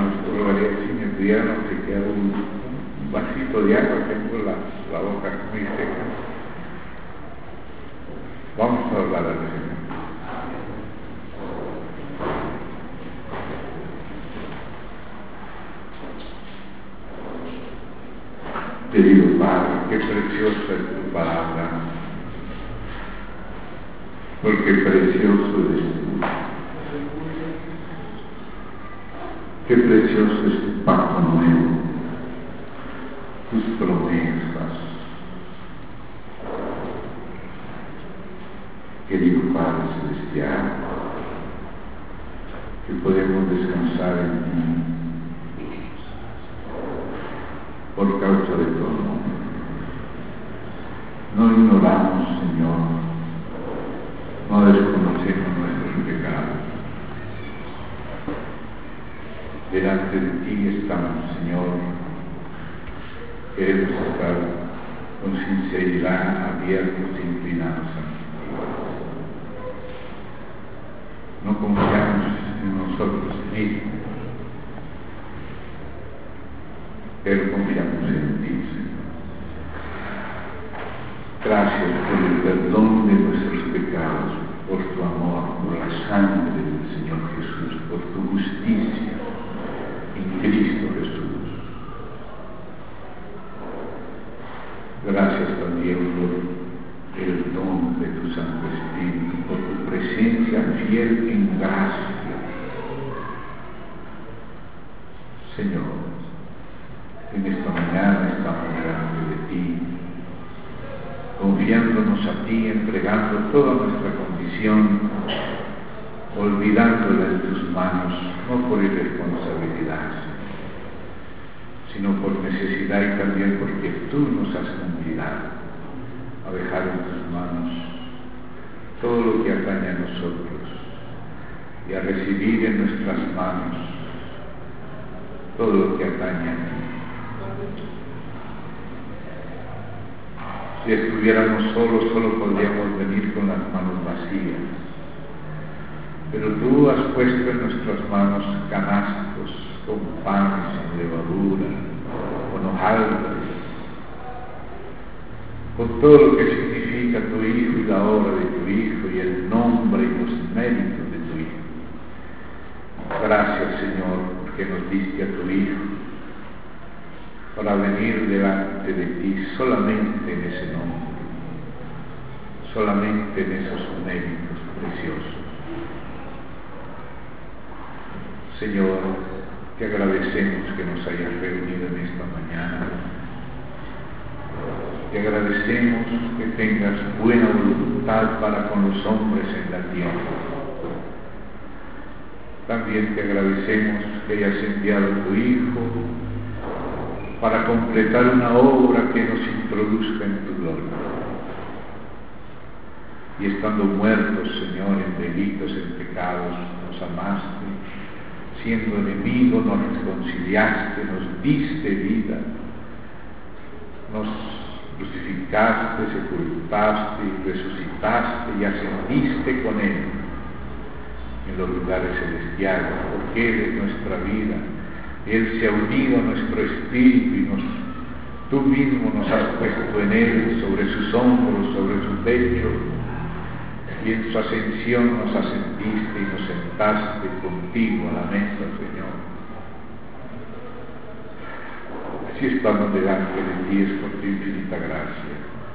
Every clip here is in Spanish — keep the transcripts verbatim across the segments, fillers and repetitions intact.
nuestro María, si me pudieran ofrecer un, un vasito de agua, tengo la, la boca muy seca. Vamos a hablar al Señor. Querido Padre, qué preciosa es tu palabra, porque precioso eres tú. Qué precioso es tu pacto nuevo, tus promesas. Querido Padre Celestial, que podemos descansar en ti por causa de tu amor. No ignoramos, Señor, no desconocemos nuestros pecados. Delante de ti estamos, Señor. Queremos estar con sinceridad, abiertos e inclinados a ti. No confiamos en nosotros mismos, pero confiamos en ti, Señor. Gracias por el perdón de nuestros pecados, por tu amor, por la sangre del Señor Jesús, por tu justicia en Cristo Jesús. Gracias también por el don de tu Santo Espíritu, por tu presencia fiel en gracia. Señor, en esta mañana estamos delante de ti, confiándonos a ti, entregando toda nuestra condición, olvidándola en tus manos, no por irresponsabilidad, sino por necesidad y también porque tú nos has convidado a dejar en tus manos todo lo que atañe a nosotros y a recibir en nuestras manos todo lo que atañe a ti. Si estuviéramos solos, solo podríamos venir con las manos vacías. Pero tú has puesto en nuestras manos canastos con pan sin levadura, con hojaldres, con todo lo que significa tu Hijo y la obra de tu Hijo y el nombre y los méritos de tu Hijo. Gracias, Señor, porque nos diste a tu Hijo para venir delante de ti solamente en ese nombre, solamente en esos méritos preciosos. Señor, te agradecemos que nos hayas reunido en esta mañana. Te agradecemos que tengas buena voluntad para con los hombres en la tierra. También te agradecemos que hayas enviado a tu Hijo para completar una obra que nos introduzca en tu gloria. Y estando muertos, Señor, en delitos, en pecados, nos amaste. Siendo enemigos, nos reconciliaste, nos diste vida, nos crucificaste, sepultaste y resucitaste y ascendiste con Él en los lugares celestiales, porque Él es nuestra vida. Él se ha unido a nuestro espíritu y nos, tú mismo nos has puesto en Él, sobre sus hombros, sobre su pecho, y en su ascensión nos ascendiste y nos sentaste contigo a la mesa, Señor. Así estamos delante de ti, es por tu infinita gracia.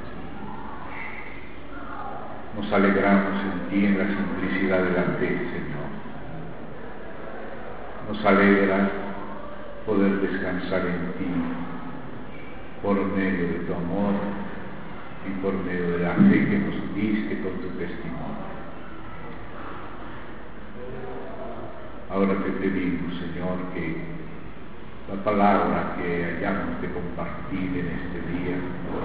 Nos alegramos en ti, en la simplicidad de la fe, Señor. Nos alegra poder descansar en ti por medio de tu amor y por medio de la fe que nos diste con tu testimonio. Ahora te pedimos, Señor, que la palabra que hayamos de compartir en este día,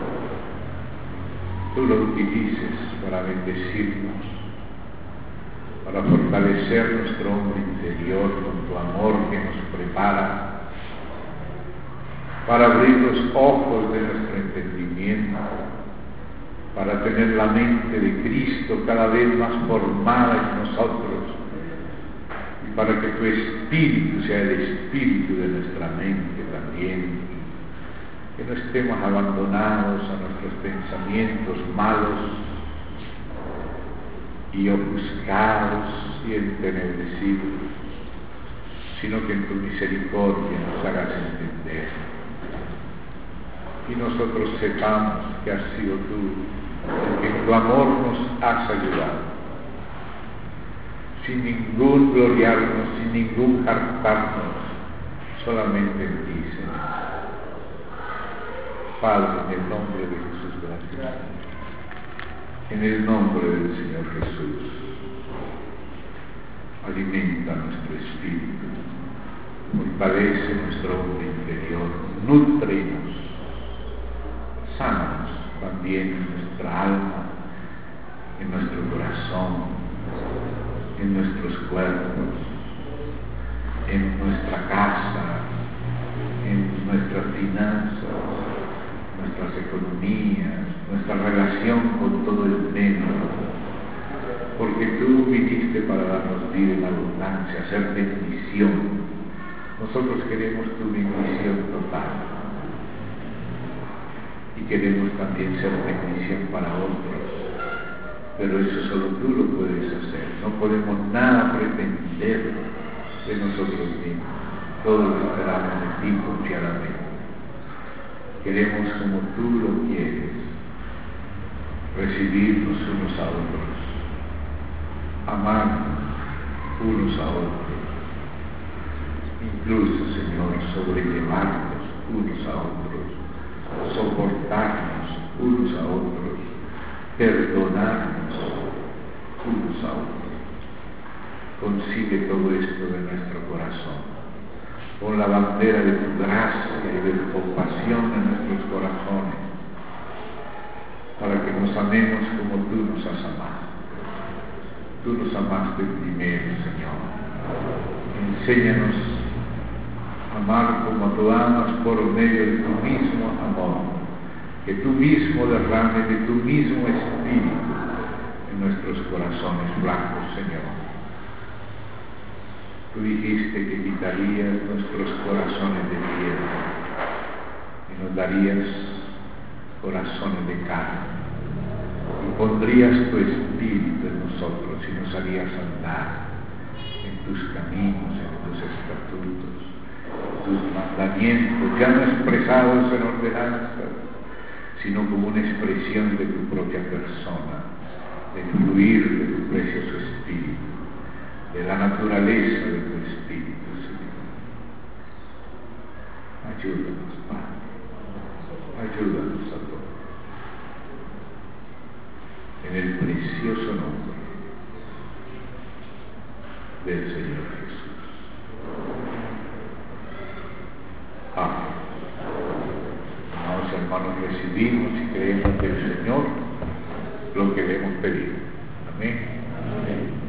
tú lo utilices para bendecirnos, para fortalecer nuestro hombre interior con tu amor que nos prepara, para abrir los ojos de nuestro entendimiento, para tener la mente de Cristo cada vez más formada en nosotros, y y para que tu espíritu sea el espíritu de nuestra mente también, que no estemos abandonados a nuestros pensamientos malos y ofuscados y entenebrecidos, sino que en tu misericordia nos hagas entender y nosotros sepamos que has sido tú, que en tu amor nos has ayudado, sin ningún gloriarnos, sin ningún hartarnos, solamente en ti, Señor. Padre, en el nombre de Jesús, gracias. En el nombre del Señor Jesús, alimenta nuestro espíritu, fortalece nuestro hombre interior, nútrenos, sánanos también en nuestra alma, en nuestro corazón, en nuestros cuerpos, en nuestra casa, en nuestras finanzas, nuestras economías, nuestra relación con todo el medio, porque tú viniste para darnos vida en abundancia, hacer bendición. Nosotros queremos tu bendición total y queremos también ser bendición para otros, pero eso solo tú lo puedes hacer. No podemos nada pretender de nosotros mismos, todo lo esperamos de ti confiadamente. Queremos, como tú lo quieres, recibirnos unos a otros, amarnos unos a otros, incluso, Señor, sobrellevarnos unos a otros, soportarnos unos a otros, perdonarnos unos a otros. Consigue todo esto de nuestro corazón, con la bandera de tu gracia y de tu compasión en nuestros corazones, para que nos amemos como tú nos has amado. Tú nos amaste primero, Señor. Enséñanos a amar como tú amas por medio de tu mismo amor, que tú mismo derrames de tu mismo espíritu en nuestros corazones blancos, Señor. Tú dijiste que quitarías nuestros corazones de piedra y nos darías corazones de carne, y pondrías tu espíritu en nosotros y nos harías andar en tus caminos, en tus estatutos, en tus mandamientos, ya no expresados en ordenanzas, sino como una expresión de tu propia persona, del fluir de tu precioso espíritu, de la naturaleza de tu espíritu, Señor. Ayúdanos, Padre, ayúdanos a todos. En el precioso nombre del Señor Jesús. Amén. Amados hermanos, recibimos y creemos del Señor lo que le hemos pedido. Amén. Amén.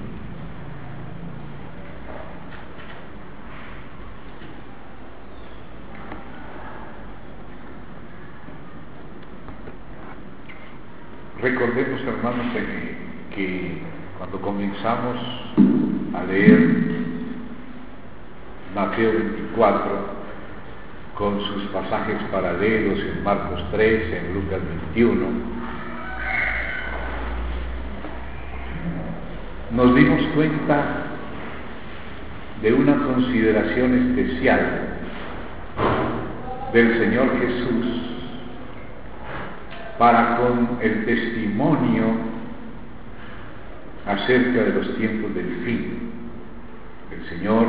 Recordemos, hermanos, que, que cuando comenzamos a leer Mateo veinticuatro con sus pasajes paralelos en Marcos tres, en Lucas veintiuno, nos dimos cuenta de una consideración especial del Señor Jesús para con el testimonio acerca de los tiempos del fin. El Señor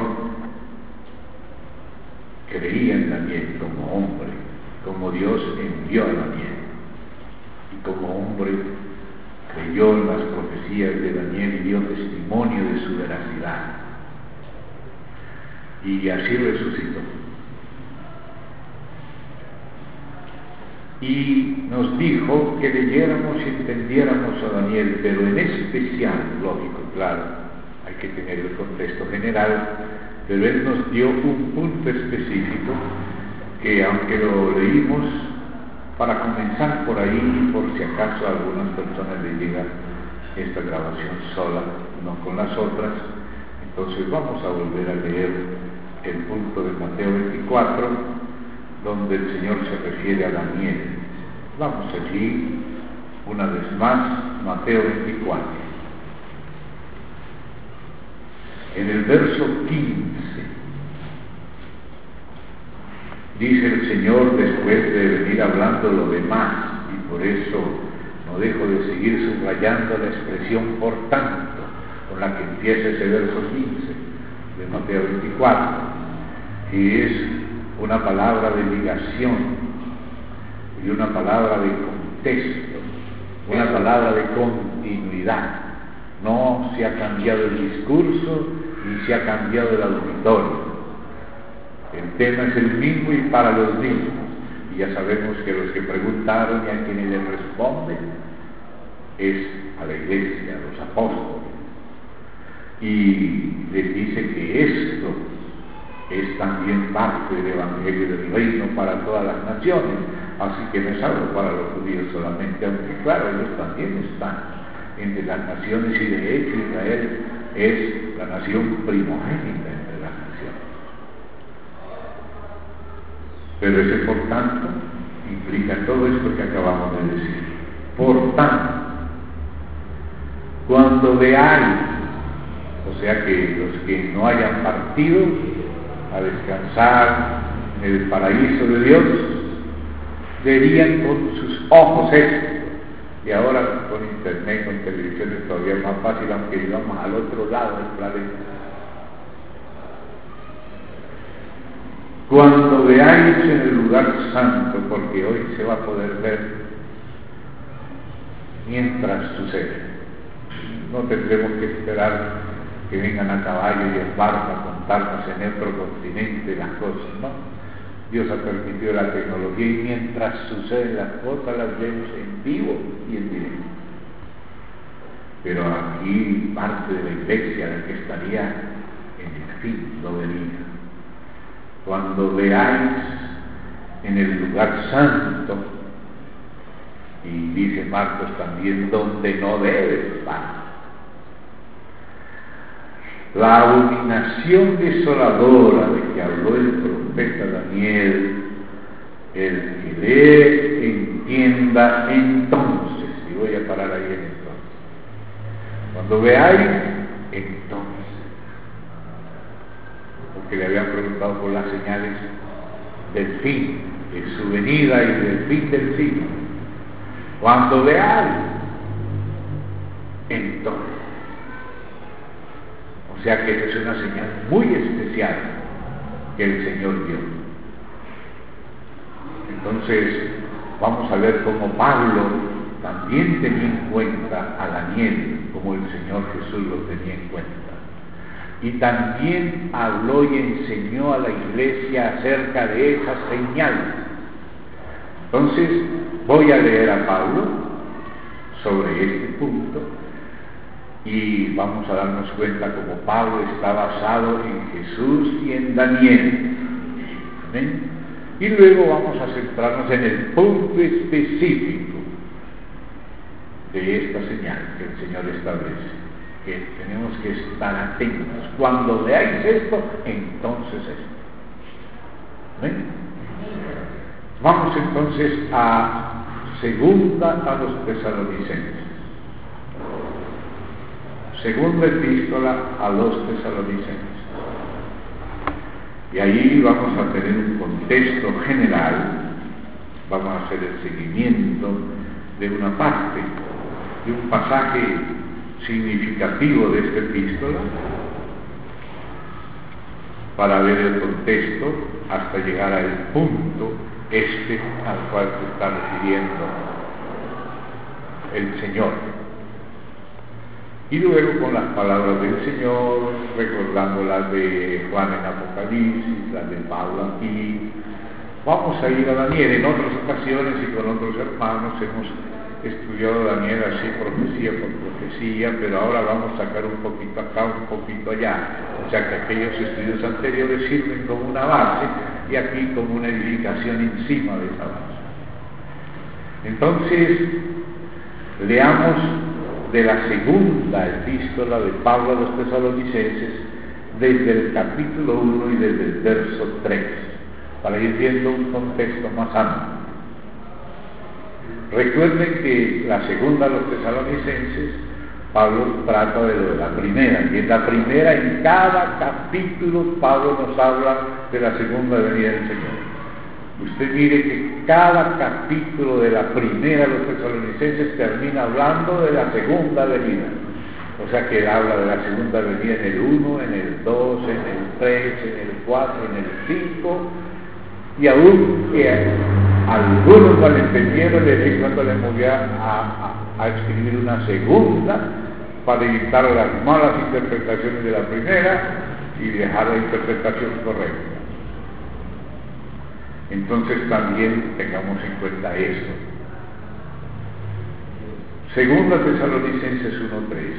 creía en Daniel como hombre, como Dios envió a Daniel, y como hombre creyó en las profecías de Daniel y dio testimonio de su veracidad, y así resucitó. Y nos dijo que leyéramos y entendiéramos a Daniel, pero en especial, lógico, claro, hay que tener el contexto general, pero él nos dio un punto específico que, aunque lo leímos, para comenzar por ahí, por si acaso a algunas personas les llega esta grabación sola, no con las otras, Entonces vamos a volver a leer el punto de Mateo veinticuatro, donde el Señor se refiere a Daniel. Vamos allí, una vez más, Mateo veinticuatro. En el verso quince, dice el Señor, después de venir hablando lo demás, y por eso no dejo de seguir subrayando la expresión por tanto, con la que empieza ese verso quince de Mateo veinticuatro, que es una palabra de ligación y una palabra de contexto, una palabra de continuidad. No se ha cambiado el discurso ni se ha cambiado el auditorio. El tema es el mismo y para los mismos. Y ya sabemos que los que preguntaron y a quienes les responden es a la iglesia, a los apóstoles. Y les dice que esto es también parte del Evangelio del Reino para todas las naciones. Así que no es algo para los judíos solamente, aunque claro, ellos también están entre las naciones, y de hecho Israel es la nación primogénita entre las naciones. Pero ese por tanto implica todo esto que acabamos de decir. Por tanto, cuando veáis, o sea que los que no hayan partido a descansar en el paraíso de Dios, verían con sus ojos esto. Y ahora con internet, con televisión es todavía más fácil, aunque vivamos al otro lado del planeta. Cuando veáis en el lugar santo, porque hoy se va a poder ver mientras sucede. No tendremos que esperar que vengan a caballo y en barco a contarnos en otro continente las cosas, ¿no? Dios ha permitido la tecnología y mientras suceden las cosas las vemos en vivo y en directo. Pero aquí parte de la iglesia, la que estaría en el fin, lo vería. Cuando veáis en el lugar santo, y dice Marcos también, donde no debe estar, la abominación desoladora de que habló el profeta Daniel, el que lee entienda entonces, y voy a parar ahí en entonces. Cuando veáis, entonces, porque le habían preguntado por las señales del fin, de su venida y del fin del siglo. Cuando veáis, entonces. O sea que esa es una señal muy especial que el Señor dio. Entonces, vamos a ver cómo Pablo también tenía en cuenta a Daniel, como el Señor Jesús lo tenía en cuenta. Y también habló y enseñó a la iglesia acerca de esas señales. Entonces, voy a leer a Pablo sobre este punto, y vamos a darnos cuenta cómo Pablo está basado en Jesús y en Daniel. ¿Amén? Y luego vamos a centrarnos en el punto específico de esta señal que el Señor establece, que tenemos que estar atentos. Cuando veáis esto, entonces esto. ¿Amén? Vamos entonces a segunda a los Tesalonicenses. Segunda epístola a los Tesalonicenses. Y ahí vamos a tener un contexto general, vamos a hacer el seguimiento de una parte, de un pasaje significativo de esta epístola, para ver el contexto hasta llegar al punto este al cual se está refiriendo el Señor. Y luego con las palabras del Señor, recordando las de Juan en Apocalipsis, las de Pablo aquí, vamos a ir a Daniel. En otras ocasiones y con otros hermanos hemos estudiado Daniel así profecía por profecía, pero ahora vamos a sacar un poquito acá, un poquito allá. O sea que aquellos estudios anteriores sirven como una base y aquí como una edificación encima de esa base. Entonces, leamos de la segunda epístola de Pablo a los Tesalonicenses, desde el capítulo uno y desde el verso tres, para ir viendo un contexto más amplio. Recuerden que la segunda a los tesalonicenses, Pablo trata de lo de la primera, y en la primera, en cada capítulo, Pablo nos habla de la segunda venida del Señor. Usted mire que cada capítulo de la primera de los tesalonicenses termina hablando de la segunda venida. O sea que él habla de la segunda venida en el uno, en el dos, en el tres, en el cuatro, en el cinco, y aún que algunos malentendieron, le dije cuando le movió a, a, a escribir una segunda para evitar las malas interpretaciones de la primera y dejar la interpretación correcta. Entonces también tengamos en cuenta esto. Segunda Tesalonicenses uno tres.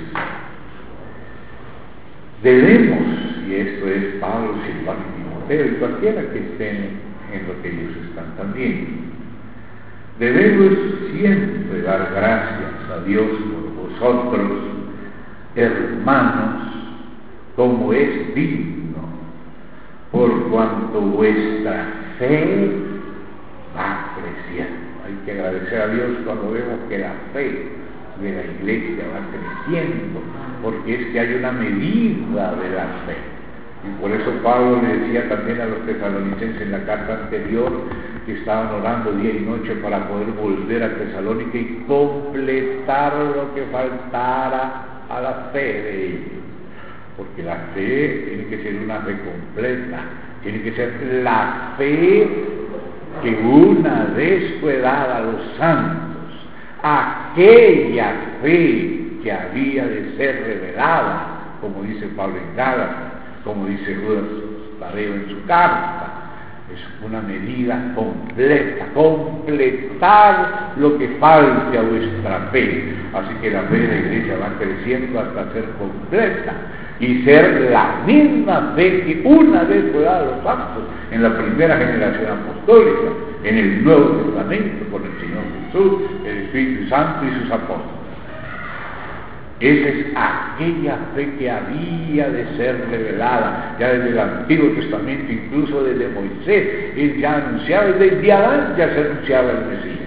Debemos, y esto es Pablo, Silvano y Timoteo, y cualquiera que estén en lo que ellos están también, debemos siempre dar gracias a Dios por vosotros, hermanos, como es digno, por cuanto vuestra fe va creciendo. Hay que agradecer a Dios cuando vemos que la fe de la iglesia va creciendo, porque es que hay una medida de la fe. Y por eso Pablo le decía también a los tesalonicenses en la carta anterior que estaban orando día y noche para poder volver a Tesalónica y completar lo que faltara a la fe de ellos. Porque la fe tiene que ser una fe completa, tiene que ser la fe que una vez fue dada a los santos, aquella fe que había de ser revelada, como dice Pablo en Gálatas, como dice Judas Tadeo en su carta. Es una medida completa, completar lo que falte a vuestra fe. Así que la fe de la iglesia va creciendo hasta ser completa y ser la misma fe que una vez fue dada a los santos en la primera generación apostólica, en el Nuevo Testamento, por el Señor Jesús, el Espíritu Santo y sus apóstoles. Esa es aquella fe que había de ser revelada ya desde el Antiguo Testamento, incluso desde Moisés. Él ya anunciaba, y desde Adán ya se anunciaba el Mesías.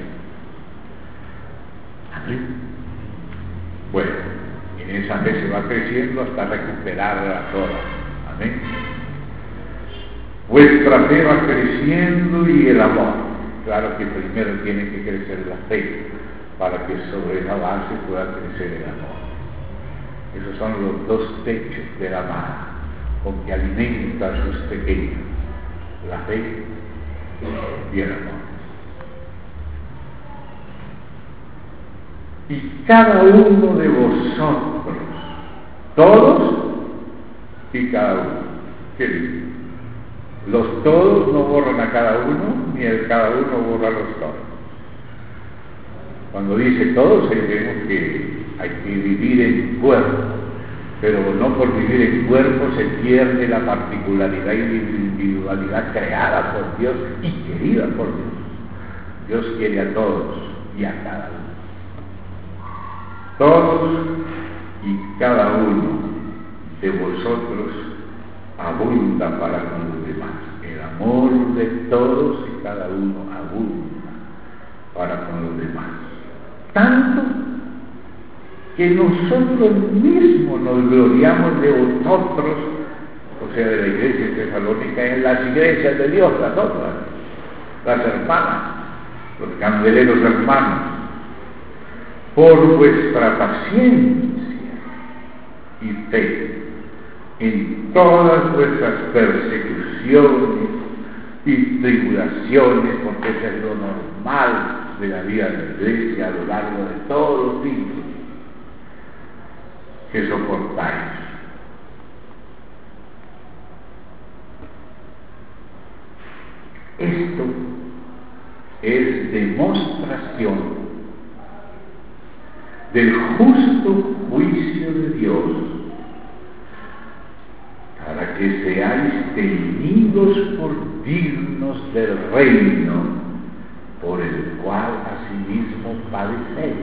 Amén. Bueno, en esa fe se va creciendo hasta recuperarla toda. Amén. Vuestra fe va creciendo y el amor. Claro que primero tiene que crecer la fe para que sobre esa base pueda crecer el amor. Esos son los dos techos de la madre con que alimenta a sus pequeños, la fe y el amor. Y cada uno de vosotros, todos y cada uno. ¿Qué dice? Los todos no borran a cada uno, ni el cada uno borra a los todos. Cuando dice todos, ahí vemos que hay que vivir en cuerpo, pero no por vivir en cuerpo se pierde la particularidad y individualidad creada por Dios y querida por Dios. Dios quiere a todos y a cada uno. Todos y cada uno de vosotros abunda para con los demás. El amor de todos y cada uno abunda para con los demás. Tanto que nosotros mismos nos gloriamos de vosotros, o sea, de la iglesia de Tesalónica, en las iglesias de Dios, las otras, las hermanas, los candeleros hermanos, por vuestra paciencia y fe en todas vuestras persecuciones y tribulaciones, porque eso es lo normal de la vida de la iglesia a lo largo de todos los siglos que soportáis. Esto es demostración del justo juicio de Dios para que seáis tenidos por dignos del reino por el cual asimismo padecéis.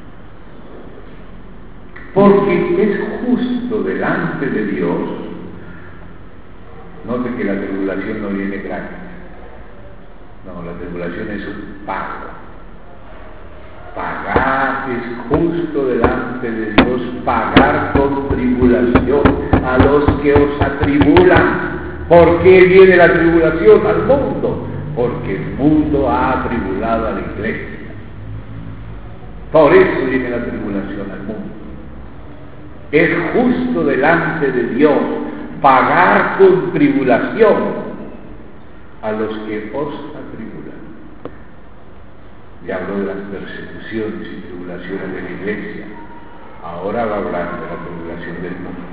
Porque es justo delante de Dios Note que la tribulación no viene gratis. No, la tribulación es un pago. Pagar es justo delante de Dios, pagar con tribulación a los que os atribulan. ¿Por qué viene la tribulación al mundo? Porque el mundo ha atribulado a la iglesia. Por eso viene la tribulación al mundo. Es justo delante de Dios pagar con tribulación a los que os atribulan. Ya habló de las persecuciones y tribulaciones de la iglesia. Ahora va a hablar de la tribulación del mundo.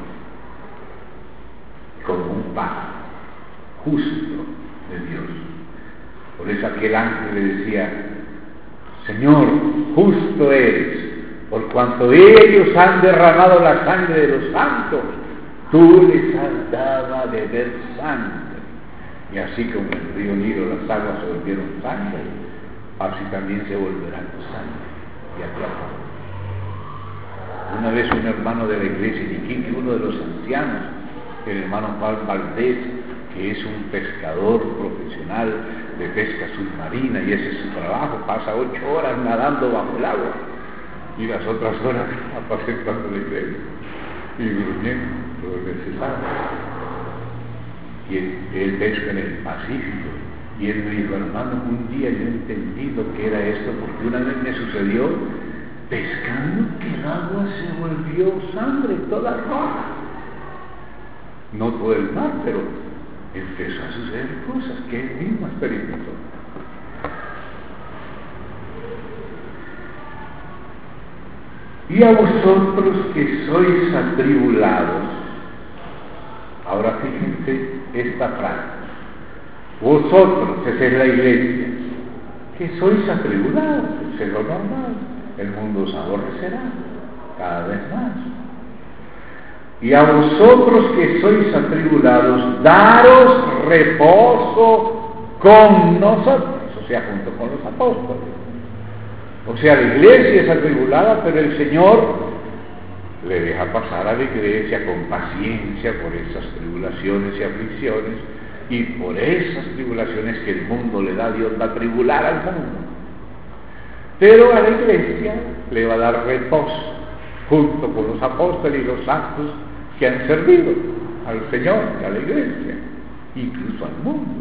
Como un pago justo de Dios. Por eso aquel ángel le decía: Señor, justo eres, por cuanto ellos han derramado la sangre de los santos, tú les has dado a beber sangre. Y así como en el río Nilo las aguas se volvieron sangre, así también se volverán tu sangre. Y aquí acá. Una vez un hermano de la iglesia de Iquique, uno de los ancianos, el hermano Juan Valdés, que es un pescador profesional de pesca submarina, y ese es su trabajo, pasa ocho horas nadando bajo el agua y las otras horas apacentando la iglesia y durmiendo lo necesario. Y él, él pesca en el Pacífico, y él me dijo: hermano, un día yo entendí lo que era esto, porque una vez me sucedió pescando que el agua se volvió sangre toda roja. No todo el mar, pero empezó a suceder cosas que él mismo experimentó. Y a vosotros que sois atribulados, ahora fíjense esta frase: vosotros, esa es la iglesia, que sois atribulados, eso es lo normal, el mundo os aborrecerá cada vez más. Y a vosotros que sois atribulados, daros reposo con nosotros, o sea, junto con los apóstoles. O sea, la iglesia es atribulada, pero el Señor le deja pasar a la iglesia con paciencia por esas tribulaciones y aflicciones, y por esas tribulaciones que el mundo le da, Dios va a tribular al mundo. Pero a la iglesia le va a dar reposo, junto con los apóstoles y los santos que han servido al Señor y a la iglesia, incluso al mundo.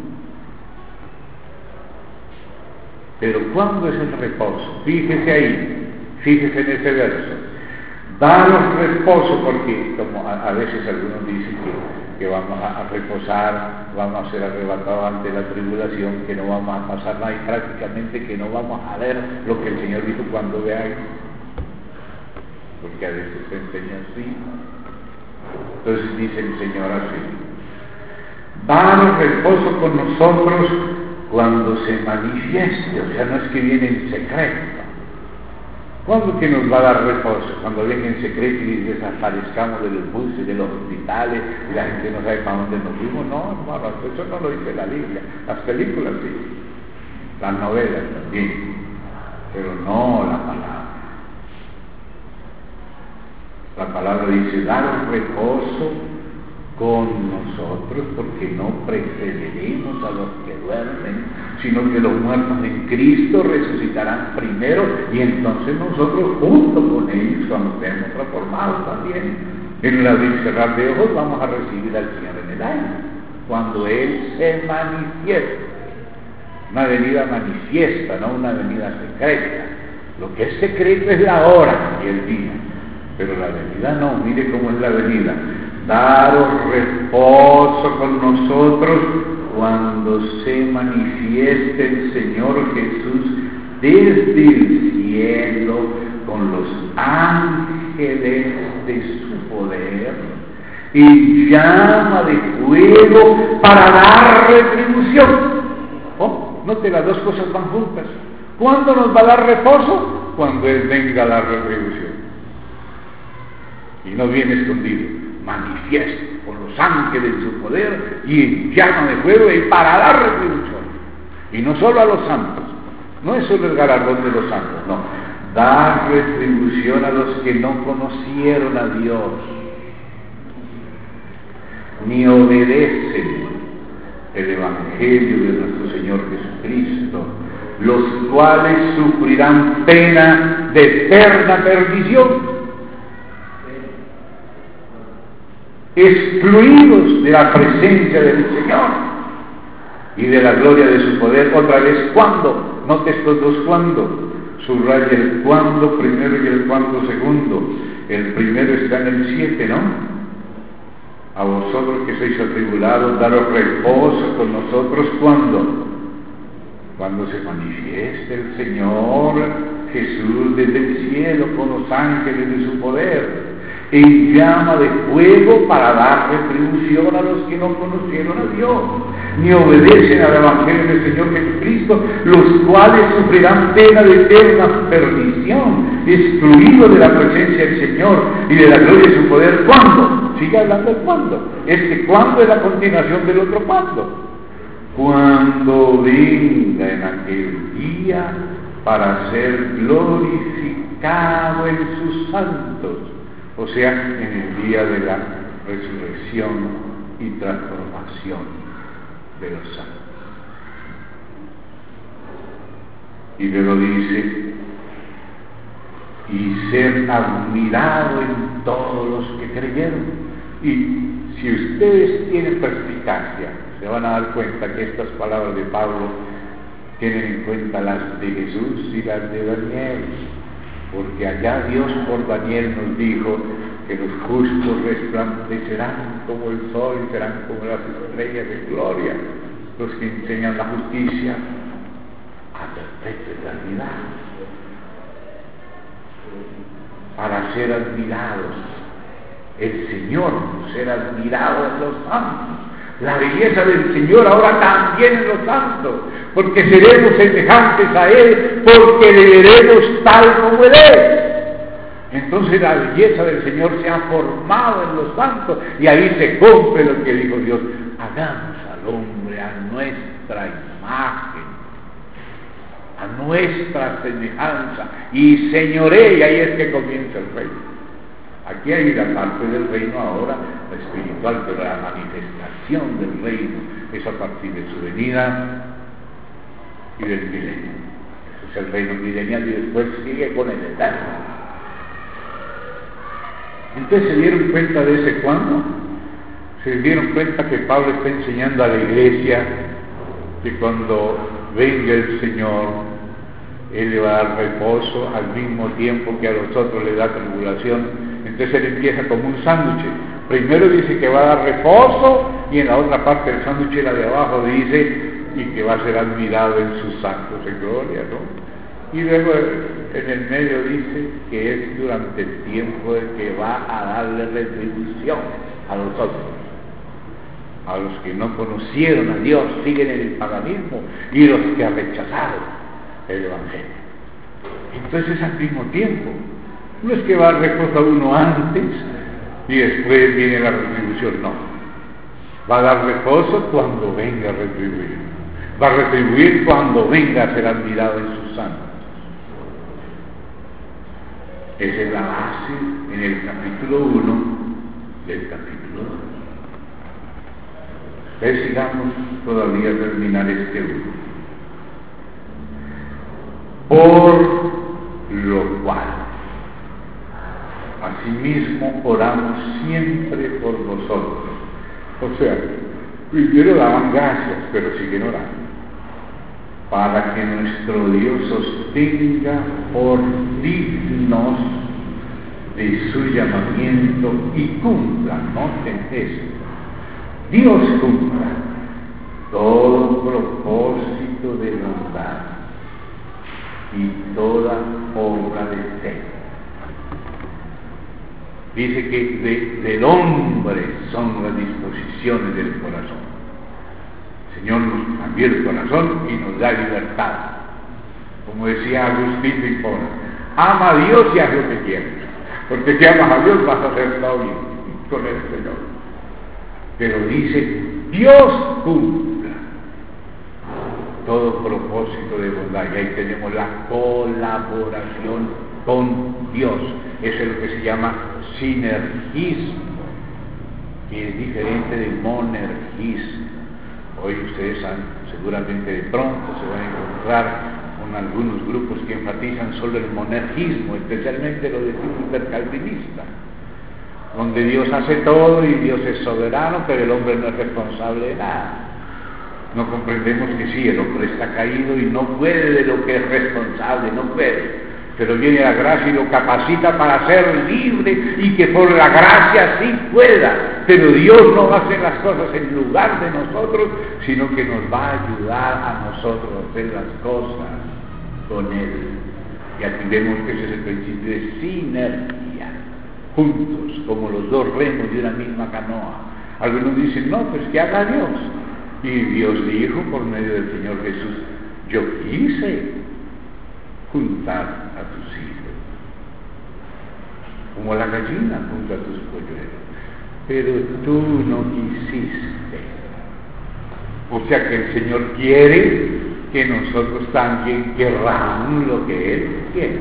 Pero ¿cuándo es el reposo? Fíjese ahí, fíjese en ese verso: daros reposo, porque como a, a veces algunos dicen que, que vamos a, a reposar, vamos a ser arrebatados ante la tribulación, que no vamos a pasar nada, y prácticamente que no vamos a ver lo que el Señor dijo cuando veáis, porque a veces se enseña así. Entonces dice el Señor así: daros reposo con nosotros cuando se manifieste. O sea, no es que viene en secreto. ¿Cuándo que nos va a dar reposo? Cuando viene en secreto y desaparezcamos de los buses, de los hospitales, y la gente no sabe para dónde nos fuimos. No, hermano, eso no lo dice la Biblia. Las películas sí, las novelas también, pero no la palabra. La palabra dice: daros reposo con nosotros, porque no precederemos a los que duermen, sino que los muertos en Cristo resucitarán primero, y entonces nosotros junto con ellos, cuando estemos transformados también, en el abrir y cerrar de ojos, vamos a recibir al Señor en el aire, cuando Él se manifieste. Una venida manifiesta, no una venida secreta. Lo que es secreto es la hora y el día, pero la venida no. Mire cómo es la venida: daros reposo con nosotros cuando se manifieste el Señor Jesús desde el cielo con los ángeles de su poder y llama de fuego para dar retribución. Oh, note, las dos cosas van juntas. ¿Cuándo nos va a dar reposo? Cuando Él venga a dar retribución. Y no viene escondido, manifiesto con los ángeles de su poder y en llama de fuego, y para dar retribución. Y no solo a los santos, no es solo el galardón de los santos, no, dar retribución a los que no conocieron a Dios, ni obedecen el Evangelio de nuestro Señor Jesucristo, los cuales sufrirán pena de eterna perdición, excluidos de la presencia del Señor y de la gloria de su poder. Otra vez, ¿cuándo? Note estos dos cuándo. Subraya el cuándo primero y el cuándo segundo. El primero está en el siete, ¿no? A vosotros que sois atribulados, daros reposo con nosotros. ¿Cuándo? Cuando se manifieste el Señor Jesús desde el cielo con los ángeles de su poder, en llama de fuego, para dar retribución a los que no conocieron a Dios, ni obedecen al Evangelio del Señor Jesucristo, los cuales sufrirán pena de eterna perdición, excluidos de la presencia del Señor y de la gloria de su poder. ¿Cuándo? Sigue hablando de cuándo. Este cuándo es la continuación del otro cuándo. Cuando venga en aquel día para ser glorificado en sus santos, o sea, en el día de la resurrección y transformación de los santos. Y luego dice, y ser admirado en todos los que creyeron. Y si ustedes tienen perspicacia, se van a dar cuenta que estas palabras de Pablo tienen en cuenta las de Jesús y las de Daniel, porque allá Dios por Daniel nos dijo que los justos resplandecerán como el sol y serán como las estrellas de gloria, los que enseñan la justicia a perpetua eternidad, para ser admirados. El Señor, ser admirado en los santos. La belleza del Señor ahora también en los santos, porque seremos semejantes a Él, porque le veremos tal como Él es. Entonces la belleza del Señor se ha formado en los santos, y ahí se cumple lo que dijo Dios: hagamos al hombre a nuestra imagen, a nuestra semejanza, y señoree, y ahí es que comienza el reino. Aquí hay la parte del reino ahora, la espiritual, pero la manifestación del reino es a partir de su venida y del milenio. Ese es el reino milenial, y después sigue con el eterno. Entonces, ¿se dieron cuenta de ese cuándo? ¿Se dieron cuenta que Pablo está enseñando a la iglesia que cuando venga el Señor, Él le va a dar reposo al mismo tiempo que a los otros le da tribulación? Entonces Él empieza como un sándwich. Primero dice que va a dar reposo, y en la otra parte del sándwich, la de abajo, dice y que va a ser admirado en sus santos en gloria, ¿no? Y luego en el medio dice que es durante el tiempo de que va a darle retribución a los otros, a los que no conocieron a Dios, siguen en el paganismo, y los que han rechazado el Evangelio. Entonces, al mismo tiempo, no es que va a dar reposo a uno antes y después viene la retribución, no. Va a dar reposo cuando venga a retribuir. Va a retribuir cuando venga a ser admirado en sus santos. Esa es la base en el capítulo uno del capítulo dos. Entonces sigamos todavía a terminar este uno. Por lo cual, asimismo oramos siempre por vosotros. O sea, primero daban gracias, pero siguen orando, para que nuestro Dios sostenga por dignos de su llamamiento y cumpla, noten eso, Dios cumpla todo propósito de bondad y toda obra de fe. Dice que de, del hombre son las disposiciones del corazón. El Señor nos cambió el corazón y nos da libertad. Como decía Agustín de Hipona, ama a Dios y haz lo que quieras, porque si amas a Dios vas a hacer todo bien con el Señor. Pero dice, Dios cumpla todo propósito de bondad, y ahí tenemos la colaboración con Dios. Eso es lo que se llama sinergismo, que es diferente de monergismo. Hoy ustedes han, seguramente de pronto se van a encontrar con algunos grupos que enfatizan solo el monergismo, especialmente lo de tipo hipercalvinista, donde Dios hace todo y Dios es soberano, pero el hombre no es responsable de nada. No comprendemos que sí, el hombre está caído y no puede de lo que es responsable, no puede. Pero viene la gracia y lo capacita para ser libre y que por la gracia sí pueda. Pero Dios no va a hacer las cosas en lugar de nosotros, sino que nos va a ayudar a nosotros a hacer las cosas con Él. Y aquí vemos que ese es el principio de sinergia, juntos, como los dos remos de una misma canoa. Algunos dicen, no, pues que haga Dios. Y Dios dijo por medio del Señor Jesús, yo quise juntar a tus hijos, como la gallina junta a tus polluelos, pero tú no quisiste. O sea que el Señor quiere que nosotros también querramos lo que Él quiere.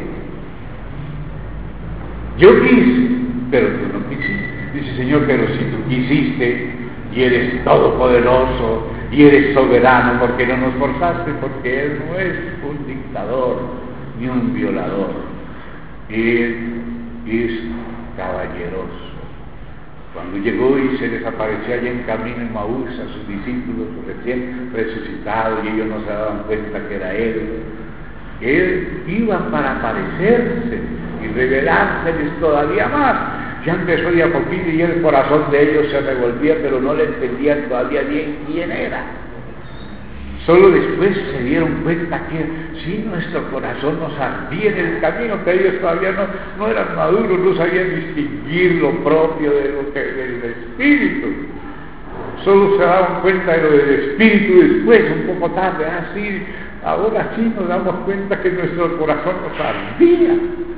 Yo quise, pero tú no quisiste. Dice, Señor, pero si tú quisiste y eres todopoderoso y eres soberano, ¿por qué no nos forzaste? Porque Él no es un dictador ni un violador. Él es caballeroso. Cuando llegó y se les apareció allá en camino en Maús a sus discípulos recién resucitados y ellos no se daban cuenta que era Él, Él iba para aparecerse y revelárseles todavía más. Ya empezó de a poquito y el corazón de ellos se revolvía, pero no le entendían todavía bien quién era. Solo después se dieron cuenta que sí, nuestro corazón nos ardía en el camino, pero ellos todavía no, no eran maduros, no sabían distinguir lo propio de lo que, del Espíritu. Solo se daban cuenta de lo del Espíritu después, un poco tarde. Ah, sí, ahora sí nos damos cuenta que nuestro corazón nos ardía.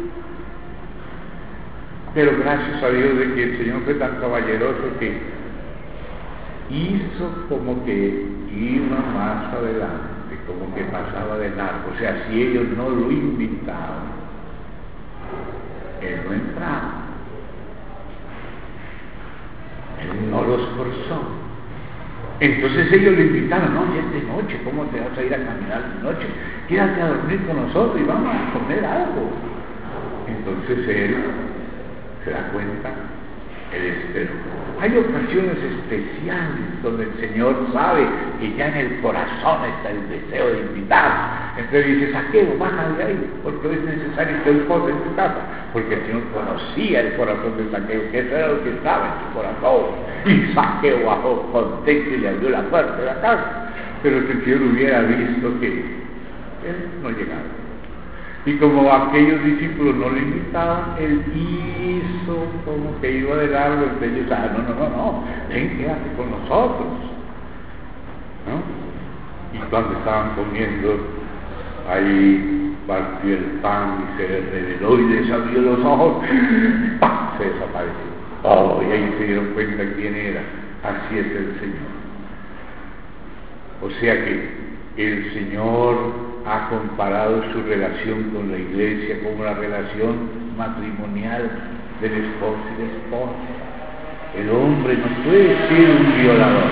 Pero gracias a Dios de que el Señor fue tan caballeroso que hizo como que iba más adelante, como que pasaba de largo. O sea, si ellos no lo invitaban, Él no entraba. Él no los forzó. Entonces ellos lo invitaron, no, ya es de noche, ¿cómo te vas a ir a caminar de noche? Quédate a dormir con nosotros y vamos a comer algo. Entonces Él se da cuenta, Él esperó. Hay ocasiones especiales donde el Señor sabe que ya en el corazón está el deseo de invitar. Entonces dice, Zaqueo, baja de ahí, porque hoy es necesario que hoy pose en tu casa. Porque el Señor conocía el corazón de Zaqueo, que eso era lo que estaba en su corazón. Y Zaqueo bajó contento y le abrió la puerta de la casa. Pero si el Señor hubiera visto que Él no llegaba. Y como aquellos discípulos no le invitaban, Él hizo como que iba de largo. Entonces ellos, ah, no, no, no, no, ven, quédate con nosotros, ¿no? Y cuando estaban comiendo, ahí partió el pan y se les reveló y les abrió los ojos, ¡pam!, se desapareció. Oh, y ahí se dieron cuenta quién era. Así es el Señor. O sea que el Señor ha comparado su relación con la iglesia como la relación matrimonial del esposo y la esposa. El hombre no puede ser un violador.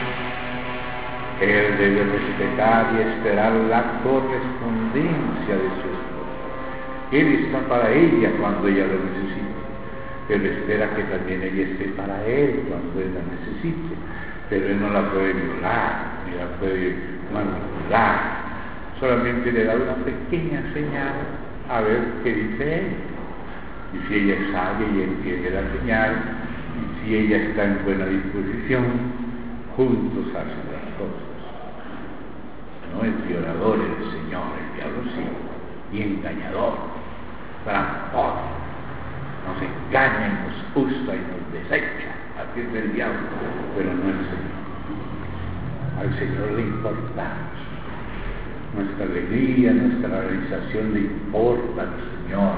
Él debe respetar y esperar la correspondencia de su esposa. Él está para ella cuando ella lo necesite, pero espera que también ella esté para él cuando él la necesite. Pero él no la puede violar, ni la puede manipular. Solamente le da una pequeña señal a ver qué dice él. Y si ella sabe y entiende la señal, y si ella está en buena disposición, juntos hacen las cosas. No es violador el Señor, el diablo sí, y engañador, tramposo. Nos engaña y nos usa y nos desecha. Así es el diablo, pero no el Señor. Al Señor le importamos. Nuestra alegría, nuestra realización le importa al Señor.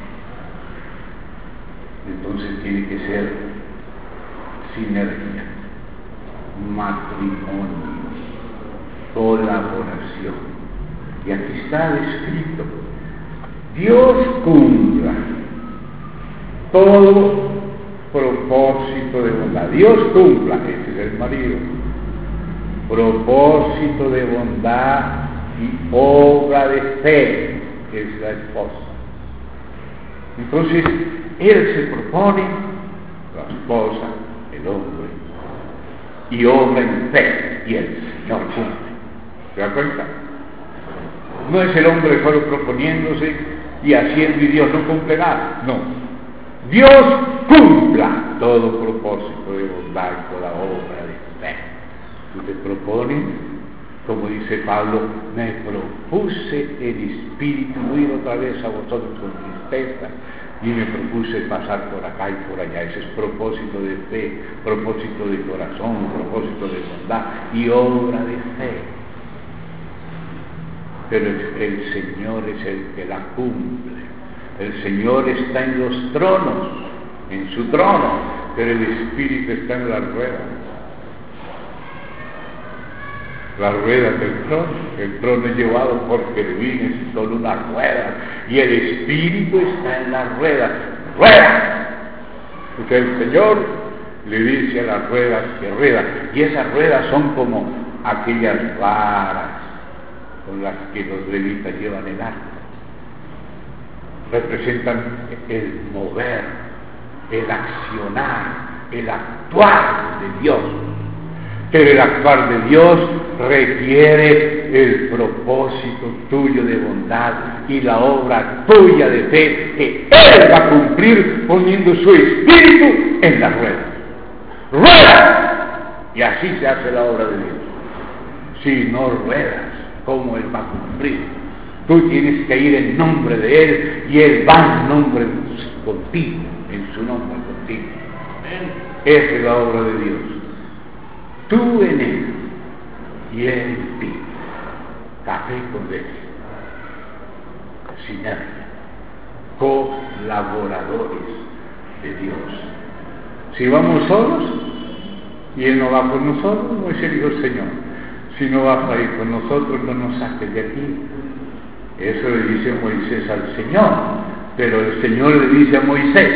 Entonces tiene que ser sinergia, matrimonio, colaboración. Y aquí está escrito, Dios cumpla todo propósito de bondad. Dios cumpla, ese es el marido. propósito de bondad y obra de fe, que es la esposa. Entonces, él se propone, la esposa, el hombre, y obra en fe, y el Señor cumple. ¿Se da cuenta? No es el hombre solo proponiéndose y haciendo y Dios no cumple nada. No. Dios cumpla todo propósito de bondad y toda obra de fe. Tú te propones, como dice Pablo, me propuse el Espíritu huir otra vez a vosotros con tristeza, y me propuse pasar por acá y por allá. Ese es propósito de fe, propósito de corazón, propósito de bondad y obra de fe. Pero el, el Señor es el que la cumple. El Señor está en los tronos, en su trono, pero el Espíritu está en las ruedas. Las ruedas del trono, el trono es llevado por querubines y son unas ruedas, y el Espíritu está en las ruedas. ¡Ruedas! Porque el Señor le dice a las ruedas que ruedan, y esas ruedas son como aquellas varas con las que los levitas llevan el arca. Representan el mover, el accionar, el actuar de Dios. Pero el actuar de Dios requiere el propósito tuyo de bondad y la obra tuya de fe que Él va a cumplir poniendo su Espíritu en las ruedas. ¡Rueda! Y así se hace la obra de Dios. Si no ruedas, ¿cómo Él va a cumplir? Tú tienes que ir en nombre de Él y Él va en nombre contigo, en su nombre contigo. Esa es la obra de Dios. Tú en Él y Él en ti. Café con leche. Sinergia. Colaboradores de Dios. Si vamos solos y Él no va con nosotros, Moisés dijo: Señor, si no vas a ir con nosotros, no nos saques de aquí. Eso le dice Moisés al Señor, pero el Señor le dice a Moisés: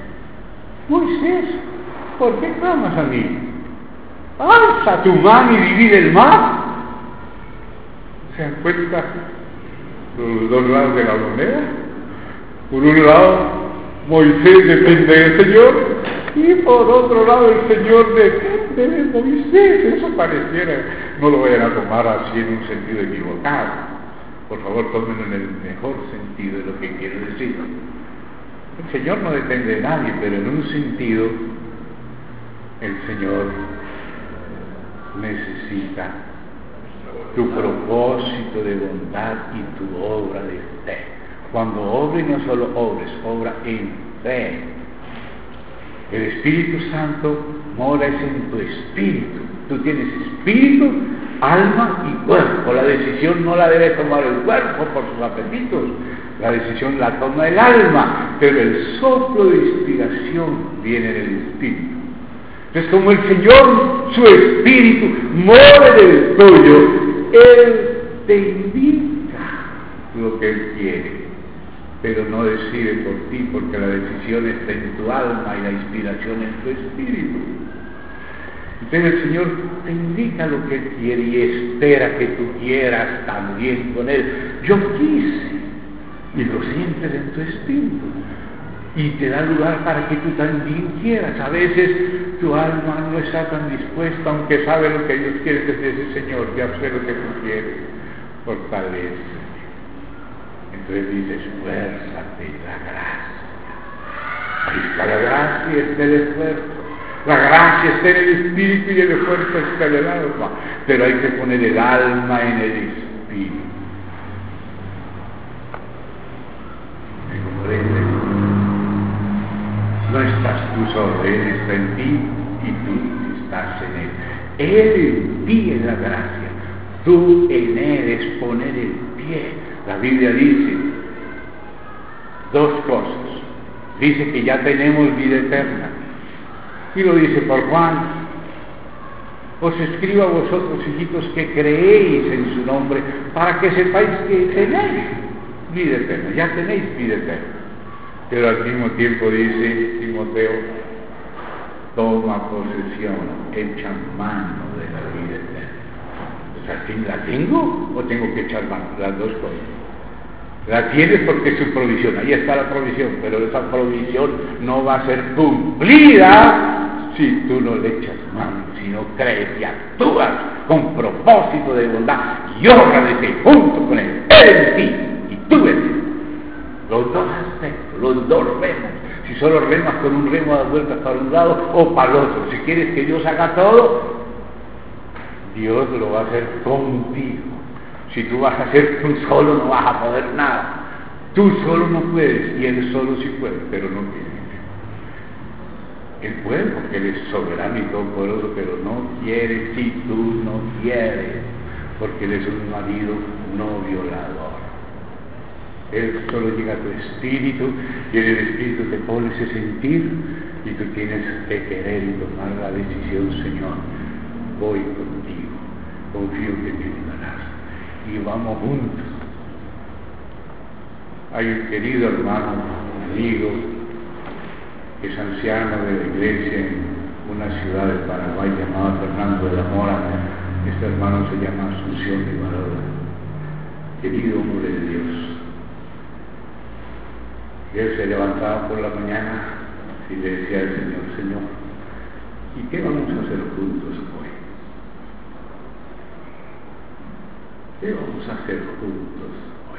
Moisés, ¿por qué clamas a mí? Alza tu mano y divide el mar. ¿Se dan cuenta los dos lados de la moneda? Por un lado, Moisés depende del Señor, y por otro lado, el Señor depende de Moisés. Eso pareciera, no lo vayan a tomar así en un sentido equivocado. Por favor, tómenlo en el mejor sentido de lo que quiero decir. El Señor no depende de nadie, pero en un sentido, el Señor necesita tu propósito de bondad y tu obra de fe. Cuando obres, no solo obres, obra en fe. El Espíritu Santo mora en tu espíritu. Tú tienes espíritu, alma y cuerpo. La decisión no la debe tomar el cuerpo por sus apetitos, la decisión la toma el alma, pero el soplo de inspiración viene del espíritu. Entonces, como el Señor, su espíritu, mora en el tuyo, Él te indica lo que Él quiere, pero no decide por ti, porque la decisión está en tu alma y la inspiración en tu espíritu. Entonces el Señor te indica lo que Él quiere y espera que tú quieras también con Él. Yo quise, y lo sientes en tu espíritu, y te da lugar para que tú también quieras. A veces tu alma no está tan dispuesta, aunque sabe lo que Dios quiere. Te dice: Señor, ya sé lo que tú quieres, fortalece. Entonces dices: esfuérzate, la gracia. Ahí está la gracia, está el esfuerzo. La gracia está en el espíritu y el esfuerzo está en el alma. Pero hay que poner el alma en el espíritu. ¿Me comprendes? No estás tú solo, Él está en ti y tú estás en Él. Él en ti es la gracia, tú en Él es poner el pie. La Biblia dice dos cosas. Dice que ya tenemos vida eterna, y lo dice por Juan: os escribo a vosotros, hijitos, que creéis en su nombre, para que sepáis que tenéis vida eterna. Ya tenéis vida eterna. Pero al mismo tiempo dice Timoteo: toma posesión, echa mano de la vida eterna. sea, ¿sí ¿la tengo o tengo que echar mano? Las dos cosas. La tienes porque es su provisión, ahí está la provisión, pero esa provisión no va a ser cumplida si tú no le echas mano, si no crees y actúas con propósito de bondad y obra de fe junto con él, él en ti y tú en él. Los dos aspectos, los dos remos. Si solo remas con un remo, das vueltas para un lado o para el otro. Si quieres que Dios haga todo, Dios lo va a hacer contigo. Si tú vas a hacer tú solo, no vas a poder nada. Tú solo no puedes y Él solo sí puede, pero no quiere. Él puede porque Él es soberano y todopoderoso, pero no quiere si tú no quieres, porque Él es un marido no violador. Él solo llega a tu espíritu y en el espíritu te pone ese sentir y tú tienes que querer y tomar la decisión. Señor, voy contigo, confío que me ayudarás y vamos juntos. Hay un querido hermano, un amigo, que es anciano de la iglesia en una ciudad de Paraguay llamada Fernando de la Mora. Este hermano se llama Asunción de Barola, querido hombre de Dios. Él se levantaba por la mañana y le decía al Señor: Señor, ¿y qué vamos a hacer juntos hoy? ¿Qué vamos a hacer juntos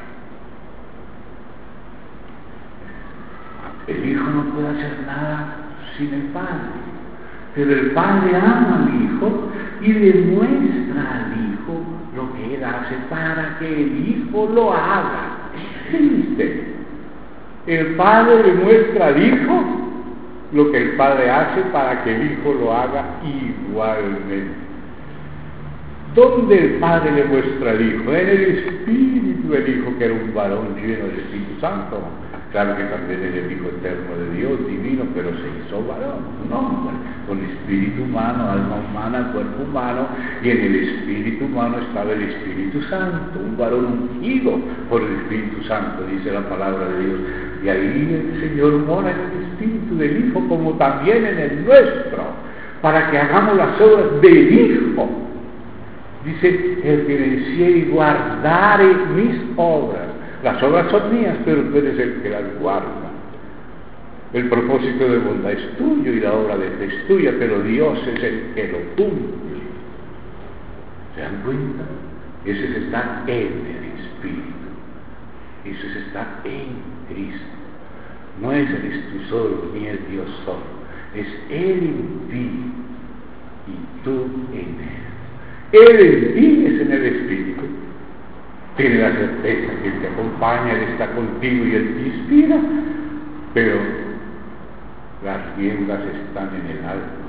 hoy? El Hijo no puede hacer nada sin el Padre, pero el Padre ama al Hijo y le muestra al Hijo lo que Él hace para que el Hijo lo haga. ¿Viste? El Padre le muestra al Hijo lo que el Padre hace para que el Hijo lo haga igualmente. ¿Dónde el Padre le muestra al Hijo? En el Espíritu del Hijo, que era un varón lleno del Espíritu Santo. Claro que también es el Hijo eterno de Dios, divino, pero se hizo varón, un hombre, con espíritu humano, alma humana, cuerpo humano, y en el espíritu humano estaba el Espíritu Santo, un varón ungido por el Espíritu Santo, dice la palabra de Dios. Y ahí el Señor mora en el Espíritu del Hijo, como también en el nuestro, para que hagamos las obras del Hijo. Dice: el que venciere y guardare mis obras. Las obras son mías, pero tú eres el que las guarda. El propósito de bondad es tuyo y la obra de fe es tuya, pero Dios es el que lo cumple. ¿Se dan cuenta? Ese es estar en el Espíritu. Eso es estar en Cristo. No es eres tú solo, ni es Dios solo. Es Él en ti y tú en Él. Él en ti es en el Espíritu. Tiene la certeza que Él te acompaña, Él está contigo y Él te inspira, pero las riendas están en el alma.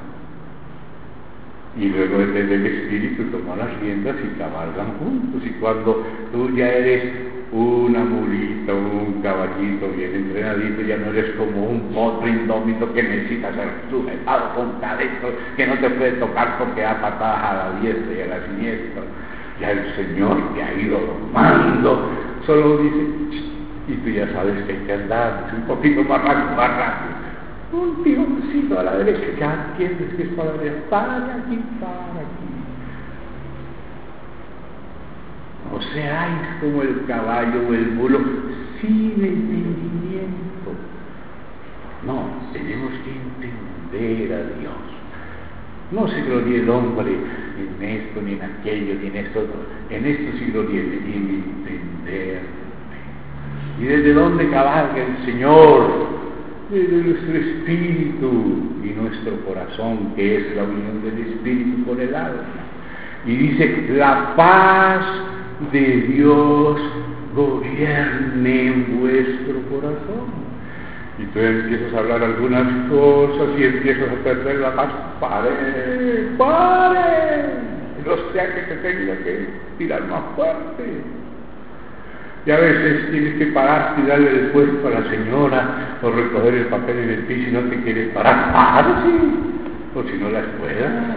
Y luego desde el Espíritu toma las riendas y cabalgan juntos. Y cuando tú ya eres una mulita, un caballito bien entrenadito, ya no eres como un potro indómito que necesita ser sujetado con talento, que no te puede tocar porque da patadas a la diestra y a la siniestra. Ya el Señor te ha ido domando, solo dice, y tú ya sabes que hay que andar un poquito más rápido, más rápido. Un tironcito a la derecha, ya entiendes que es para la derecha, para aquí, para aquí. No seáis como el caballo o el mulo, sin entendimiento. No, tenemos que entender a Dios. No se gloríe el hombre en esto, ni en aquello, ni en esto. En esto se gloríe, en entender. ¿Y desde dónde cabalga el Señor? Desde nuestro espíritu y nuestro corazón, que es la unión del espíritu con el alma. Y dice: la paz de Dios gobierne en vuestro corazón. Y tú empiezas a hablar algunas cosas y empiezas a perder la paz. ¡Pare! ¡Pare! No sea que te tenga que tirar más fuerte. Y a veces tienes que pararte y darle el puesto a la señora o recoger el papel en el piso y no te quieres parar. ¡Párate! O si no la escuela.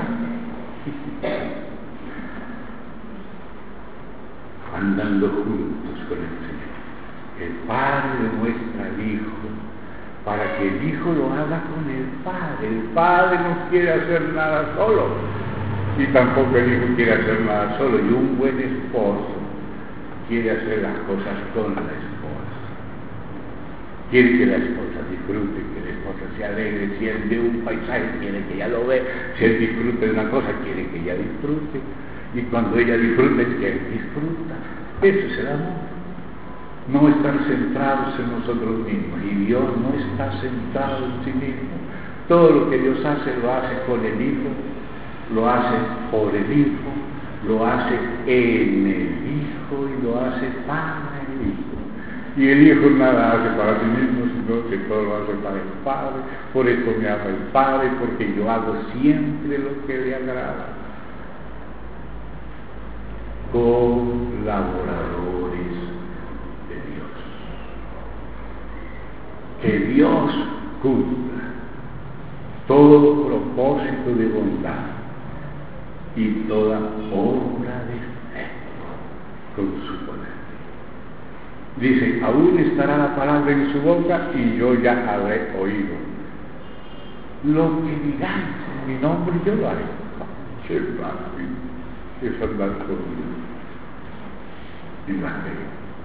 Andando juntos con el Señor. El Padre le muestra al Hijo para que el Hijo lo haga con el Padre. El Padre no quiere hacer nada solo. Y tampoco el hijo quiere hacer nada solo. Y un buen esposo quiere hacer las cosas con la esposa. Quiere que la esposa disfrute, que la esposa se alegre. Si él ve un paisaje, quiere que ella lo vea. Si él disfrute de una cosa, quiere que ella disfrute. Y cuando ella disfrute, que él disfruta. Eso es el amor. No estar centrados en nosotros mismos. Y Dios no está centrado en sí mismo. Todo lo que Dios hace, lo hace con el Hijo, lo hace por el Hijo, lo hace en el Hijo y lo hace para el Hijo. Y el Hijo nada hace para sí mismo, sino que todo lo hace para el Padre. Por esto me ama el Padre, porque yo hago siempre lo que le agrada. Colaboradores de Dios. Que Dios cumpla todo propósito de bondad y toda obra de fe con su poder. Dice, aún estará la palabra en su boca y yo ya habré oído. Lo que digáis en mi nombre yo lo haré. ¡Qué fácil! Es andar con Dios y la fe.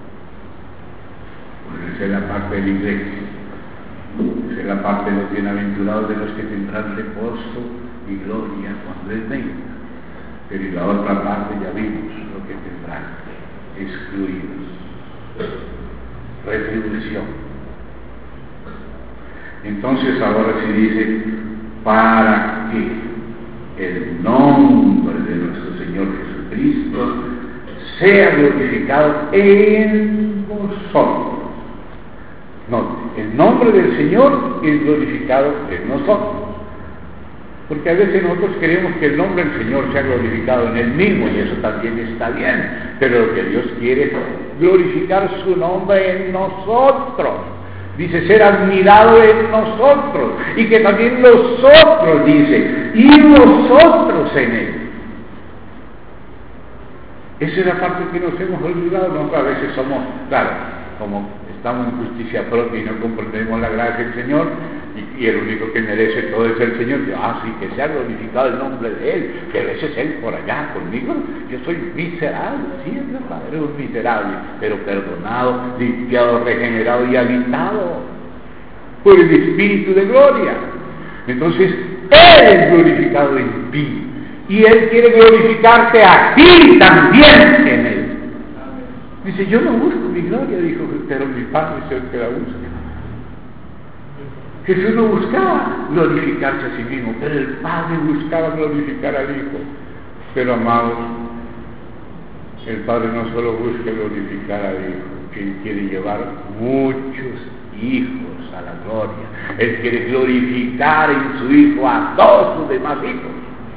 Pues esa es la parte de la iglesia. Esa es la parte de los bienaventurados, de los que tendrán reposo y gloria cuando Él venga. Pero y la otra parte ya vimos lo que tendrán, excluidos. Retribución. Entonces ahora sí dice, para que el nombre de nuestro Señor Jesucristo sea glorificado en vosotros. Note, el nombre del Señor es glorificado en nosotros. Porque a veces nosotros queremos que el nombre del Señor sea glorificado en Él mismo, y eso también está bien. Pero lo que Dios quiere es glorificar su nombre en nosotros. Dice, ser admirado en nosotros. Y que también nosotros, dice, y nosotros en Él. Esa es la parte que nos hemos olvidado. Nosotros a veces somos, claro, como estamos en justicia propia y no comprendemos la gracia del Señor, y, y el único que merece todo es el Señor. Yo, ah, sí, que sea glorificado el nombre de Él, que a veces Él por allá conmigo, yo soy miserable, sí, es verdad, eres un miserable, pero perdonado, limpiado, regenerado y habitado por el Espíritu de gloria. Entonces, Él es glorificado en ti, y Él quiere glorificarte a ti también en Él. Dice, yo no busco mi gloria, dijo, pero mi Padre es el que la busca. Jesús no buscaba glorificarse a sí mismo, pero el Padre buscaba glorificar al Hijo. Pero amados, el Padre no solo busca glorificar al Hijo, que Él quiere llevar muchos hijos a la gloria. Él quiere glorificar en su Hijo a todos sus demás hijos.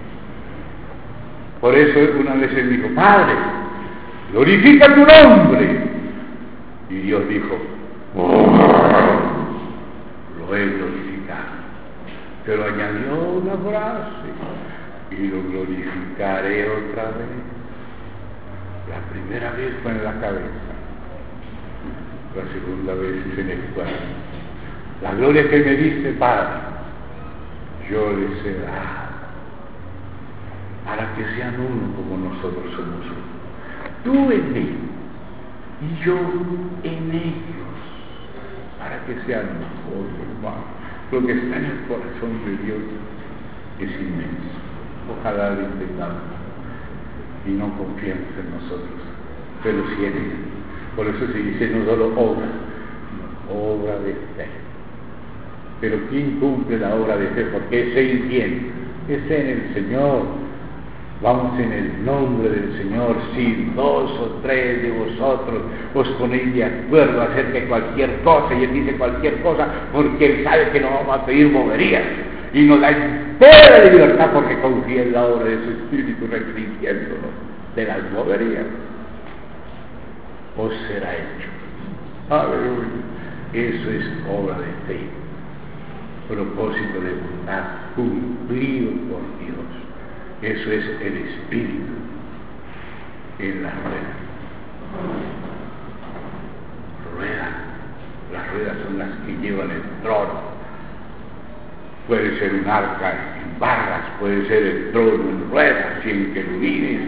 Por eso una vez Él dijo, Padre, glorifica tu nombre. Y Dios dijo, oh, lo he glorificado. Pero añadió una frase, y lo glorificaré otra vez. La primera vez fue en la cabeza, la segunda vez es en el cuerpo. La gloria que me diste, Padre, yo les he dado, para que sean uno como nosotros somos uno. Tú en mí y yo en ellos, para que sean mejor, hermano. Lo que está en el corazón de Dios es inmenso. Ojalá lo entendamos y no confiemos en nosotros, pero sí en Él. Por eso se dice no solo obra, sino obra de fe. Pero ¿quién cumple la obra de fe? Porque es en quién, es en el Señor. Vamos en el nombre del Señor, si dos o tres de vosotros os ponéis de acuerdo acerca de cualquier cosa, y Él dice cualquier cosa porque Él sabe que no vamos a pedir boberías, y nos da entera libertad porque confía en la obra de su Espíritu restringiéndonos de las boberías. Os será hecho. Aleluya. Eso es obra de fe, propósito de bondad cumplido por Dios. Eso es el Espíritu en la rueda. Rueda. Las ruedas son las que llevan el trono. Puede ser un arca en barras, puede ser el trono en ruedas, cien querubines,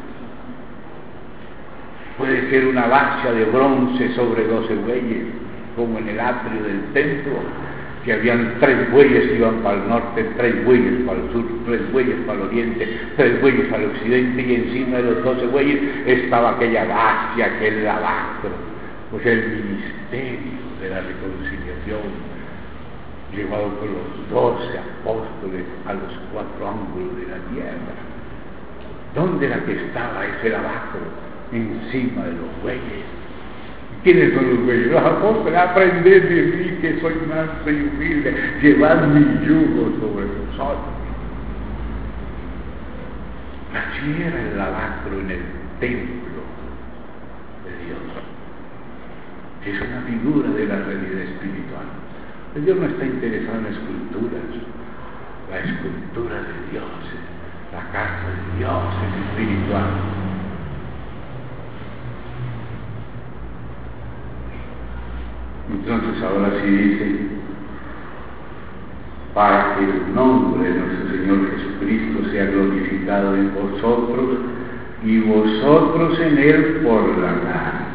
puede ser una vasija de bronce sobre doce bueyes, como en el atrio del templo, que habían tres bueyes que iban para el norte, tres bueyes para el sur, tres bueyes para el oriente, tres bueyes para el occidente, y encima de los doce bueyes estaba aquella vasija, aquel lavacro, pues el ministerio de la reconciliación, llevado por los doce apóstoles a los cuatro ángulos de la tierra. ¿Dónde era que estaba ese lavacro? Encima de los bueyes. ¿Quiénes son los bueyes? Los apóstoles. Aprended de mí, que soy manso y humilde, llevad mi yugo sobre vosotros. Así era el lavacro en el templo de Dios. Es una figura de la realidad espiritual. Dios no está interesado en esculturas. La escultura de Dios, la casa de Dios es espiritual. Entonces ahora sí dice, para que el nombre de nuestro Señor Jesucristo sea glorificado en vosotros y vosotros en Él por la gracia.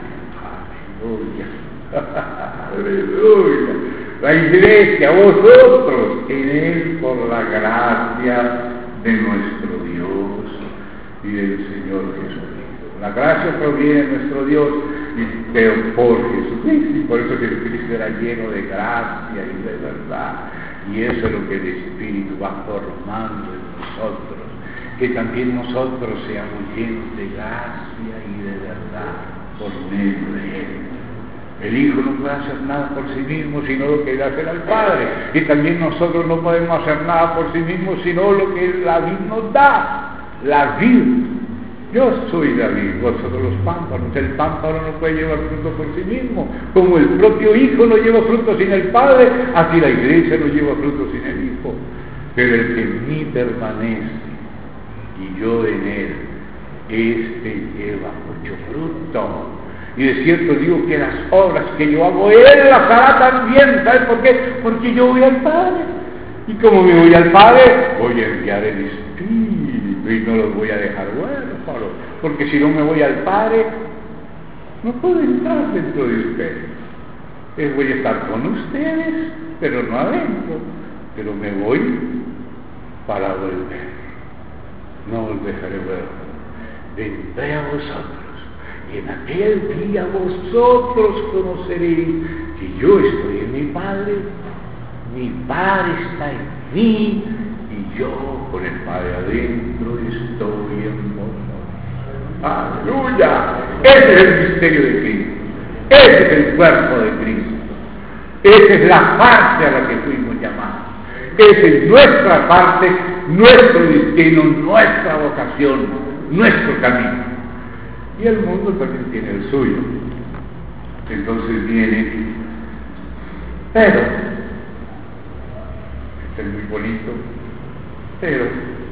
Aleluya. Aleluya. La iglesia, vosotros en Él por la gracia de nuestro Dios y del Señor Jesucristo. La gracia proviene de nuestro Dios, pero por Jesucristo, y por eso Jesucristo era lleno de gracia y de verdad, y eso es lo que el Espíritu va formando en nosotros, que también nosotros seamos llenos de gracia y de verdad por medio de Él. El Hijo no puede hacer nada por sí mismo, sino lo que le hace al Padre, y también nosotros no podemos hacer nada por sí mismos, sino lo que la vid nos da, la vid. Yo soy la vid, vosotros los pámpanos. El pámpano no puede llevar fruto por sí mismo, como el propio Hijo no lleva fruto sin el Padre, así la iglesia no lleva fruto sin el Hijo. Pero el que en mí permanece y yo en él, este lleva mucho fruto. Y de cierto digo que las obras que yo hago, Él las hará también. ¿Sabes por qué? Porque yo voy al Padre. Y como me voy al Padre, voy a enviar el Espíritu y no los voy a dejar huérfanos. Porque si no me voy al Padre, no puedo entrar dentro de ustedes. Eh, voy a estar con ustedes, pero no adentro. Pero me voy para volver. No os dejaré huérfanos. Vendré a vosotros. Y en aquel día vosotros conoceréis que yo estoy en mi Padre, mi Padre está en mí, y yo con el Padre adentro estoy en vosotros. ¡Aleluya! Ese es el misterio de Cristo. Ese es el cuerpo de Cristo. Esa es la parte a la que fuimos llamados. Esa es nuestra parte, nuestro destino, nuestra vocación, nuestro camino. Y el mundo también tiene el suyo. Entonces viene, pero, este es muy bonito, pero,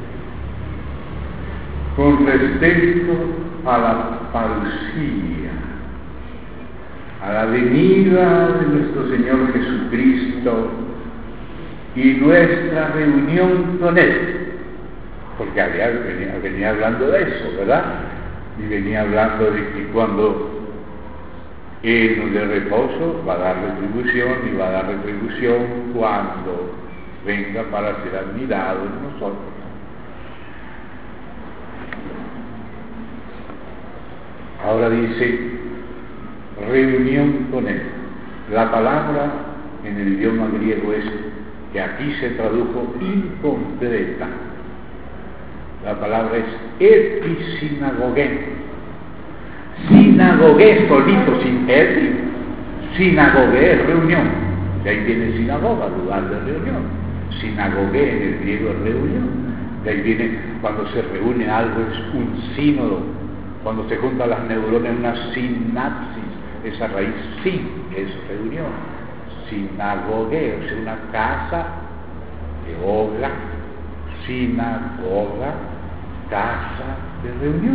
con respecto a la parucía, a la venida de nuestro Señor Jesucristo y nuestra reunión con Él, porque había, venía, venía hablando de eso, ¿verdad? Y venía hablando de que cuando Él nos dé reposo, va a dar retribución, y va a dar retribución cuando venga para ser admirado en nosotros. Ahora dice, reunión con Él. La palabra en el idioma griego es, que aquí se tradujo incompleta. La palabra es episinagogué. Sinagogué solito, sin epi. Sinagogué es reunión. De ahí viene sinagoga, lugar de reunión. Sinagogué en el griego es reunión. De ahí viene, cuando se reúne algo, es un sínodo. Cuando se juntan las neuronas, una sinapsis. Esa raíz sin es reunión. Sinagogué, o sea, una casa de obra. Sinagoga, casa de reunión.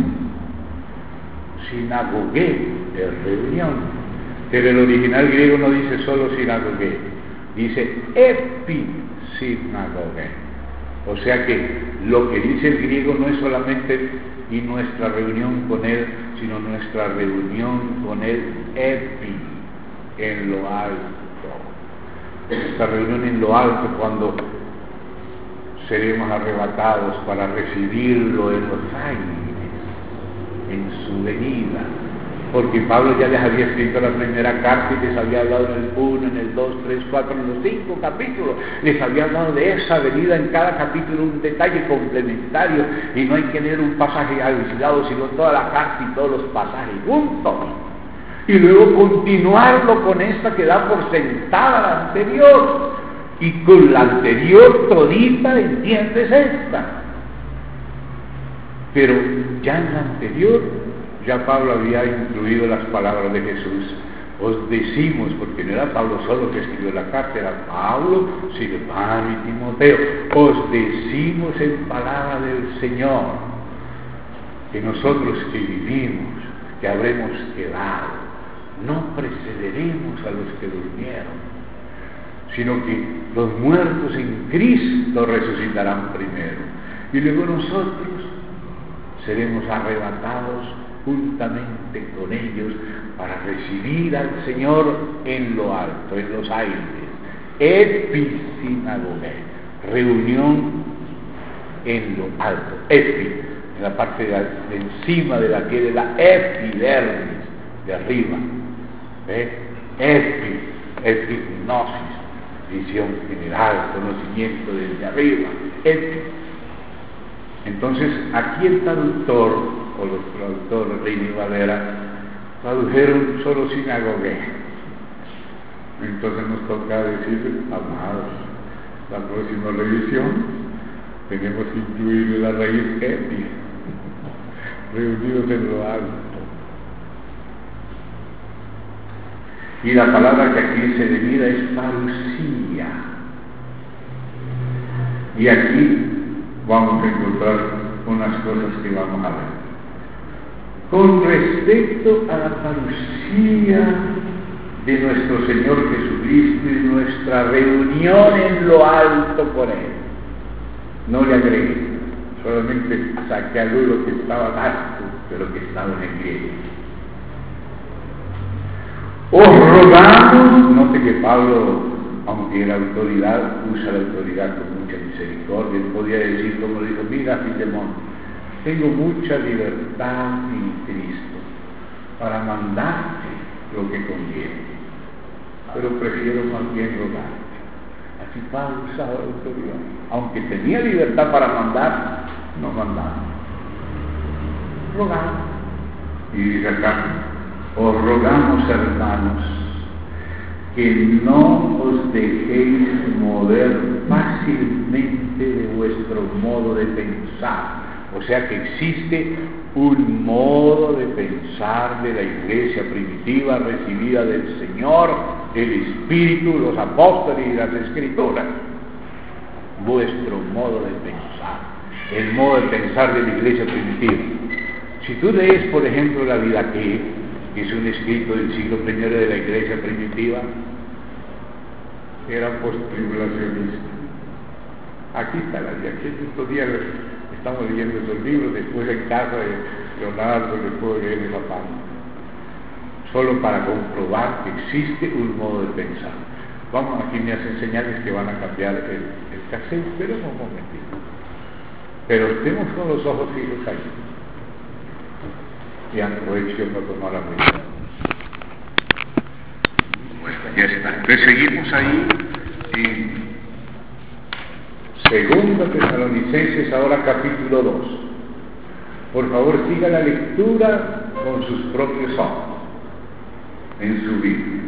Sinagogué de reunión. Pero el original griego no dice solo sinagogué, dice episinagogué. O sea que lo que dice el griego no es solamente y nuestra reunión con Él, sino nuestra reunión con Él epi, en lo alto. Nuestra reunión en lo alto, cuando seremos arrebatados para recibirlo en los aires, en su venida. Porque Pablo ya les había escrito la primera carta y les había hablado en el uno, en el dos, tres, cuatro, en los cinco capítulos. Les había hablado de esa venida en cada capítulo, un detalle complementario. Y no hay que leer un pasaje aislado, sino toda la carta y todos los pasajes juntos. Y luego continuarlo con esta que da por sentada la anterior. Y con la anterior todita entiendes esta. Pero ya en la anterior, ya Pablo había incluido las palabras de Jesús. Os decimos, porque no era Pablo solo que escribió la carta, era Pablo, Silvano y Timoteo. Os decimos en palabra del Señor que nosotros que vivimos, que habremos quedado, no precederemos a los que durmieron, sino que los muertos en Cristo resucitarán primero. Y luego nosotros seremos arrebatados juntamente con ellos para recibir al Señor en lo alto, en los aires. Episinagoge, reunión en lo alto. Epi, en la parte de, de encima de la piel, de la epidermis, de arriba. ¿Eh? Epi, epignosis, visión general, conocimiento desde arriba. Epi. Entonces, aquí el traductor o los traductores Reina y Valera tradujeron solo sinagogue. Entonces nos toca decir, amados, la próxima revisión tenemos que incluir la raíz epi, reunidos en lo alto. Y la palabra que aquí se venida es parusía. Y aquí vamos a encontrar unas cosas que vamos a ver. Con respecto a la parusía de nuestro Señor Jesucristo y nuestra reunión en lo alto con Él, no le agregué, solamente saqué algo de lo que estaba alto de lo que estaba en el griego. Os rogamos, note que Pablo, aunque era autoridad, usa la autoridad con mucha misericordia. Él podía decir, como dijo, mira, Filemón, tengo mucha libertad en Cristo para mandarte lo que conviene, pero prefiero más bien rogarte. Así Pablo usaba la autoridad. Aunque tenía libertad para mandar, no mandaba. Rogar. Y dice acá, os rogamos, hermanos, que no os dejéis mover fácilmente de vuestro modo de pensar. O sea que existe un modo de pensar de la iglesia primitiva recibida del Señor, el Espíritu, los apóstoles y las Escrituras. Vuestro modo de pensar, el modo de pensar de la iglesia primitiva. Si tú lees, por ejemplo, la Vida que es un escrito del siglo primero de la iglesia primitiva, era post-tribulacionista. Aquí está la vida, aquí estos días estamos leyendo esos libros, después en casa de Leonardo les puedo leer esa parte, solo para comprobar que existe un modo de pensar. Vamos, aquí me hacen señales que van a cambiar el, el cassette, pero un momentito. Pero estemos con los ojos fijos ahí. Y aprovecho para tomar la medida. Bueno, ya está. Entonces seguimos ahí en Segunda Tesalonicenses, ahora capítulo dos. Por favor, siga la lectura con sus propios ojos en su Biblia.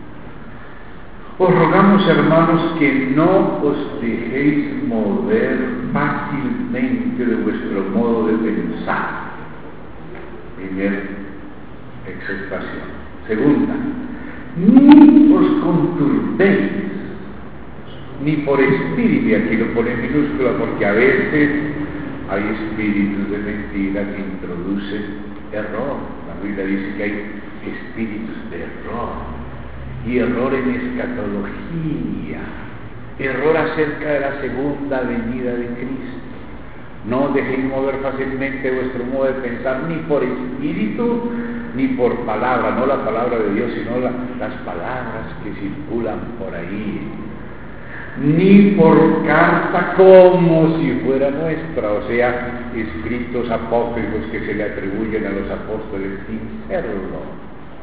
Os rogamos, hermanos, que no os dejéis mover fácilmente de vuestro modo de pensar. Primera exhortación. Segunda, ni os conturbéis, ni por espíritu, y aquí lo pone en minúscula porque a veces hay espíritus de mentira que introducen error. La Biblia dice que hay espíritus de error y error en escatología, Error acerca de la segunda venida de Cristo. No dejéis mover fácilmente vuestro modo de pensar, ni por espíritu, ni por palabra, no la palabra de Dios, sino la, las palabras que circulan por ahí, ni por carta como si fuera nuestra, o sea, escritos apócrifos que se le atribuyen a los apóstoles sin serlo.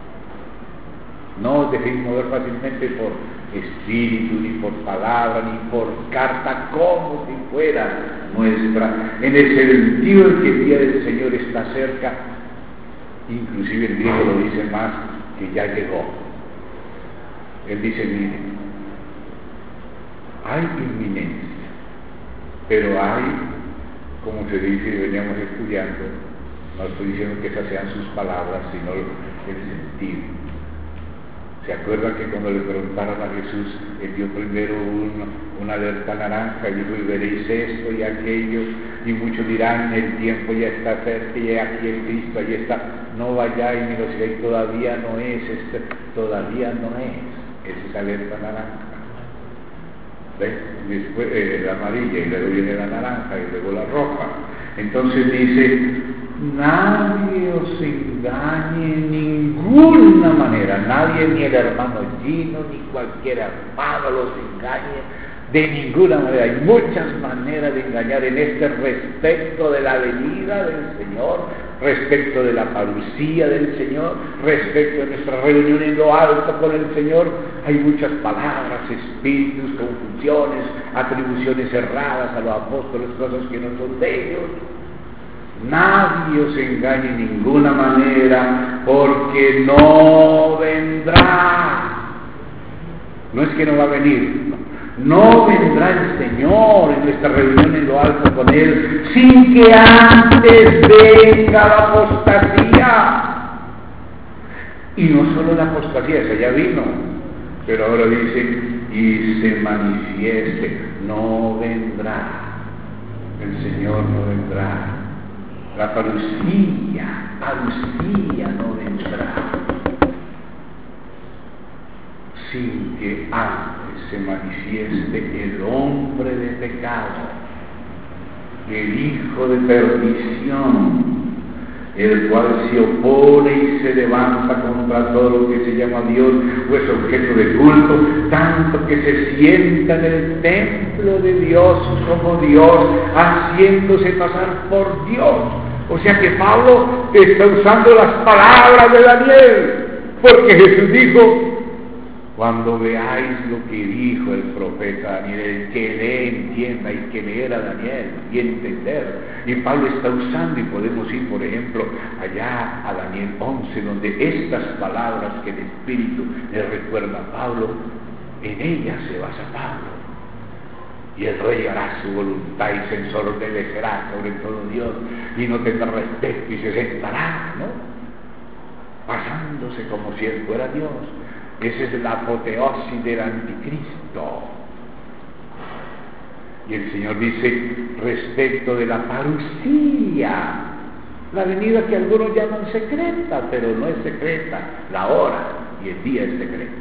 No os dejéis mover fácilmente por espíritu, ni por palabra, ni por carta, como si fuera nuestra, en el sentido de que el día del Señor está cerca. Inclusive el griego lo dice más, que ya llegó. Él dice, mire, hay inminencia, pero hay, como se dice y veníamos estudiando, no estoy diciendo que esas sean sus palabras, sino el sentido. ¿Se acuerdan que cuando le preguntaron a Jesús, él dio primero un, una alerta naranja y dijo, y veréis esto y aquello, y muchos dirán, el tiempo ya está cerca y aquí el Cristo, allí está, no vayáis ni lo sigáis, todavía no es, este, todavía no es, es esa alerta naranja. ¿Ves? Después eh, la amarilla y luego viene la naranja y luego la roja. Entonces dice, nadie os engañe en ninguna manera, nadie, ni el hermano Gino, ni cualquier hermano los engañe de ninguna manera. Hay muchas maneras de engañar en este respecto de la venida del Señor, respecto de la parucía del Señor, respecto de nuestra reunión en lo alto con el Señor. Hay muchas palabras, espíritus, confusiones, atribuciones erradas a los apóstoles, cosas que no son de ellos. Nadie os engañe en ninguna manera, porque no vendrá. No es que no va a venir, no. No vendrá el Señor en nuestra reunión en lo alto con Él, sin que antes venga la apostasía. Y no solo la apostasía, esa ya vino, pero ahora dice, y se manifieste, no vendrá. El Señor no vendrá. La parucía, parucía no vendrá sin que antes se manifieste el hombre de pecado, el hijo de perdición, el cual se opone y se levanta contra todo lo que se llama Dios o es objeto de culto, tanto que se sienta en el templo de Dios como Dios, haciéndose pasar por Dios. O sea que Pablo está usando las palabras de Daniel, porque Jesús dijo, cuando veáis lo que dijo el profeta Daniel, el que lee entienda, hay que leer a Daniel y entender. Y Pablo está usando, y podemos ir, por ejemplo, allá a Daniel once, donde estas palabras que el Espíritu le recuerda a Pablo, en ellas se basa Pablo. Y el rey hará su voluntad y se ensordecerá sobre todo Dios y no tendrá respeto y se sentará, ¿no? Pasándose como si él fuera Dios. Esa es la apoteosis del anticristo. Y el Señor dice respecto de la parucía, la venida que algunos llaman secreta, pero no es secreta, la hora y el día es secreto.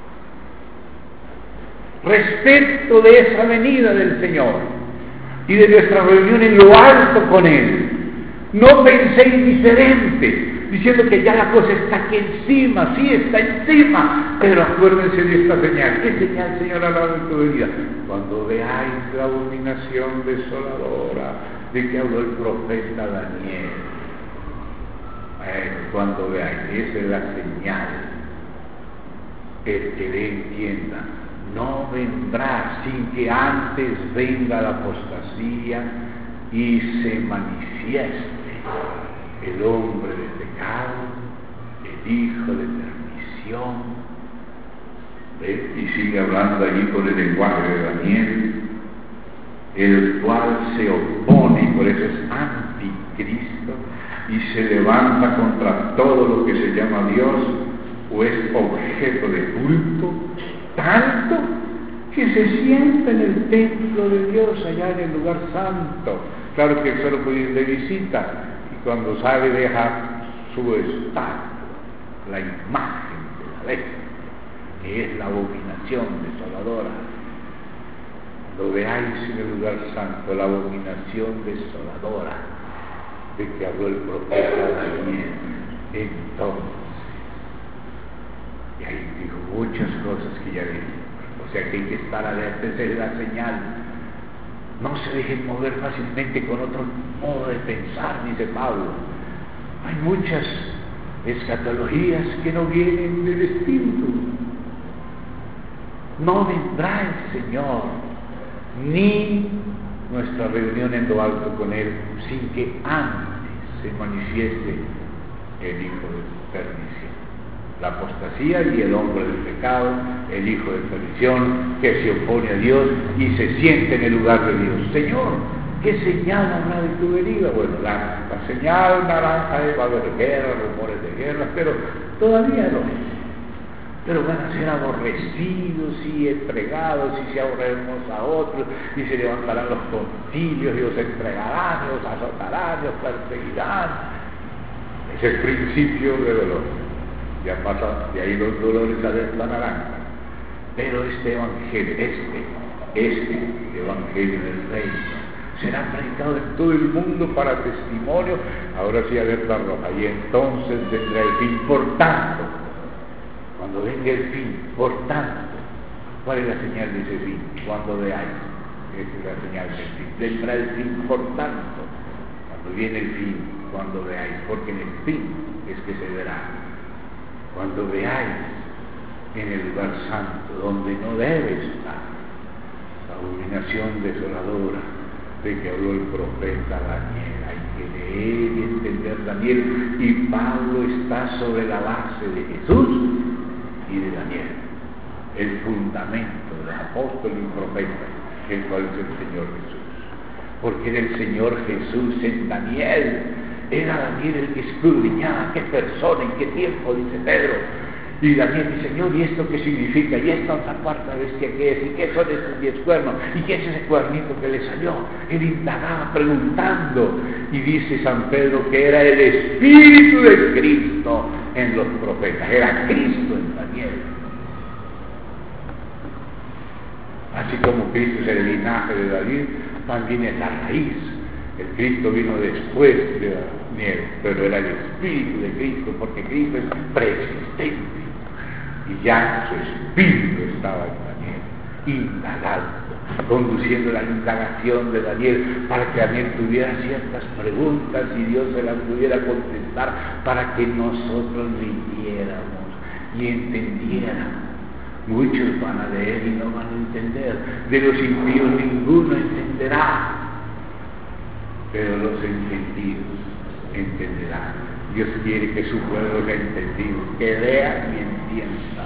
Respecto de esa venida del Señor y de nuestra reunión en lo alto con Él, no penséis diferente, diciendo que ya la cosa está aquí encima, sí está encima, pero acuérdense de esta señal. ¿Qué señal, Señor, ha dado en tu venida? Cuando veáis la abominación desoladora de que habló el profeta Daniel. Eh, cuando veáis, esa es la señal. El que le entienda, no vendrá sin que antes venga la apostasía y se manifieste el hombre de pecado, el hijo de perdición. ¿Ves? Y sigue hablando allí con el lenguaje de Daniel, el cual se opone, por eso es anticristo, y se levanta contra todo lo que se llama Dios o es objeto de culto, tanto que se sienta en el templo de Dios, allá en el lugar santo. Claro que él solo puede ir de visita, y cuando sale deja su estatua, la imagen de la bestia, que es la abominación desoladora. Lo veáis en el lugar santo, la abominación desoladora de que habló el profeta Daniel. Entonces, y ahí dijo muchas cosas que ya dije. O sea que hay que estar alerta, esa es la señal. No se dejen mover fácilmente con otro modo de pensar, dice Pablo. Hay muchas escatologías que no vienen del Espíritu. No vendrá el Señor, ni nuestra reunión en lo alto con Él, sin que antes se manifieste el Hijo de perdición. La apostasía y el hombre del pecado, el hijo de perdición, que se opone a Dios y se siente en el lugar de Dios. Señor, ¿qué señal habrá de tu venida? Bueno, la, la señal naranja es, va a haber guerra, rumores de guerra, pero todavía no es. Pero van a ser aborrecidos y entregados y se aborrecerán unos a otros y se levantarán los concilios y los entregarán, y los azotarán, y los perseguirán. Es el principio de dolor. Ya pasa de ahí los dolores a la naranja. Pero este evangelio, este, este evangelio del reino, será predicado en todo el mundo para testimonio. Ahora sí, alerta roja. Y entonces vendrá el fin. Por tanto, cuando venga el fin, por tanto, ¿cuál es la señal de ese fin? Cuando veáis, esa es la señal del fin. Vendrá el fin, por tanto, cuando viene el fin, cuando veáis, porque en el fin es que se verá. Cuando veáis en el lugar santo, donde no debe estar, la abominación desoladora de que habló el profeta Daniel. Hay que leer y entender Daniel, y Pablo está sobre la base de Jesús y de Daniel, el fundamento del apóstol y profeta, el cual es el Señor Jesús. Porque era el Señor Jesús en Daniel. Era Daniel el que escudriñaba qué persona, en qué tiempo, dice Pedro. Y Daniel dice, Señor, ¿y esto qué significa? ¿Y esta otra cuarta bestia qué es? ¿Y qué son estos diez cuernos? ¿Y qué es ese cuernito que le salió? Él indagaba preguntando. Y dice San Pedro que era el Espíritu de Cristo en los profetas. Era Cristo en Daniel. Así como Cristo es el linaje de David, también es la raíz. El Cristo vino después de Daniel, pero era el Espíritu de Cristo, porque Cristo es preexistente. Y ya su Espíritu estaba en Daniel, indagando, conduciendo la indagación de Daniel, para que Daniel tuviera ciertas preguntas y Dios se las pudiera contestar, para que nosotros viviéramos y entendiéramos. Muchos van a leer y no van a entender. De los impíos ninguno entenderá, pero los entendidos entenderán. Dios quiere que su pueblo sea entendido, que vea y entienda.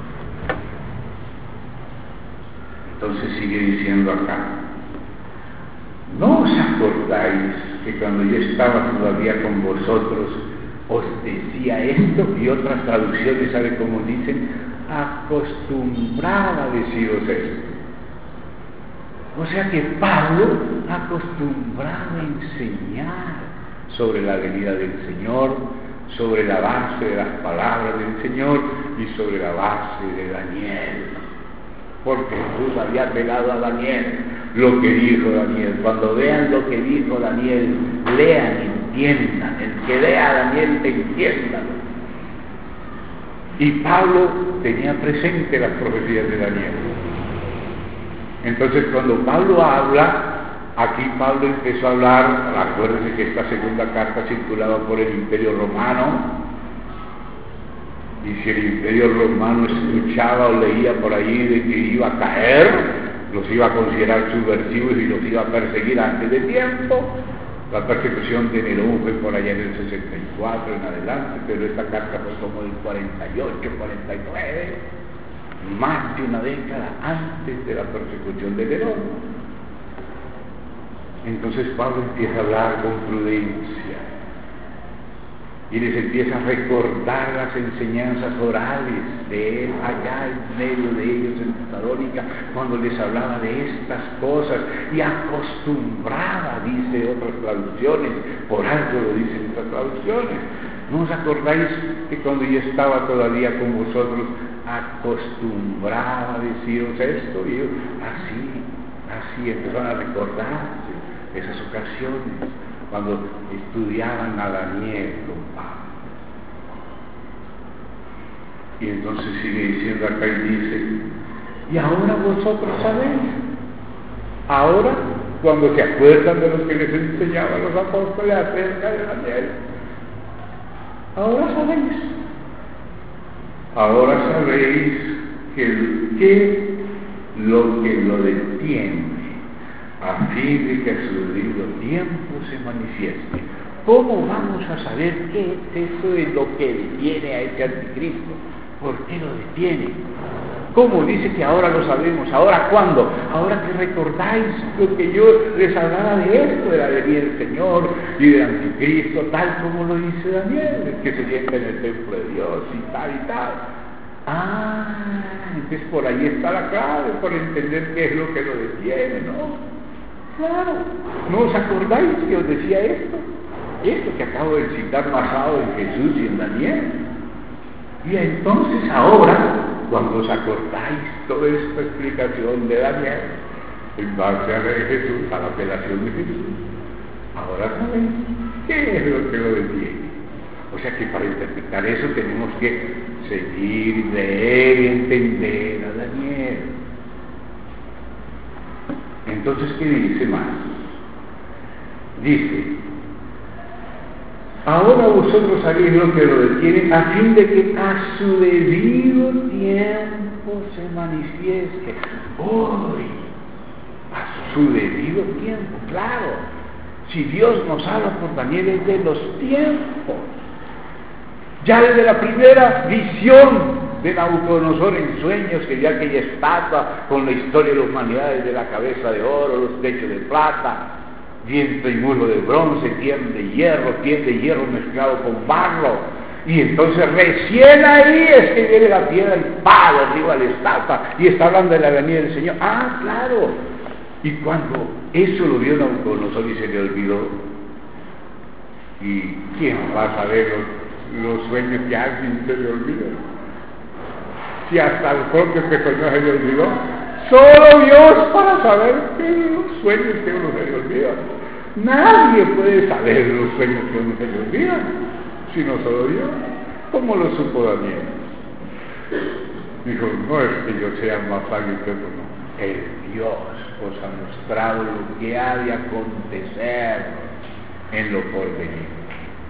Entonces sigue diciendo acá, ¿no os acordáis que cuando yo estaba todavía con vosotros os decía esto? Y otras traducciones, ¿sabe cómo dicen? Acostumbraba a deciros esto. O sea que Pablo acostumbraba a enseñar sobre la venida del Señor, sobre la base de las palabras del Señor y sobre la base de Daniel. Porque Jesús había velado a Daniel lo que dijo Daniel. Cuando vean lo que dijo Daniel, lean y entiendan. El que lea a Daniel, entiéndalo. Y Pablo tenía presente las profecías de Daniel. Entonces cuando Pablo habla, aquí Pablo empezó a hablar, acuérdense que esta segunda carta circulaba por el Imperio Romano, y si el Imperio Romano escuchaba o leía por ahí de que iba a caer, los iba a considerar subversivos y los iba a perseguir antes de tiempo. La persecución de Nerón fue por allá en el sesenta y cuatro en adelante, pero esta carta fue como del cuarenta y ocho, cuarenta y nueve, más de una década antes de la persecución de Nerón. Entonces Pablo empieza a hablar con prudencia y les empieza a recordar las enseñanzas orales de él allá en medio de ellos en Tesalónica, cuando les hablaba de estas cosas, y acostumbraba, dice otras traducciones, por algo lo dicen otras traducciones. ¿No os acordáis que cuando yo estaba todavía con vosotros acostumbraba a deciros esto? Y yo, así, Así empezaron a recordarse esas ocasiones cuando estudiaban a Daniel con Pablo. Y entonces sigue diciendo acá y dice, y ahora vosotros sabéis, ahora cuando se acuerdan de lo que les enseñaban los apóstoles acerca de Daniel, ahora sabéis, ahora sabéis que, que lo que lo detiene a fin de que a su debido tiempo se manifieste. ¿Cómo vamos a saber qué es eso de lo que detiene a ese anticristo? ¿Por qué lo detiene? ¿Cómo dice que ahora lo sabemos? ¿Ahora cuándo? Ahora que recordáis lo que yo les hablaba de esto, de la venida del Señor y del anticristo, tal como lo dice Daniel, el que se sienta en el templo de Dios y tal y tal. Ah, entonces por ahí está la clave, por entender qué es lo que lo detiene, ¿no? Claro, ¿no os acordáis que os decía esto? Esto que acabo de citar basado en Jesús y en Daniel. Y entonces ahora, cuando os acordáis toda esta explicación de Daniel, en base a la de Jesús, a la apelación de Jesús, ahora sabéis qué es lo que lo detiene. O sea que para interpretar eso tenemos que seguir, leer y entender a Daniel. Entonces, ¿qué dice más? Dice, ahora vosotros sabéis lo que lo detiene a fin de que a su debido tiempo se manifieste. Hoy, a su debido tiempo, claro. Si Dios nos habla por Daniel es de los tiempos. Ya desde la primera visión de Nabucodonosor en sueños, que ya aquella estatua con la historia de la humanidad desde la cabeza de oro, los techos de plata, vientre y muslo de bronce, piel de hierro, piel de hierro mezclado con barro, y entonces recién ahí es que viene la piedra y palo arriba de la estatua, y está hablando de la venida del Señor. Ah, claro. Y cuando eso lo vio Nabucodonosor y se le olvidó, ¿y quién va a saber los, los sueños que alguien se le olvida? Si hasta el propio que soñó se le olvidó, solo Dios para saber que los sueños que uno se le olvida. Nadie puede saber los sueños que uno se le olvida, sino solo Dios. ¿Cómo lo supo Daniel? Dijo, no es que yo sea más sabio que otro, no. El Dios os ha mostrado lo que ha de acontecer en lo porvenir.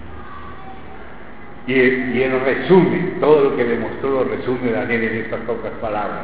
Y, y él resume, todo lo que demostró lo resume Daniel en estas pocas palabras.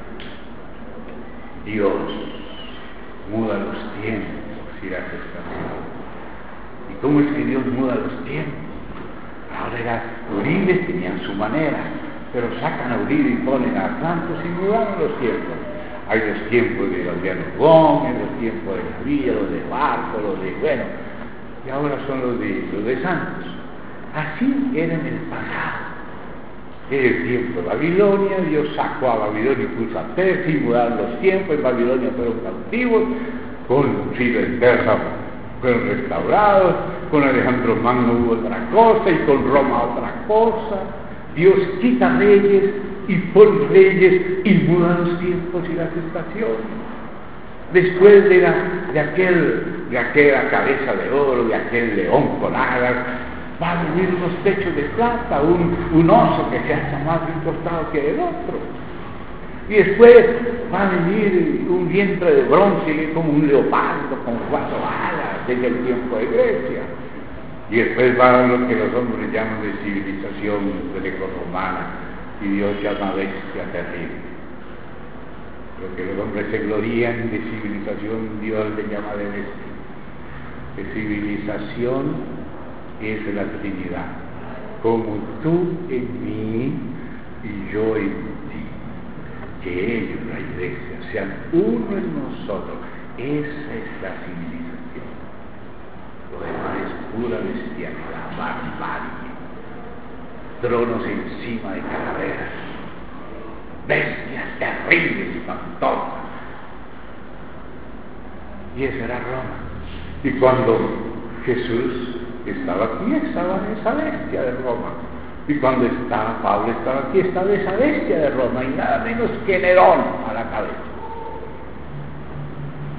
Dios muda los tiempos y las estaciones. ¿Y cómo es que Dios muda los tiempos? Ahora eran Uribe, tenían su manera, pero sacan a Uribe y ponen a Santos y mudan los tiempos. Hay los tiempos de Adriano Gómez, los tiempos de Gaviria, los de Barco, los de, bueno, y ahora son los de, los de Santos. Así era en el pasado. En el tiempo de Babilonia, Dios sacó a Babilonia y puso a Persia y mudaron los tiempos. En Babilonia fueron cautivos, con Ciro en Persia fueron restaurados, con Alejandro Magno hubo otra cosa y con Roma otra cosa. Dios quita reyes y pone reyes y muda los tiempos y las estaciones. Después de, la, de, aquel, de aquella cabeza de oro, de aquel león con alas, va a venir unos techos de plata, un, un oso que sea hasta más bien costado que el otro. Y después va a venir un vientre de bronce como un leopardo con cuatro alas desde el tiempo de Grecia. Y después va a lo que los hombres llaman de civilización grecorromana y Dios llama bestia terrible. Lo que los hombres se glorían de civilización, Dios le llama de bestia. De civilización es la Trinidad, como tú en mí y yo en ti, que ellos, la iglesia, sean uno en nosotros. Esa es la civilización. Lo demás es pura bestialidad, barbarie, tronos encima de calaveras, bestias terribles y espantosas. Y esa era Roma. Y cuando Jesús estaba aquí, estaba esa bestia de Roma. Y cuando estaba Pablo, estaba aquí, estaba esa bestia de Roma, y nada menos que Nerón a la cabeza.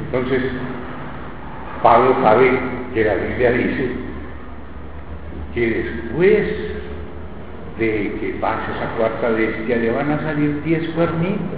Entonces, Pablo sabe que la Biblia dice que después de que pase esa cuarta bestia le van a salir diez cuernitos.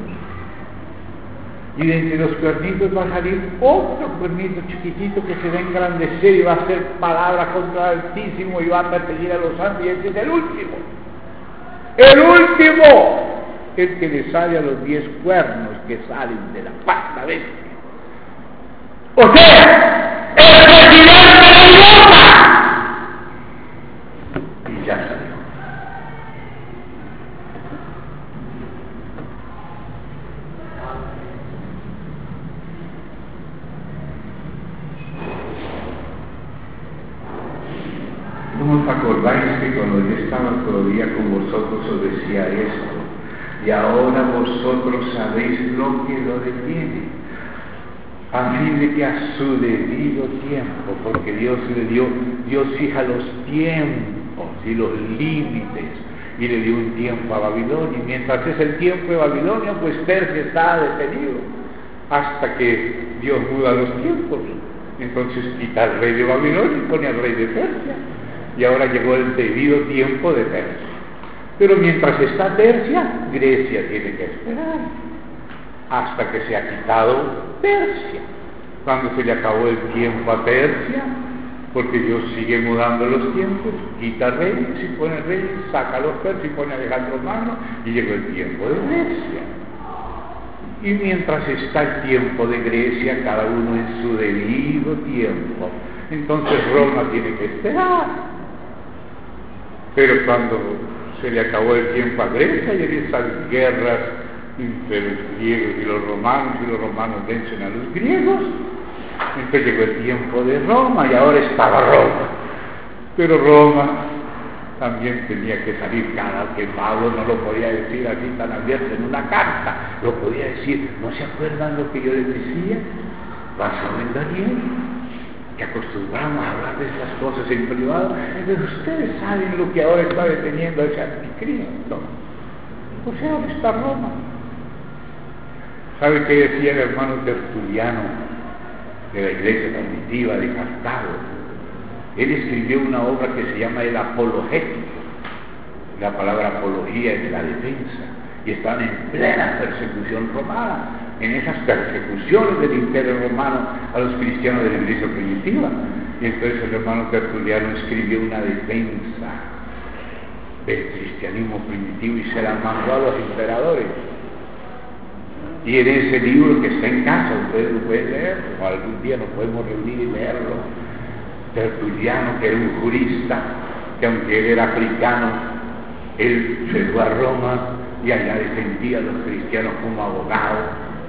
Y de entre los cuernitos va a salir otro cuernito chiquitito que se va a engrandecer y va a hacer palabra contra el Altísimo y va a perseguir a los santos, y ese es el último. ¡El último! El que le sale a los diez cuernos que salen de la cuarta bestia. ¡O sea! ¡El presidente de Europa! Y ya salió. ¿No os acordáis que cuando yo estaba todavía con vosotros os decía esto? Y ahora vosotros sabéis lo que lo detiene, a fin de que a su debido tiempo, porque Dios le dio, Dios fija los tiempos y los límites, y le dio un tiempo a Babilonia, y mientras es el tiempo de Babilonia, pues Persia está detenido, hasta que Dios muda los tiempos. Entonces quita al rey de Babilonia y pone al rey de Persia, y ahora llegó el debido tiempo de Persia. Pero mientras está Persia, Grecia tiene que esperar hasta que se ha quitado Persia. Cuando se le acabó el tiempo a Persia, porque Dios sigue mudando los tiempos, quita reyes y pone reyes, saca a los persas y pone a Alejandro Magno, y llegó el tiempo de Grecia. Y mientras está el tiempo de Grecia, cada uno en su debido tiempo, entonces Roma tiene que esperar. Pero cuando se le acabó el tiempo a Grecia y en esas guerras entre los griegos y los romanos, y los romanos vencen a los griegos, entonces llegó el tiempo de Roma y ahora estaba Roma. Pero Roma también tenía que salir, cada que Pablo no lo podía decir así tan abierto en una carta, lo podía decir. ¿No se acuerdan lo que yo les decía? Basado en Daniel, que acostumbramos a hablar de esas cosas en privado. Entonces ustedes saben lo que ahora está deteniendo a ese anticristo. O sea, ahora está Roma. ¿Sabe qué decía el hermano Tertuliano de la iglesia primitiva de Cartago? Él escribió una obra que se llama El Apologético. La palabra apología es la defensa, y están en plena persecución romana, en esas persecuciones del imperio romano a los cristianos de la iglesia primitiva. Y entonces el hermano Tertuliano escribió una defensa del cristianismo primitivo y se la mandó a los emperadores. Y en ese libro, que está en casa, ustedes lo pueden leer, o algún día nos podemos reunir y leerlo. Tertuliano, que era un jurista, que aunque él era africano, él se fue a Roma y allá defendía a los cristianos como abogado,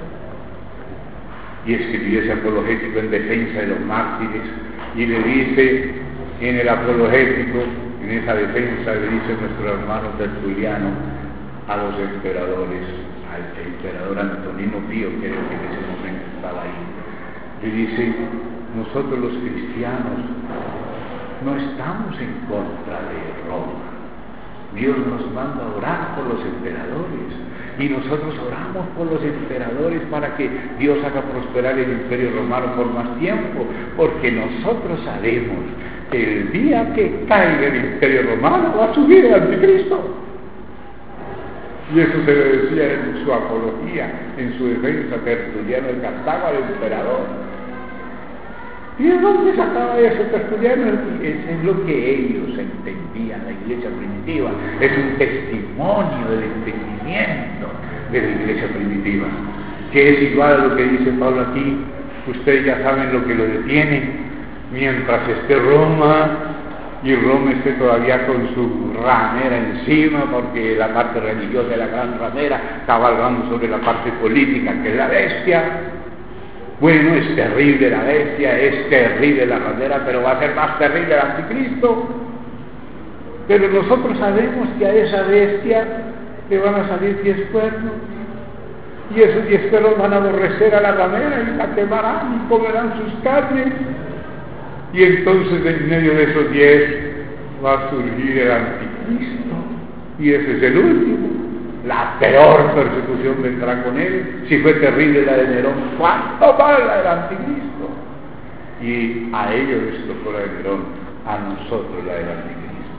y escribió ese apologético en defensa de los mártires, y le dice en el apologético, en esa defensa, le dice nuestro hermano Tertuliano a los emperadores, al emperador Antonino Pío, que era el que en ese momento estaba ahí, le dice: nosotros los cristianos no estamos en contra de Roma. Dios nos manda a orar por los emperadores, y nosotros oramos por los emperadores para que Dios haga prosperar el imperio romano por más tiempo, porque nosotros sabemos que el día que caiga el imperio romano va a subir el anticristo. Y eso se le decía en su apología, en su defensa, Tertuliano de Cartago al emperador. ¿Y de dónde sacaba eso Tertuliano? Y eso es lo que ellos entendían, la iglesia primitiva. Es un testimonio del entendimiento de la iglesia primitiva, que es igual a lo que dice Pablo aquí. Ustedes ya saben lo que lo detiene. Mientras esté Roma, y Roma esté todavía con su ramera encima, porque la parte religiosa de la gran ramera cabalgando sobre la parte política, que es la bestia. Bueno, es terrible la bestia, es terrible la ramera, pero va a ser más terrible el anticristo. Pero nosotros sabemos que a esa bestia le van a salir diez cuernos, y esos diez cuernos van a aborrecer a la ramera y la quemarán y comerán sus carnes. Y entonces en medio de esos diez va a surgir el anticristo, y ese es el último. la peor persecución vendrá con él. Si fue terrible la de Nerón, ¿cuánto más la del anticristo? Y a ellos les tocó la de Nerón, a nosotros la del anticristo.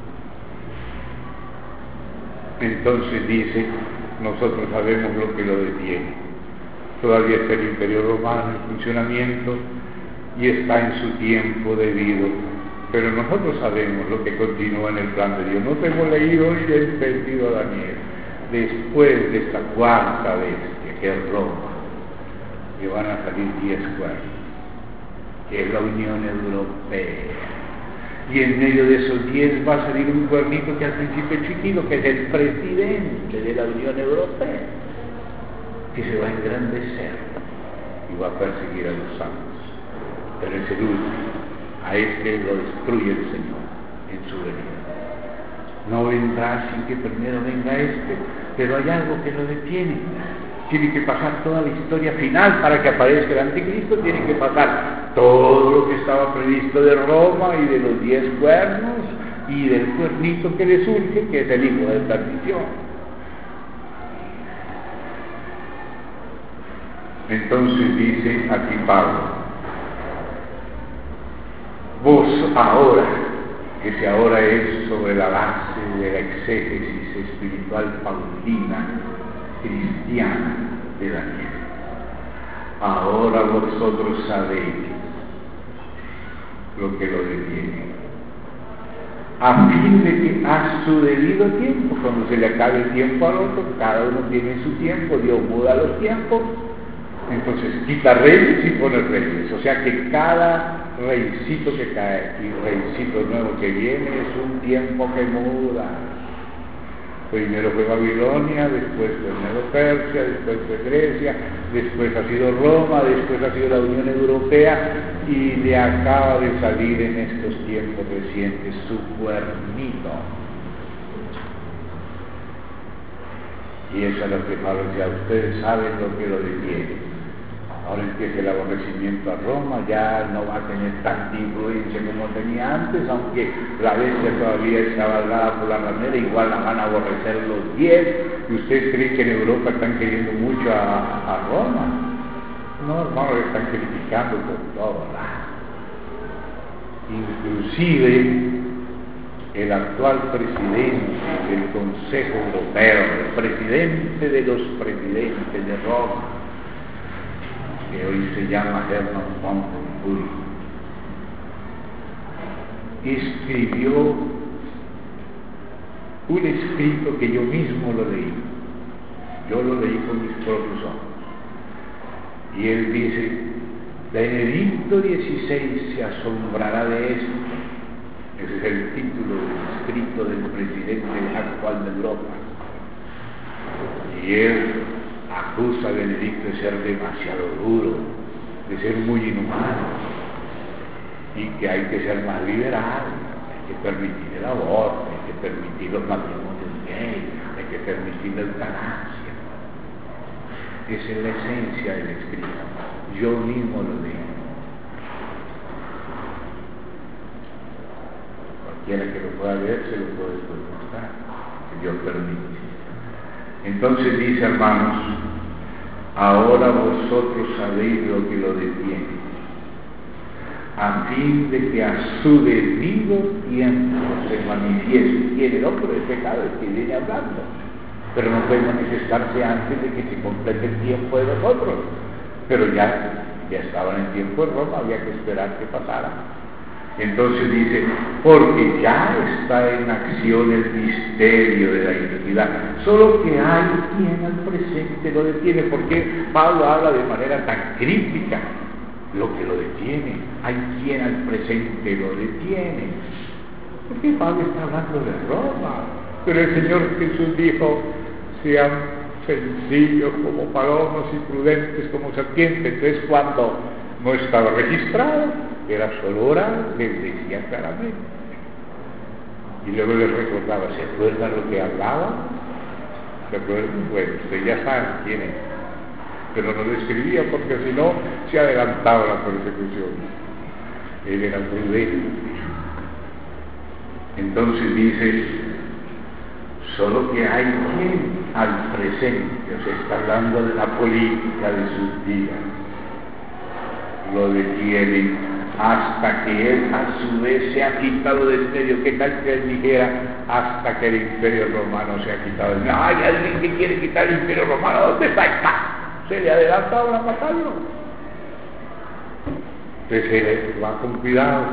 Entonces dice, nosotros sabemos lo que lo detiene. Todavía está el Imperio Romano en funcionamiento y está en su tiempo debido, pero nosotros sabemos lo que continúa en el plan de Dios. No hemos leído ni entendido a Daniel. Después de esta cuarta bestia, que es Roma, que van a salir diez cuernos, que es la Unión Europea, y en medio de esos diez va a salir un cuernito que al principio es chiquito, que es el presidente de la Unión Europea, que se va a engrandecer y va a perseguir a los santos, pero es el último. A este lo destruye el Señor en su venida. No vendrá sin que primero venga este, pero hay algo que lo detiene. Tiene que pasar toda la historia final para que aparezca el anticristo. Tiene que pasar todo lo que estaba previsto de Roma y de los diez cuernos y del cuernito que le surge, que es el hijo de perdición. Entonces dice aquí Pablo, vos ahora, ese ahora es sobre la base de la exégesis espiritual paulina, cristiana de Daniel. Ahora vosotros sabéis lo que lo detiene, a fin de que a su debido tiempo, cuando se le acabe el tiempo al otro, cada uno tiene su tiempo, Dios muda los tiempos, entonces quita reyes y pone reyes, o sea que cada reycito que cae y reycito nuevo que viene es un tiempo que muda. Primero fue Babilonia, después fue Medo Persia, después fue Grecia, después ha sido Roma, después ha sido la Unión Europea y le acaba de salir en estos tiempos recientes su cuernito. Y eso es lo que Pablo decía, ustedes saben lo que lo detiene. Ahora empieza el aborrecimiento a Roma, ya no va a tener tanta influencia como tenía antes, aunque la bestia todavía está avalada por la ramera, igual la van a aborrecer los diez, y ustedes creen que en Europa están queriendo mucho a, a Roma. No, hermano, le están criticando por todo lado. Inclusive el actual presidente del Consejo Europeo, el presidente de los presidentes de Roma, que hoy se llama Herman von Rompuy, escribió un escrito que yo mismo lo leí, yo lo leí con mis propios ojos, y él dice, Benedicto dieciséis se asombrará de esto. Ese es el título del escrito del presidente actual de Europa, y él acusa a Benedicto de ser demasiado duro, de ser muy inhumano, y que hay que ser más liberal, hay que permitir el aborto, hay que permitir los matrimonios gays, hay que permitir la eutanasia. Esa es la esencia del escrito, yo mismo lo digo. Cualquiera que lo pueda leer se lo puede después mostrar, que Dios permite. Entonces dice, hermanos, ahora vosotros sabéis lo que lo detiene, a fin de que a su debido tiempo se manifieste. Y el hombre de pecado es que viene hablando, pero no puede manifestarse antes de que se complete el tiempo de nosotros. Pero ya, ya estaba en el tiempo de Roma, había que esperar que pasara. Entonces dice, porque ya está en acción el misterio de la iniquidad, solo que hay quien al presente lo detiene. Porque Pablo habla de manera tan crítica lo que lo detiene, hay quien al presente lo detiene. Porque Pablo está hablando de Roma, pero el Señor Jesús dijo, sean sencillos como palomas y prudentes como serpientes. Entonces cuando no estaba registrado, era solo oral, les decía claramente. Y luego les recordaba, ¿se acuerdan lo que hablaba? ¿Se acuerdan? Bueno, ustedes ya saben quién es. Pero no lo escribía porque si no, se adelantaba la persecución. Él era prudente. Entonces dice, Solo que hay quien al presente, o sea, está hablando de la política de sus días, lo detiene hasta que él a su vez se ha quitado del medio. ¿Qué tal que él dijera hasta que el imperio romano se ha quitado del medio? ¡Ay, alguien que quiere quitar el imperio romano! ¿Dónde está? ¡Está! Se le adelanta ahora a matarlo. Entonces va con cuidado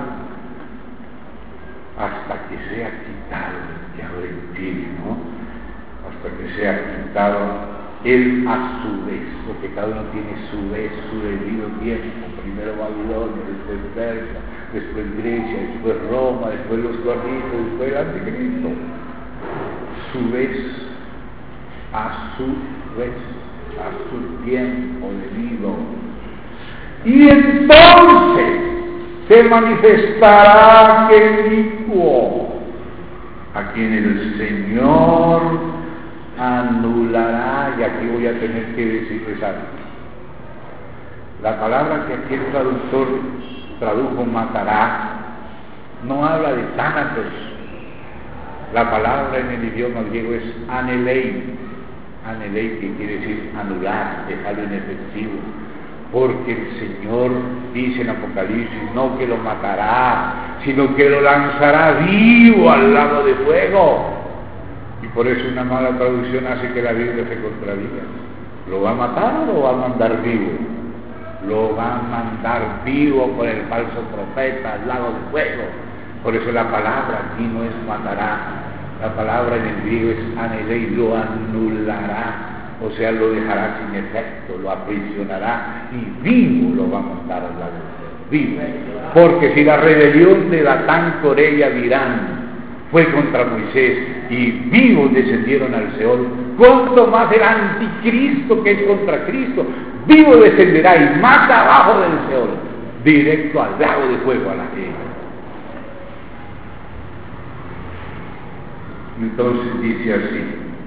hasta que sea quitado, que ahora entiende, ¿no? Hasta que sea quitado él a su vez, porque cada uno tiene su vez, su debido tiempo. Primero Babilonia, después Persia, después Grecia, después Roma, después los gorditos, después el Anticristo. Su vez, a su vez, a su tiempo debido. Y entonces se manifestará aquel inicuo, a quien el Señor anulará. Y aquí voy a tener que decirles algo. La palabra que aquí el traductor tradujo matará no habla de tánatos. La palabra en el idioma griego es anelei. Anelei, que quiere decir anular, dejarlo inefectivo. Porque el Señor dice en Apocalipsis no que lo matará, sino que lo lanzará vivo al lago de fuego. Y por eso una mala traducción hace que la Biblia se contradiga. ¿Lo va a matar o lo va a mandar vivo? Lo va a mandar vivo por el falso profeta al lago de fuego. Por eso la palabra aquí no es matará. La palabra en el griego es anelei, lo anulará. O sea, lo dejará sin efecto, lo aprisionará y vivo lo va a mandar al lago de fuego. Vivo. Porque si la rebelión de Datán, Coré, Virán fue contra Moisés y vivos descendieron al Seol, ¿cuánto más el anticristo, que es contra Cristo, vivo descenderá y más abajo del Seol, directo al lago de fuego, a la gente? Entonces dice así: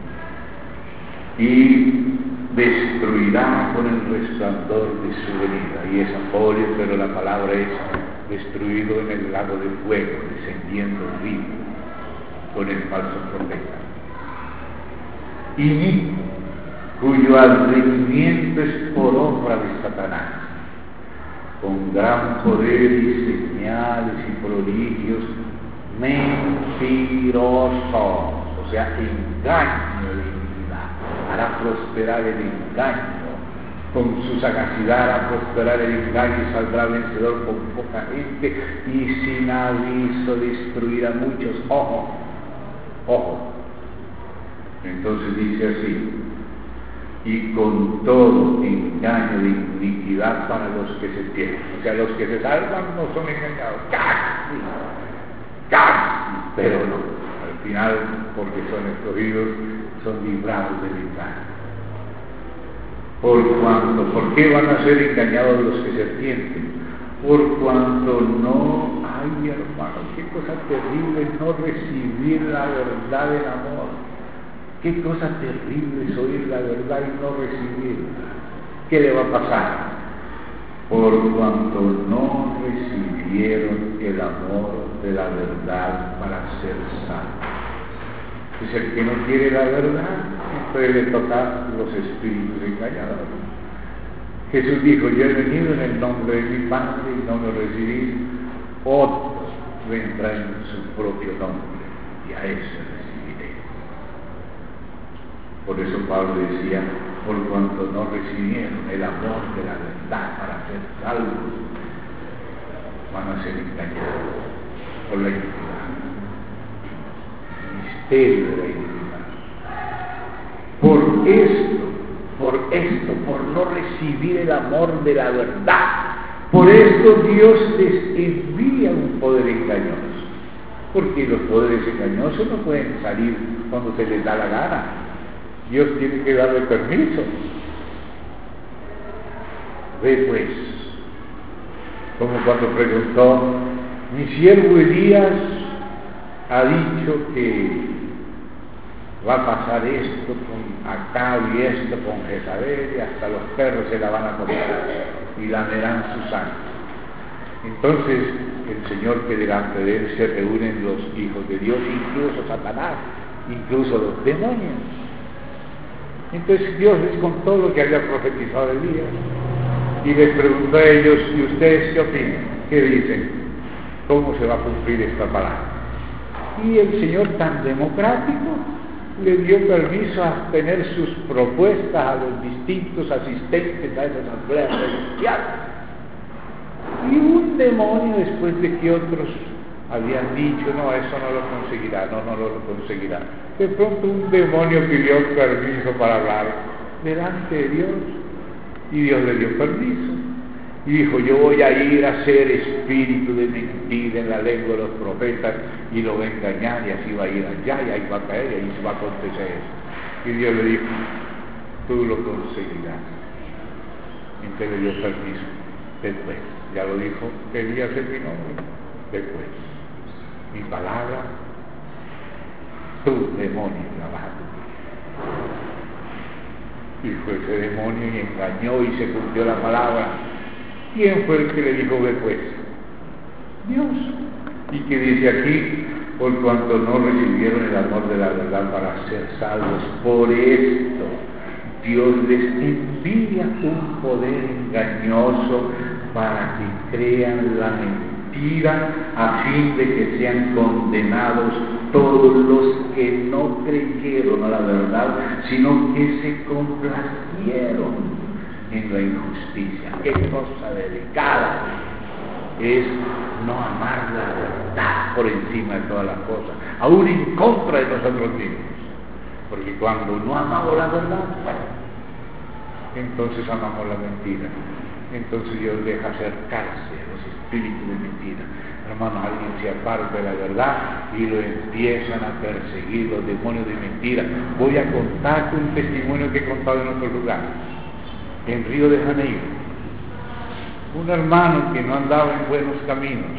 y destruirá con el resplandor de su venida. Y es apolio, pero la palabra es destruido en el lago de fuego, descendiendo vivo con el falso profeta. Y cuyo advenimiento es por obra de Satanás, con gran poder y señales y prodigios mentirosos, o sea, engaño de iniquidad. Hará prosperar el engaño, con su sagacidad hará prosperar el engaño y saldrá vencedor con poca gente, y sin aviso destruirá a muchos. Ojo, ojo. Entonces dice así: y con todo engaño de iniquidad para los que se pierden. O sea, los que se salvan no son engañados, casi, casi, pero no. Al final, porque son escogidos, son librados del engaño. Por cuanto, ¿por qué van a ser engañados los que se arrepienten? Por cuanto no hay, hermano, qué cosa terrible no recibir la verdad del amor. Qué cosa terrible es oír la verdad y no recibirla. ¿Qué le va a pasar? Por cuanto no recibieron el amor de la verdad para ser salvos. Es el que no quiere la verdad, entonces le toca los espíritus engañadores. Jesús dijo: yo he venido en el nombre de mi Padre y no me recibís. Otro vendrá en su propio nombre y a ese recibiré. Por eso Pablo decía: por cuanto no recibieron el amor de la verdad para ser salvos, van a ser engañados por la iniquidad. Misterio de la iniquidad. Por esto, por esto, por no recibir el amor de la verdad, por esto Dios les envía un poder engañoso. Porque los poderes engañosos no pueden salir cuando se les da la gana. Dios tiene que darle permiso. Ve pues, como cuando preguntó: mi siervo Elías ha dicho que va a pasar esto con Acab y esto con Jezabel, y hasta los perros se la van a comer y lamerán su sangre. Entonces el Señor, que delante de él se reúnen los hijos de Dios, incluso Satanás, incluso los demonios. Entonces Dios les contó lo que había profetizado Elías y les preguntó a ellos: ¿y ustedes qué opinan? ¿Qué dicen? ¿Cómo se va a cumplir esta palabra? Y el Señor, tan democrático, le dio permiso a tener sus propuestas a los distintos asistentes a esas asambleas celestiales. Y un demonio, después de que otros habían dicho: no, eso no lo conseguirá, no, no lo conseguirá, de pronto un demonio pidió permiso para hablar delante de Dios, y Dios le dio permiso, y dijo: yo voy a ir a ser espíritu de mentira en la lengua de los profetas, y lo voy a engañar, y así va a ir allá, y ahí va a caer, y ahí se va a acontecer eso. Y Dios le dijo: tú lo conseguirás. Entonces le dio permiso. Después, ya lo dijo Elías en mi nombre, después, mi palabra, tú, demonio, la vas a cumplir. Y fue ese demonio y engañó y se cumplió la palabra. ¿Quién fue el que le dijo después? Dios. Y que dice aquí: por cuanto no recibieron el amor de la verdad para ser salvos, por esto Dios les envía un poder engañoso para que crean la mentira, a fin de que sean condenados todos los que no creyeron a la verdad, sino que se complacieron en la injusticia. Qué cosa delicada es no amar la verdad por encima de todas las cosas, aún en contra de nosotros mismos. Porque cuando no amamos la verdad, entonces amamos la mentira. Entonces Dios deja acercarse a los espíritus de mentira. Hermanos, alguien se aparta de la verdad y lo empiezan a perseguir los demonios de mentira. Voy a contarte un testimonio que he contado en otro lugar, en Río de Janeiro. Un hermano que no andaba en buenos caminos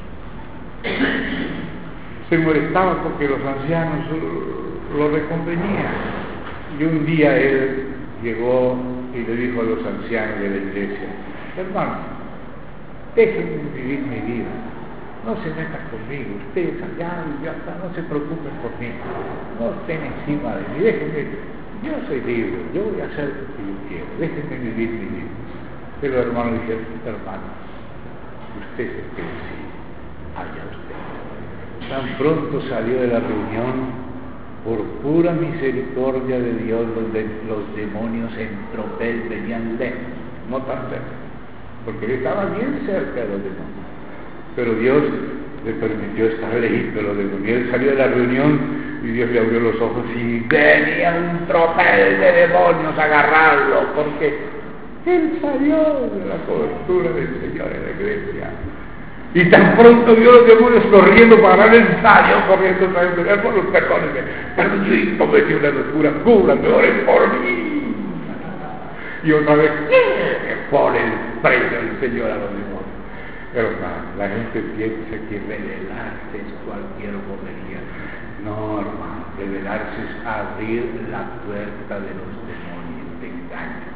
se molestaba porque los ancianos lo reconvenían. Y un día él llegó y le dijo a los ancianos de la iglesia: hermano, déjenme vivir mi vida, no se metan conmigo, ustedes allá y yo acá, no se preocupen por mí, no estén encima de mí, déjenme, yo soy libre, yo voy a hacer lo que yo quiero, déjenme vivir mi vida. Pero el hermano dijo: hermano, usted es el que decide, allá usted. Tan pronto salió de la reunión, por pura misericordia de Dios, donde los demonios en tropel venían lejos, no tan cerca, porque él estaba bien cerca de los demonios, pero Dios le permitió estar lejos de los demonios. Y él salió de la reunión y Dios le abrió los ojos y venía un tropel de demonios a agarrarlo, porque él salió de la cobertura del Señor en la iglesia. Y tan pronto vio los demonios corriendo para darle, salió corriendo otra vez: hermanos, perdónenme, pero yo cometí una locura, cúbranme, oren por mí. Y otra vez pone el precio del Señor a los demonios. Hermano, la gente piensa que revelarse es cualquier bobería. No, hermano, revelarse es abrir la puerta de los demonios de engaño.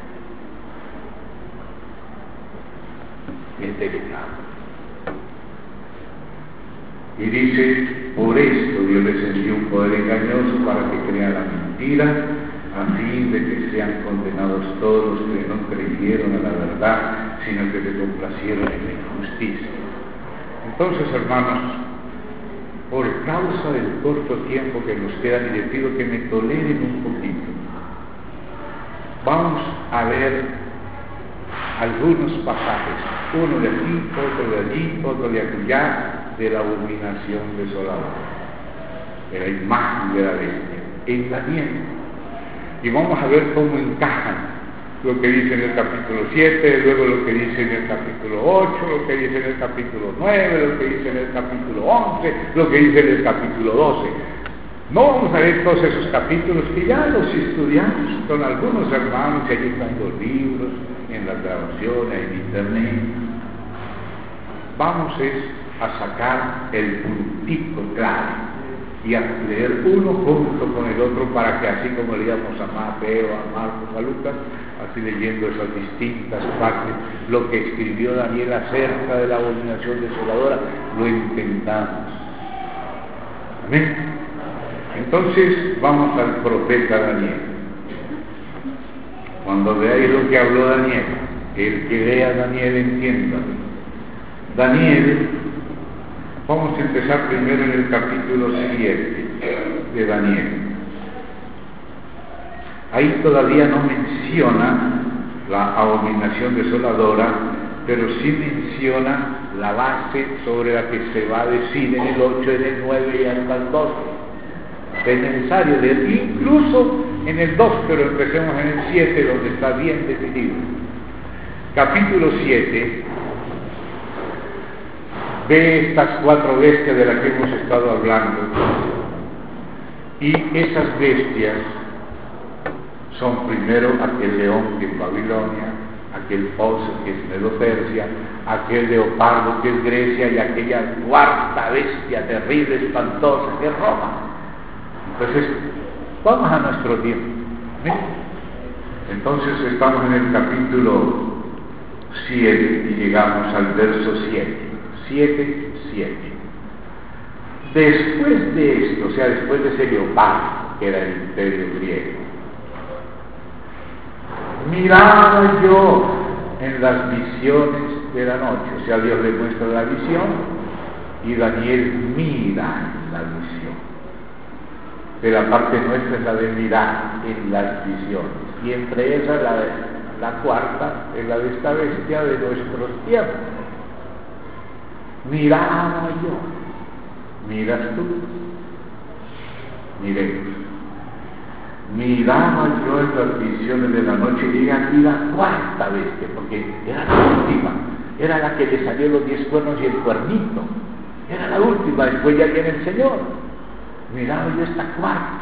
Es delicado. Y dice: por esto Dios les envió un poder engañoso para que crean la mentira, a fin de que sean condenados todos los que no creyeron a la verdad, sino que se complacieron en la injusticia. Entonces, hermanos, por causa del corto tiempo que nos queda, y les pido que me toleren un poquito, vamos a ver algunos pasajes, uno de aquí, otro de allí, otro de acullá, de la abominación desoladora, de la imagen de la bestia, en la nieve. Y vamos a ver cómo encajan lo que dice en el capítulo siete, luego lo que dice en el capítulo ocho, lo que dice en el capítulo nueve, lo que dice en el capítulo once, lo que dice en el capítulo doce. No vamos a ver todos esos capítulos que ya los estudiamos con algunos hermanos, y allí están los libros, en las grabaciones, en internet. Vamos es a sacar el puntito clave y a leer uno junto con el otro, para que así como leíamos a Mateo, a Marcos, a Lucas, así leyendo esas distintas partes, lo que escribió Daniel acerca de la abominación desoladora, lo entendamos. Amén. Entonces vamos al profeta Daniel. Cuando veáis lo que habló Daniel, el que lea Daniel entienda. Daniel, vamos a empezar primero en el capítulo siete de Daniel. Ahí todavía no menciona la abominación desoladora, pero sí menciona la base sobre la que se va a decir en el ocho, en el nueve y hasta el doce. Es necesario leer, incluso en el dos, pero empecemos en el siete, donde está bien definido. Capítulo siete ve estas cuatro bestias de las que hemos estado hablando, y esas bestias son primero aquel león que es Babilonia, aquel oso que es Medo-Persia, aquel leopardo que es Grecia, y aquella cuarta bestia terrible, espantosa, que es Roma. Entonces, vamos a nuestro tiempo. ¿Sí? Entonces estamos en el capítulo siete y llegamos al verso siete. siete, siete. Después de esto, o sea, después de ese leopardo, que era el imperio griego, miraba yo en las visiones de la noche, o sea, Dios le muestra la visión y Daniel mira en la visión. De la parte nuestra es la de mirar en las visiones, y entre esas la, de, la cuarta es la de esta bestia de nuestros tiempos. Miraba yo, miras tú, miremos. Miraba yo en las visiones de la noche y aquí la cuarta bestia, porque era la última, era la que le salió los diez cuernos y el cuernito, era la última, después ya viene el Señor. Miraba yo esta cuarta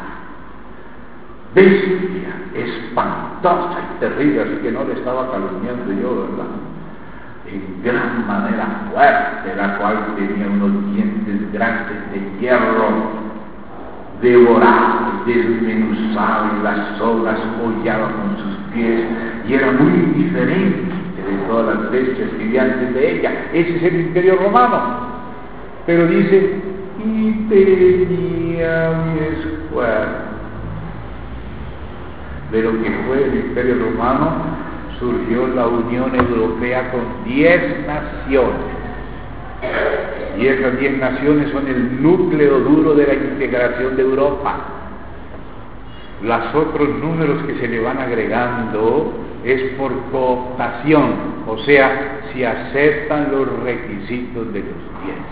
bestia, espantosa y terrible, así que no le estaba calumniando yo, ¿verdad? En gran manera fuerte, la cual tenía unos dientes grandes de hierro, devoraba y desmenuzaba y las obras hollaba con sus pies, y era muy diferente de todas las bestias que vi antes de ella. Ese es el imperio romano, pero dice, y tenía diez cuernos. De lo que fue el imperio romano surgió la Unión Europea con diez naciones, y esas diez naciones son el núcleo duro de la integración de Europa. Los otros números que se le van agregando es por cooptación, o sea, si aceptan los requisitos de los diez.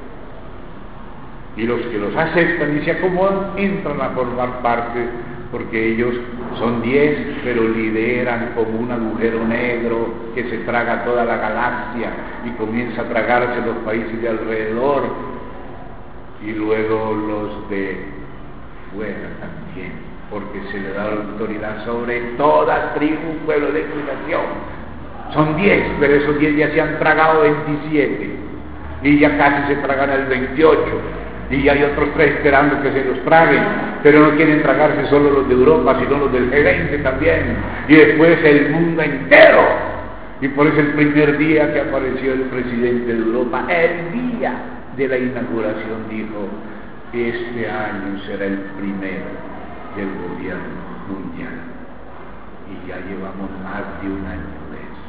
Y los que los aceptan y se acomodan entran a formar parte, porque ellos son diez, pero lideran como un agujero negro que se traga toda la galaxia y comienza a tragarse los países de alrededor, y luego los de fuera también, porque se le da la autoridad sobre toda tribu, pueblo de inclinación. Son diez, pero esos diez ya se han tragado veintisiete, y ya casi se tragan el veintiocho, y hay otros tres esperando que se los traguen, pero no quieren tragarse solo los de Europa, sino los del G veinte también, y después el mundo entero. Y por eso el primer día que apareció el presidente de Europa, el día de la inauguración, dijo, este año será el primero del gobierno mundial, y ya llevamos más de un año de eso.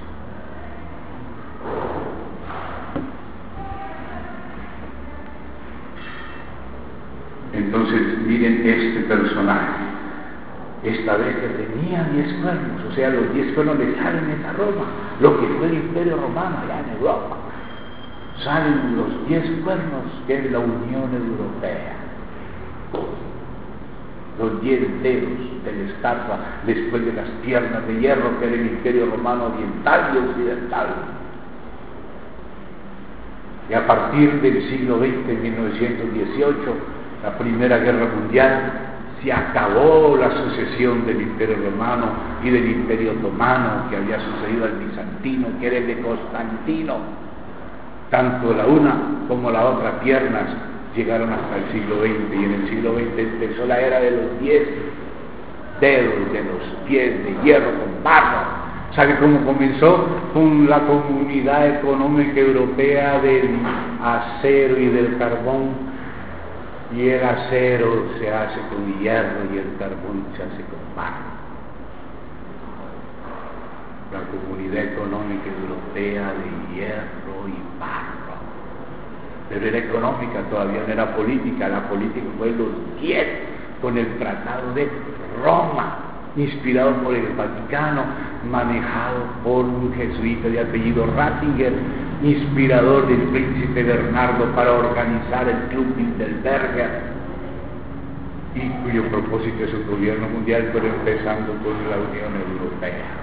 Entonces miren este personaje, esta bestia tenía diez cuernos, o sea, los diez cuernos le salen a Roma, lo que fue el imperio romano allá en Europa, salen los diez cuernos que es la Unión Europea, los diez dedos de la estatua después de las piernas de hierro que era el imperio romano oriental y occidental. Y a partir del siglo veinte, mil novecientos dieciocho, la Primera Guerra Mundial, se acabó la sucesión del Imperio Romano y del Imperio Otomano, que había sucedido al bizantino, que era el de Constantino. Tanto la una como la otra piernas llegaron hasta el siglo veinte, y en el siglo veinte empezó la era de los diez dedos de los pies de hierro con barro. ¿Sabe cómo comenzó? Con la Comunidad Económica Europea del acero y del carbón, y el acero se hace con hierro y el carbón se hace con barro. La Comunidad Económica Europea de hierro y barro. Pero era económica, todavía no era política. La política fue los diez con el Tratado de Roma, inspirado por el Vaticano, manejado por un jesuita de apellido Ratzinger, inspirador del príncipe Bernardo para organizar el Club Bilderberger, y cuyo propósito es un gobierno mundial, pero empezando con la Unión Europea.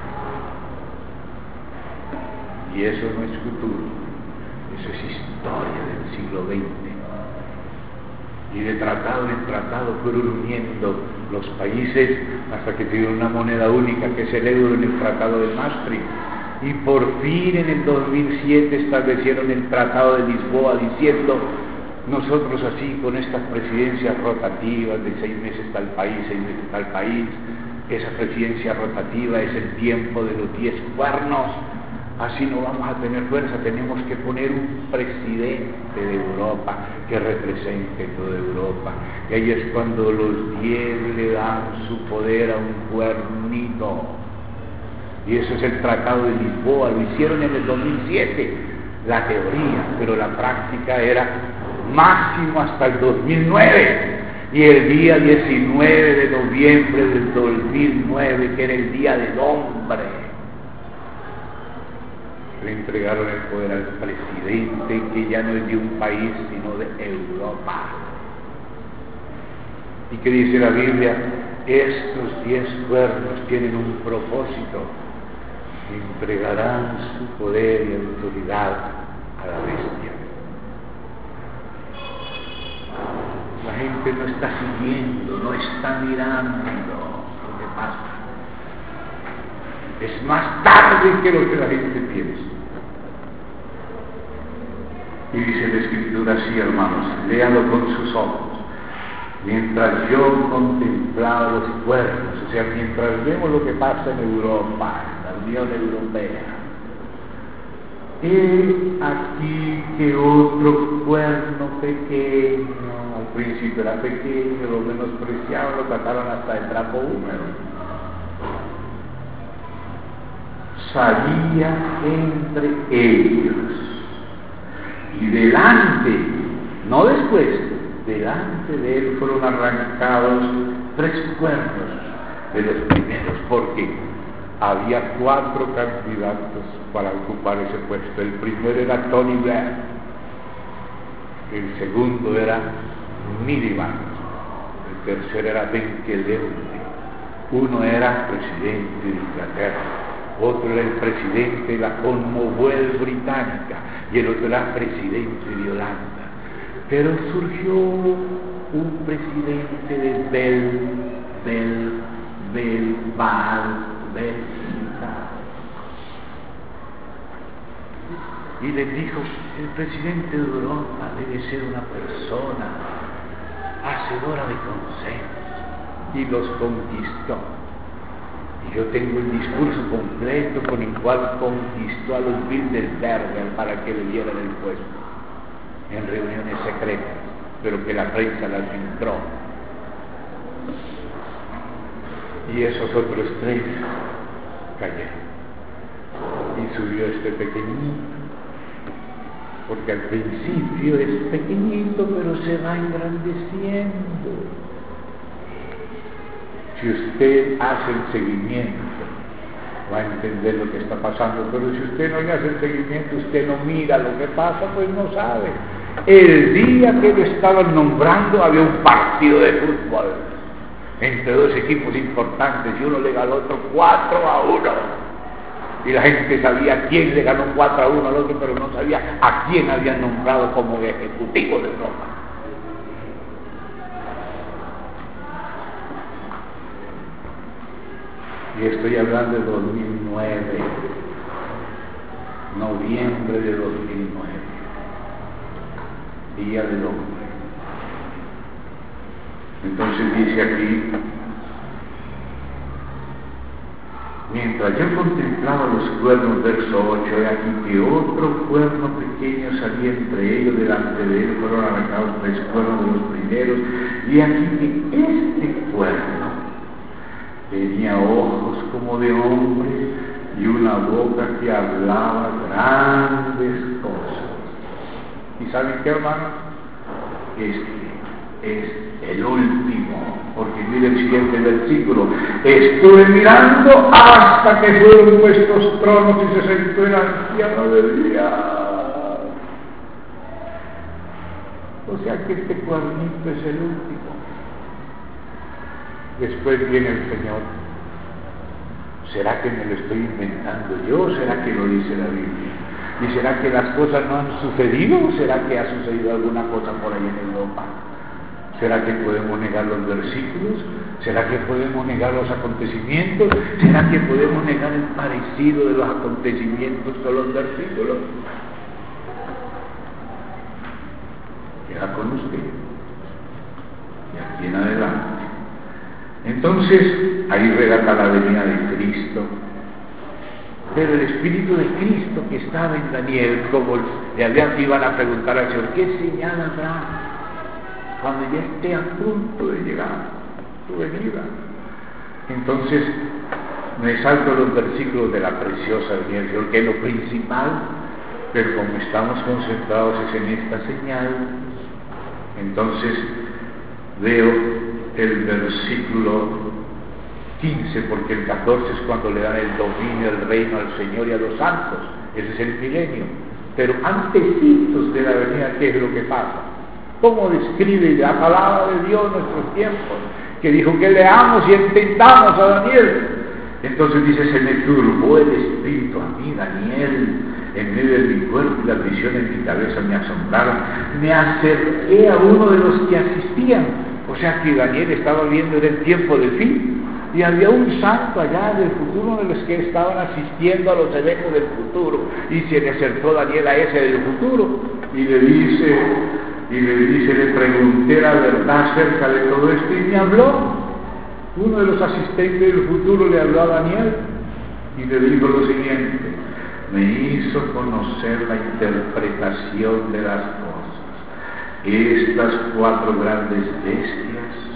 Y eso no es futuro, eso es historia del siglo veinte. Y de tratado en tratado fueron uniendo los países hasta que tuvieron una moneda única, que es el euro, en el Tratado de Maastricht. Y por fin en el dos mil siete establecieron el Tratado de Lisboa, diciendo: nosotros así, con estas presidencias rotativas de seis meses tal país, seis meses tal país, esa presidencia rotativa es el tiempo de los diez cuernos. Así no vamos a tener fuerza, tenemos que poner un presidente de Europa que represente toda Europa. Y ahí es cuando los diez le dan su poder a un cuernito. Y eso es el Tratado de Lisboa, lo hicieron en el dos mil siete, la teoría, pero la práctica era máximo hasta el dos mil nueve. Y el día diecinueve de noviembre del dos mil nueve, que era el Día del Hombre, le entregaron el poder al presidente, que ya no es de un país, sino de Europa. ¿Y qué dice la Biblia? Estos diez cuernos tienen un propósito: entregarán su poder y autoridad a la bestia. La gente no está siguiendo, no está mirando lo que pasa. Es más tarde que lo que la gente piensa. Y dice la Escritura así, hermanos, léalo con sus ojos. Mientras yo contemplaba los cuernos, o sea, mientras vemos lo que pasa en Europa, en la Unión Europea, he aquí que otro cuerno pequeño, al principio era pequeño, lo menospreciaban, lo trataron hasta el trapo húmedo, salía entre ellos, y delante, no después, delante de él fueron arrancados tres cuernos de los primeros, porque había cuatro candidatos para ocupar ese puesto. El primero era Tony Blair, el segundo era Miliband, el tercero era Ben Keleude. Uno era presidente de Inglaterra, otro era el presidente de la Commonwealth británica y el otro era presidente de Holanda. Pero surgió un presidente de Bel, Bel, Bel, Bal, Bélgica, y les dijo: el presidente de Europa debe ser una persona hacedora de consensos, y los conquistó. Y yo tengo el discurso completo con el cual conquistó a los Bilderberger para que le dieran el puesto en reuniones secretas, pero que la prensa las filtró. Y esos otros tres cayeron. Y subió este pequeñito, porque al principio es pequeñito, pero se va engrandeciendo. Si usted hace el seguimiento, va a entender lo que está pasando, pero si usted no le hace el seguimiento, usted no mira lo que pasa, pues no sabe. El día que lo estaban nombrando había un partido de fútbol entre dos equipos importantes y uno le ganó al otro cuatro a uno. Y la gente sabía quién le ganó cuatro a uno al otro, pero no sabía a quién habían nombrado como ejecutivo de Roma. Y estoy hablando de dos mil nueve, noviembre de dos mil nueve, Día del Hombre. Entonces dice aquí: Mientras yo contemplaba los cuernos, verso ocho, he aquí que otro cuerno pequeño salía entre ellos, delante de él fueron arrancados tres cuernos de los primeros, y aquí que este cuerno tenía ojos como de hombre y una boca que hablaba grandes cosas. ¿Y saben qué, hermanos? Este es el último, porque mire el siguiente versículo: estuve mirando hasta que fueron puestos tronos y se sentó el anciano de día. O sea que este cuernito es el último. Después viene el Señor. ¿Será que me lo estoy inventando yo? ¿Será que lo dice la Biblia? ¿Y será que las cosas no han sucedido? ¿Será que ha sucedido alguna cosa por ahí en Europa? ¿Será que podemos negar los versículos? ¿Será que podemos negar los acontecimientos? ¿Será que podemos negar el parecido de los acontecimientos con los versículos? Queda con usted. Y aquí en adelante. Entonces, ahí relata la venida de Cristo. Pero el Espíritu de Cristo que estaba en Daniel, como le habían, iban a preguntar al Señor, ¿qué señal habrá cuando ya esté a punto de llegar tu venida? Entonces me salto los versículos de la preciosa venida del Señor, que es lo principal, pero como estamos concentrados es en esta señal, entonces veo el versículo quince, porque el catorce es cuando le dan el dominio, el reino al Señor y a los santos. Ese es el milenio. Pero antecitos de la venida, ¿qué es lo que pasa? ¿Cómo describe la palabra de Dios nuestros tiempos? Que dijo que leamos y entendamos a Daniel. Entonces dice: se me turbó el espíritu a mí, Daniel, en medio de mi cuerpo, y las visiones en mi cabeza me asombraron. Me acerqué a uno de los que asistían. O sea que Daniel estaba viendo en el tiempo del fin. Y había un santo allá del futuro, de los que estaban asistiendo a los eventos del futuro. Y se le acercó Daniel a ese del futuro. Y le dice, y le dice, le pregunté la verdad acerca de todo esto. Y me habló. Uno de los asistentes del futuro le habló a Daniel. Y le dijo lo siguiente: me hizo conocer la interpretación de las cosas. Estas cuatro grandes bestias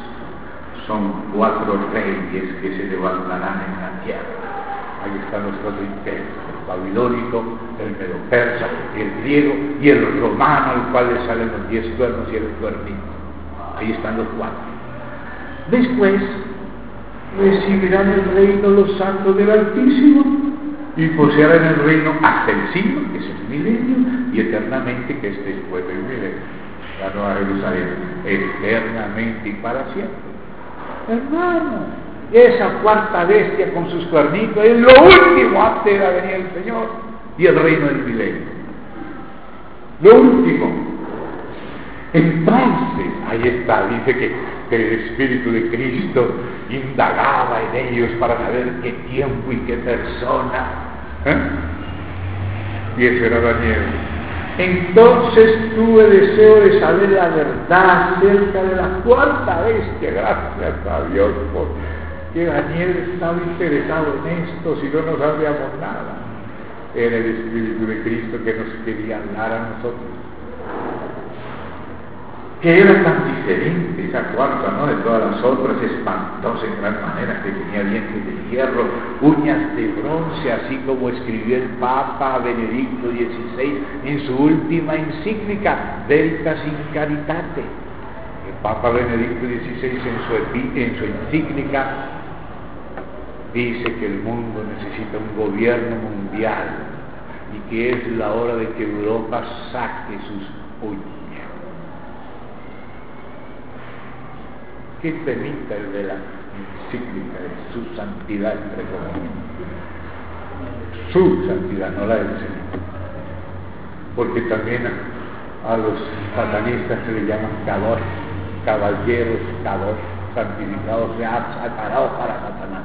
son cuatro reyes que se levantarán en la tierra. Ahí están los cuatro imperios: el babilónico, el medo-persa, el griego y el romano, al cual le salen los diez cuernos y el cuernito. Ahí están los cuatro. Después recibirán el reino los santos del Altísimo y poseerán el reino hasta el siglo, que es el milenio, y eternamente, que es después del milenio, la Nueva Jerusalén, eternamente y para siempre. Hermano, esa cuarta bestia con sus cuernitos es lo último antes de la venida del Señor y el reino del milenio. Lo último. Entonces, ahí está, dice que, que el Espíritu de Cristo indagaba en ellos para saber qué tiempo y qué persona. ¿Eh? Y ese era Daniel. Entonces tuve deseo de saber la verdad acerca de la cuarta bestia. Gracias a Dios porque Daniel estaba interesado en esto, si no nos sabíamos nada. Era el Espíritu de Cristo que nos quería hablar a nosotros. Que era tan diferente esa cuarta, ¿no?, de todas las otras, espantosa en gran manera, que tenía dientes de hierro, uñas de bronce, así como escribió el Papa Benedicto dieciséis en su última encíclica, Veritas in Caritate. El Papa Benedicto dieciséis en su, epi, en su encíclica dice que el mundo necesita un gobierno mundial y que es la hora de que Europa saque sus uñas. ¿Qué temita el de la encíclica de su santidad, entre comillas? Su santidad, no la del Señor. Porque también a, a los satanistas se les llaman cados, caballeros, cados, santificados, separados para Satanás.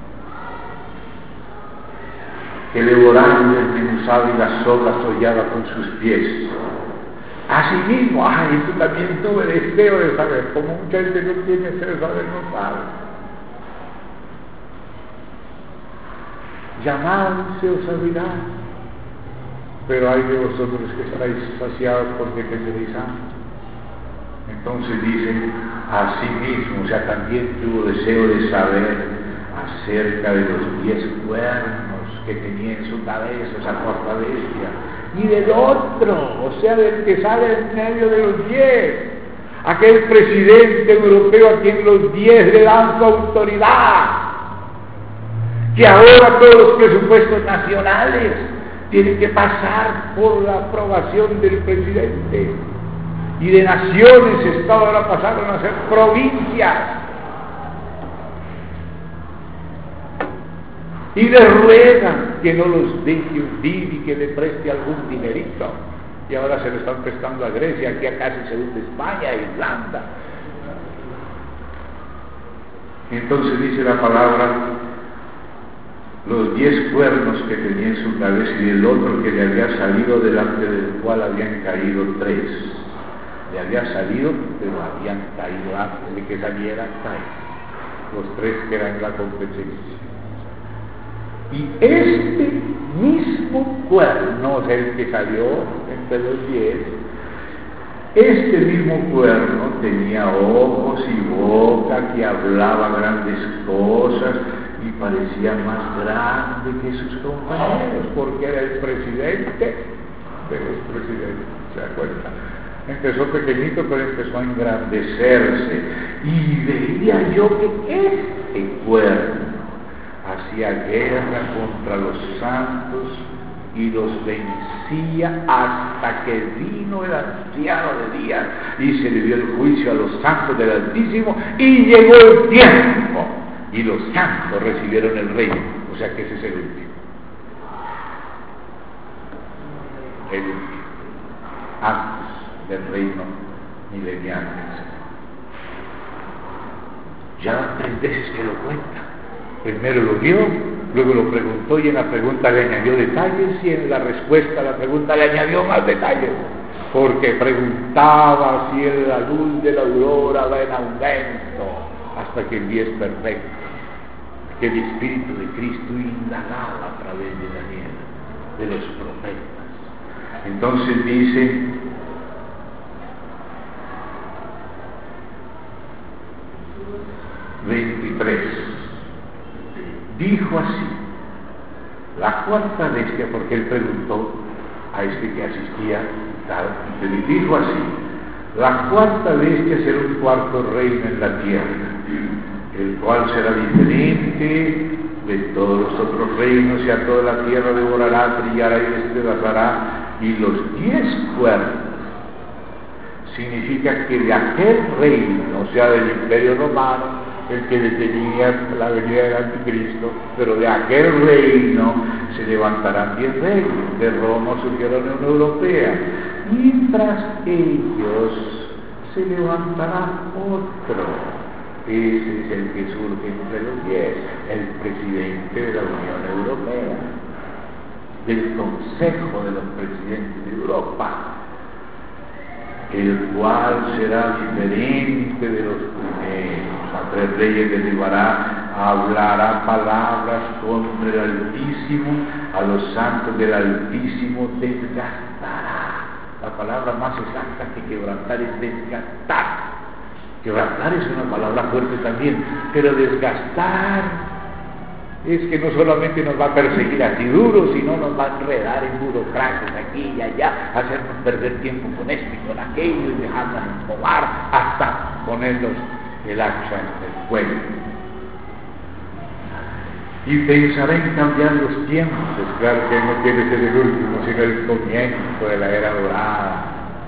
Que devoraron el desmenuzado y las obras holladas con sus pies. Asimismo, ay, tú también tuve deseo de saber, como mucha gente no tiene deseo de saber, no sabe. llamadse os abrirá. Pero hay de vosotros que estáis saciados porque tendréis hambre. Entonces dice, asimismo, o sea, también tuvo deseo de saber acerca de los diez cuernos que tenía en su cabeza esa cuarta bestia, y del otro, o sea, del que sale en medio de los diez, aquel presidente europeo a quien los diez le dan su autoridad, que ahora todos los presupuestos nacionales tienen que pasar por la aprobación del presidente, y de naciones, estados, ahora pasaron a ser provincias, y le ruegan que no los deje hundir y que le preste algún dinerito, y ahora se lo están prestando a Grecia, aquí a casi se hunde España, Irlanda. Entonces dice la palabra, los diez cuernos que tenía en su cabeza y el otro que le había salido, delante del cual habían caído tres. Le había salido, pero habían caído antes de que saliera, caído. Los tres que eran la competencia. Y este mismo cuerno, o sea, el que salió entre los diez, este mismo cuerno tenía ojos y boca, que hablaba grandes cosas y parecía más grande que sus compañeros, porque era el presidente de los presidentes, ¿se da cuenta? Empezó pequeñito, pero empezó a engrandecerse, y veía yo que este cuerno hacía guerra contra los santos y los vencía hasta que vino el anciano de días y se le dio el juicio a los santos del Altísimo, y llegó el tiempo y los santos recibieron el reino. O sea que ese es el último, el último, antes del reino milenial. Ya van tres veces que lo cuenta. Primero lo vio, luego lo preguntó, y en la pregunta le añadió detalles, y en la respuesta a la pregunta le añadió más detalles, porque preguntaba si la luz de la aurora va en aumento hasta que el día es perfecto, que el Espíritu de Cristo indagaba a través de Daniel, de los profetas. Entonces dice, veintitrés, dijo así, la cuarta bestia, porque él preguntó a este que asistía, tal, y dijo así, la cuarta bestia será un cuarto reino en la tierra, el cual será diferente de todos los otros reinos, y a toda la tierra devorará, trillará y despedazará, y los diez cuernos significa que de aquel reino, o sea, del Imperio Romano, el que detenía la venida del Anticristo, pero de aquel reino se levantarán diez reinos. De Roma surgió la Unión Europea, mientras ellos se levantará otro. Ese es el que surge entre los diez, el presidente de la Unión Europea, del Consejo de los Presidentes de Europa, el cual será diferente de los primeros. A tres reyes derribará, hablará palabras contra el Altísimo, a los santos del Altísimo desgastará. La palabra más exacta que quebrantar es desgastar. Quebrantar es una palabra fuerte también, pero desgastar es que no solamente nos va a perseguir así duro, sino nos va a enredar en burocracias aquí y allá, hacernos perder tiempo con esto y con aquello, y dejarnos embobar hasta ponernos el hacha en el cuello. Y pensará en cambiar los tiempos. Es claro que no tiene que ser el último, sino el comienzo de la era dorada.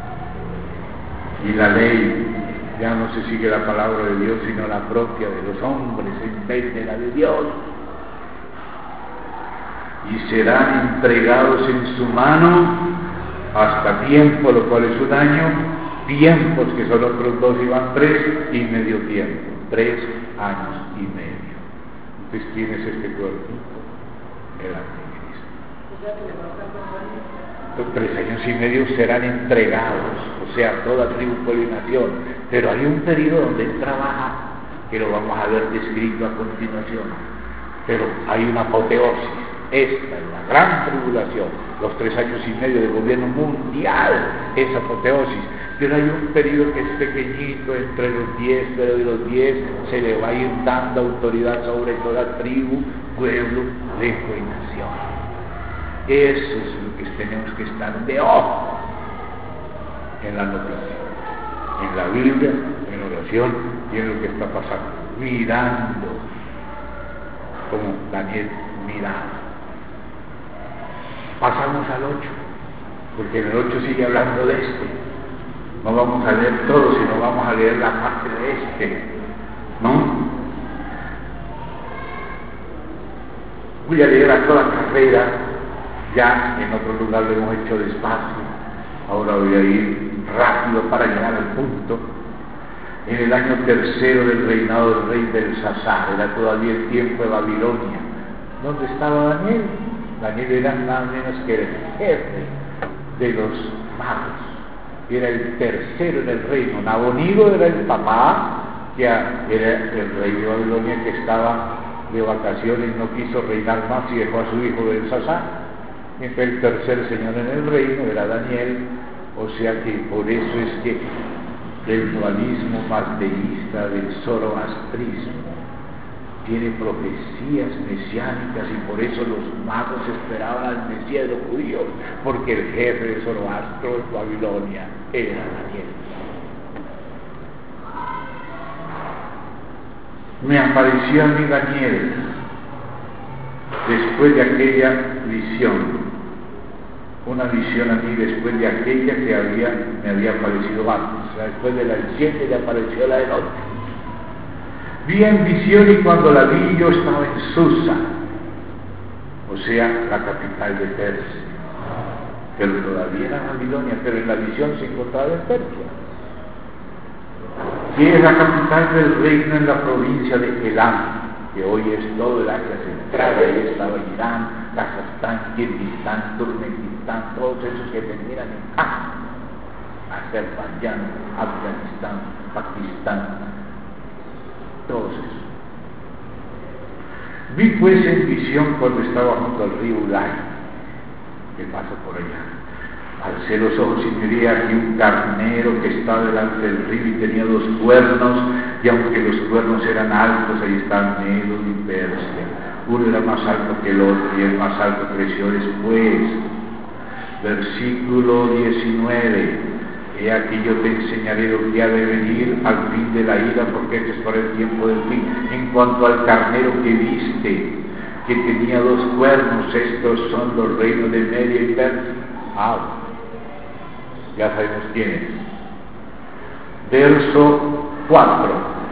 Y la ley ya no se sigue la palabra de Dios, sino la propia de los hombres en vez de la de Dios. Y serán entregados en su mano hasta tiempo, lo cual es un año, tiempos que son otros dos y van tres, y medio tiempo, tres años y medio. Entonces, ¿quién es este cuerpito? El Anticristo. Los tres años y medio serán entregados, o sea, toda tribu, pueblo y nación, pero hay un periodo donde él trabaja, que lo vamos a ver descrito a continuación, pero hay una apoteosis. Esta es la gran tribulación, los tres años y medio de gobierno mundial, esa apoteosis. Pero hay un periodo que es pequeñito entre los diez, pero de los diez se le va a ir dando autoridad sobre toda tribu, pueblo, lengua y nación. Eso es lo que tenemos que estar de ojo en la anotación, en la Biblia, en oración y en lo que está pasando, mirando como Daniel miraba. Pasamos al ocho, porque en el ocho sigue hablando de este. No vamos a leer todo, sino vamos a leer la parte de este, ¿no? Voy a leer a toda carrera, ya en otro lugar lo hemos hecho despacio, ahora voy a ir rápido para llegar al punto. En el año tercero del reinado del rey Belsasar, era todavía el tiempo de Babilonia. ¿Dónde estaba Daniel? Daniel era nada menos que el jefe de los magos. Era el tercero en el reino. Nabonido era el papá, que era el rey de Babilonia, que estaba de vacaciones, no quiso reinar más y dejó a su hijo Belsasar. Entonces el tercer señor en el reino era Daniel. O sea que por eso es que el dualismo mazdeísta del zoroastrismo tiene profecías mesiánicas, y por eso los magos esperaban al Mesías de los judíos, porque el jefe de Zoroastro en Babilonia era Daniel. Me apareció a mí Daniel después de aquella visión, una visión a mí después de aquella que había, me había aparecido antes. O sea, después de la siete le apareció la del ocho. Vi en visión, y cuando la vi yo estaba en Susa, o sea, la capital de Persia, pero todavía era Babilonia, pero en la visión se encontraba en Persia, que es la capital del reino en la provincia de Elam, que hoy es todo el Asia central. Ahí estaba Irán, Kazajstán, Kirguistán, Turkmenistán, todos esos que terminan en A, Azerbaiyán, Afganistán, Pakistán, todos esos. Vi pues en visión cuando estaba junto al río Ulai, que pasa por allá. Alcé los ojos y miré aquí un carnero que estaba delante del río y tenía dos cuernos, y aunque los cuernos eran altos, ahí están Medo y Persia. Uno era más alto que el otro, y el más alto creció después. Versículo diecinueve. He aquí yo te enseñaré lo que ha de venir al fin de la ira, porque este es para el tiempo del fin. En cuanto al carnero que viste, que tenía dos cuernos, estos son los reinos de Media y Persia. Ah, ya sabemos quién es. Verso cuatro.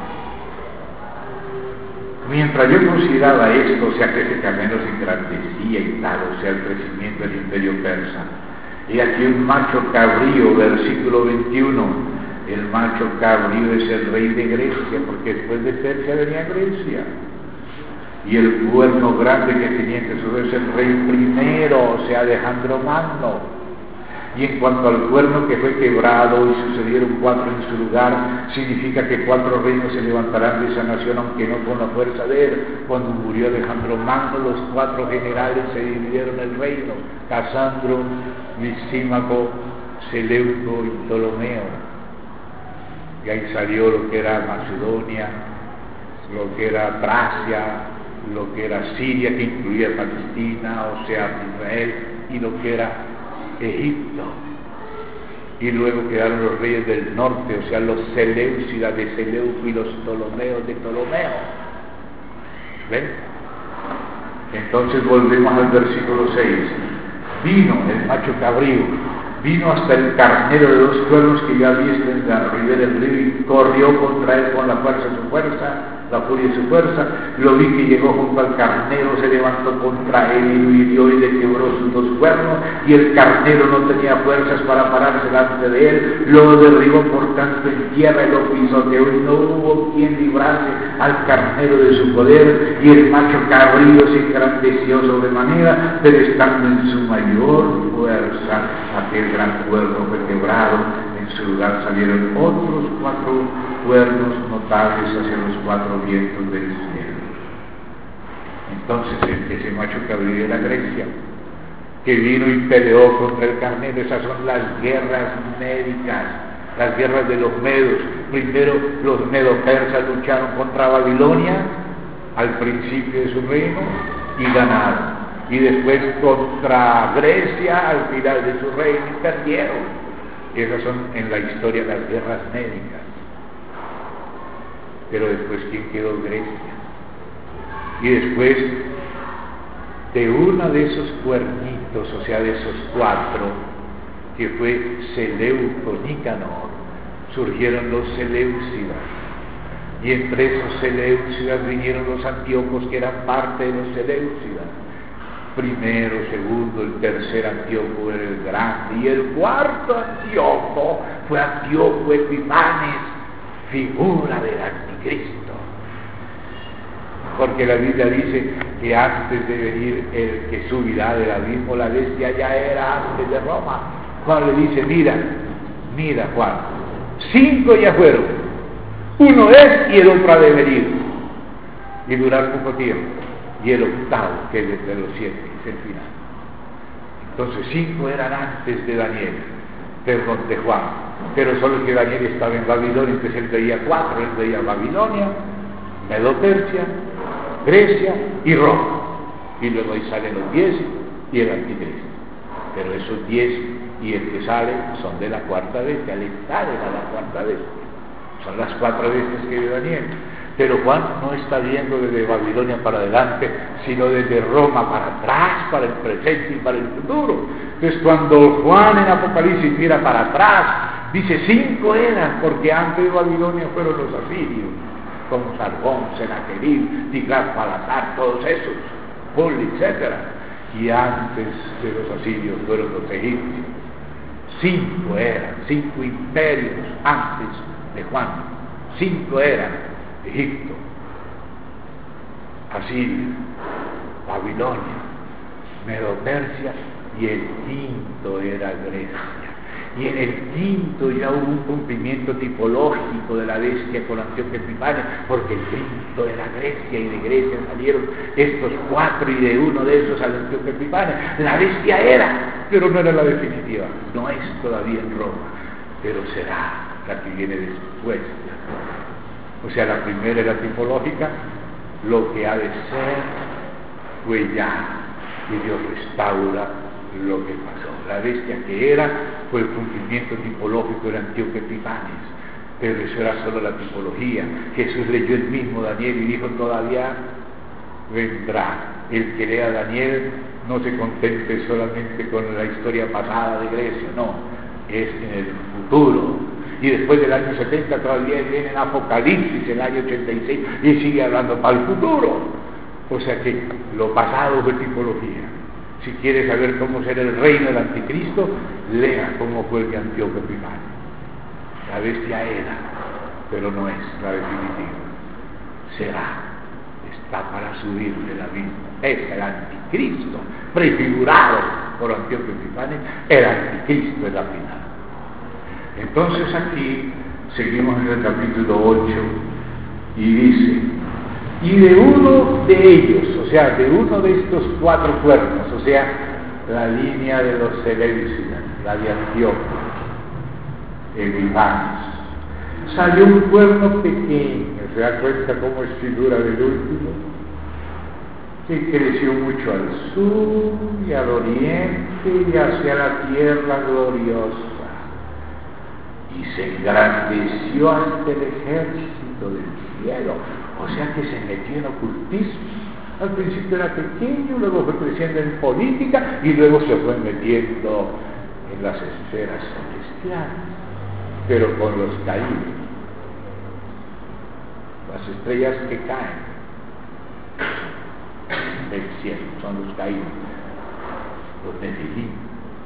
Mientras yo consideraba esto, o sea que ese carnero se engrandecía y tal, o sea, el crecimiento del imperio persa. Y aquí un macho cabrío, versículo veintiuno. El macho cabrío es el rey de Grecia, porque después de Persia venía Grecia. Y el cuerno grande que tenía Jesús es el rey primero, o sea, Alejandro Magno. Y en cuanto al cuerno que fue quebrado y sucedieron cuatro en su lugar, significa que cuatro reinos se levantarán de esa nación, aunque no con la fuerza de él. Cuando murió Alejandro Magno, los cuatro generales se dividieron el reino: Casandro, Lisímaco, Seleuco y Ptolomeo. Y ahí salió lo que era Macedonia, lo que era Tracia, lo que era Siria, que incluía Palestina, o sea, Israel, y lo que era Egipto. Y luego quedaron los reyes del norte, o sea, los Seleucidas de Seleuco y los Ptolomeos de Ptolomeo. ¿Ven? Entonces volvemos al versículo seis. Vino el macho cabrío, vino hasta el carnero de dos cuernos que yo había visto en la ribera del río, y corrió contra él con la fuerza de su fuerza, la furia de su fuerza. Lo vi que llegó junto al carnero, se levantó contra él y lo hirió y le quebró sus dos cuernos, y el carnero no tenía fuerzas para pararse delante de él. Lo derribó por tanto en tierra y lo pisoteó, y no hubo quien librarse al carnero de su poder. Y el macho cabrío se engrandeció sobremanera, pero estando en su mayor fuerza, aquel gran cuerno fue quebrado. En su lugar salieron otros cuatro cuernos notables hacia los cuatro vientos del cielo. Entonces ese macho cabrío era Grecia, que vino y peleó contra el carnero. Esas son las guerras médicas, las guerras de los medos. Primero los medo-persas lucharon contra Babilonia al principio de su reino y ganaron, y después contra Grecia al final de su reino y perdieron. Esas son en la historia las guerras médicas. Pero después, ¿quién quedó? Grecia. Y después de uno de esos cuernitos, o sea, de esos cuatro, que fue Seleuco Nicanor, surgieron los Seleucidas. Y entre esos Seleucidas vinieron los Antíocos, que eran parte de los Seleucidas. Primero, segundo, el tercer Antíoco era el grande, y el cuarto Antíoco fue Antíoco Epifanes, figura del Anticristo. Porque la Biblia dice que antes de venir el que subirá del abismo, la bestia ya era antes de Roma. Juan le dice, mira, mira Juan, cinco ya fueron, uno es y el otro ha de venir, y durar poco tiempo, y el octavo, que es de los siete, es el final. Entonces cinco eran antes de Daniel, perdón, de Juan, pero solo que Daniel estaba en Babilonia, entonces él veía cuatro, él veía Babilonia, Medo-Persia, Grecia y Roma, y luego ahí salen los diez y el Anticristo. Pero esos diez y el que sale son de la cuarta bestia, le salen a la cuarta bestia, son las cuatro bestias que vio Daniel. Pero Juan no está viendo desde Babilonia para adelante, sino desde Roma para atrás, para el presente y para el futuro. Entonces cuando Juan en Apocalipsis mira para atrás, dice cinco eran, porque antes de Babilonia fueron los asirios, como Sargón, Senaquerib, Tiglat-Palasar, todos esos, Pul, etcétera. Y antes de los asirios fueron los egipcios. Cinco eran, cinco imperios antes de Juan. Cinco eran: Egipto, Asiria, Babilonia, Medo-Persia, y el quinto era Grecia. Y en el quinto ya hubo un cumplimiento tipológico de la bestia con Antíoco Epifanes, porque el quinto era Grecia, y de Grecia salieron estos cuatro, y de uno de esos al Antíoco Epifanes. La bestia era, pero no era la definitiva, no es todavía en Roma, pero será la que viene después. O sea, la primera era tipológica, lo que ha de ser fue ya, y Dios restaura lo que pasó. La bestia que era fue el cumplimiento tipológico del Antíoco Epifanes, pero eso era solo la tipología. Jesús leyó el mismo Daniel y dijo: todavía vendrá. El que lea Daniel no se contente solamente con la historia pasada de Grecia, no, es en el futuro. Y después del año setenta todavía viene en Apocalipsis, el año ochenta y seis, y sigue hablando para el futuro. O sea que lo pasado fue tipología. Si quiere saber cómo será el reino del Anticristo, lea cómo fue el de Antíoco Epifanes. La bestia era, pero no es la definitiva. Será, está para subir del abismo. Es el Anticristo, prefigurado por Antíoco Epifanes, el Anticristo es la final. Entonces aquí seguimos en el capítulo ocho y dice: y de uno de ellos, o sea, de uno de estos cuatro cuernos, o sea, la línea de los Seleucidas, la de Antíoco Epifanes, salió un cuerno pequeño. ¿Se da cuenta cómo es figura del último? Que creció mucho al sur y al oriente y hacia la tierra gloriosa, y se engrandeció ante el ejército del cielo. O sea que se metió en ocultismo. Al principio era pequeño, luego fue creciendo en política, y luego se fue metiendo en las esferas celestiales, pero con los caídos, las estrellas que caen del cielo, son los caídos, los nefilim.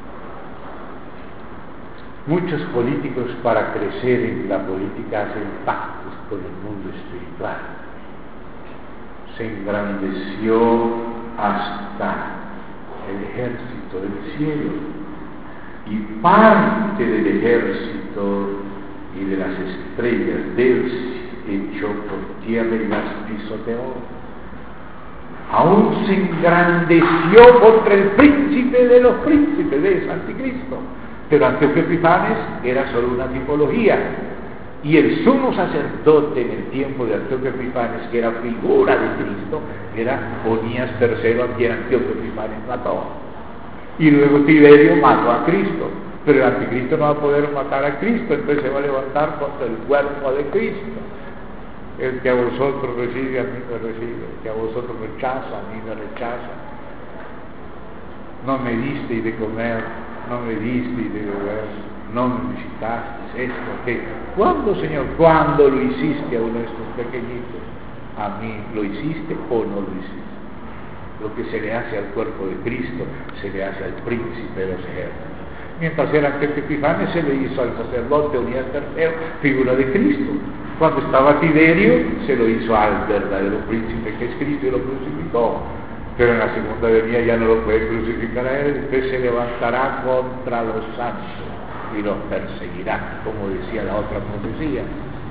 Muchos políticos, para crecer en la política, hacen pactos con el mundo espiritual. Se engrandeció hasta el ejército del cielo, y parte del ejército y de las estrellas del cielo echó por tierra y las pisoteó. aún se engrandeció contra el príncipe de los príncipes, de anticristo. Pero Antioquio Epifanes era solo una tipología, y el sumo sacerdote en el tiempo de Antioquio Epifanes, que era figura de Cristo, era Onías tercero, a quien Antioquio Epifanes mató. Y luego Tiberio mató a Cristo, pero el anticristo no va a poder matar a Cristo, entonces se va a levantar contra el cuerpo de Cristo. El que a vosotros recibe, a mí me recibe; el que a vosotros rechaza, a mí me rechaza. No me disteis de comer, no me disteis de beber, no me visitasteis, esto, aquello. ¿Cuándo, Señor? ¿Cuándo lo hiciste a uno de estos pequeñitos? ¿A mí lo hiciste o no lo hiciste? Lo que se le hace al cuerpo de Cristo, se le hace al príncipe de los ejércitos. Mientras era Antioquio Epifanes, se le hizo al sacerdote Onías tercero, figura de Cristo. Cuando estaba Tiberio, se lo hizo al verdadero príncipe que es Cristo y lo crucificó. Pero en la segunda venida ya no lo puede crucificar a él, entonces se levantará contra los santos y los perseguirá, como decía la otra profecía.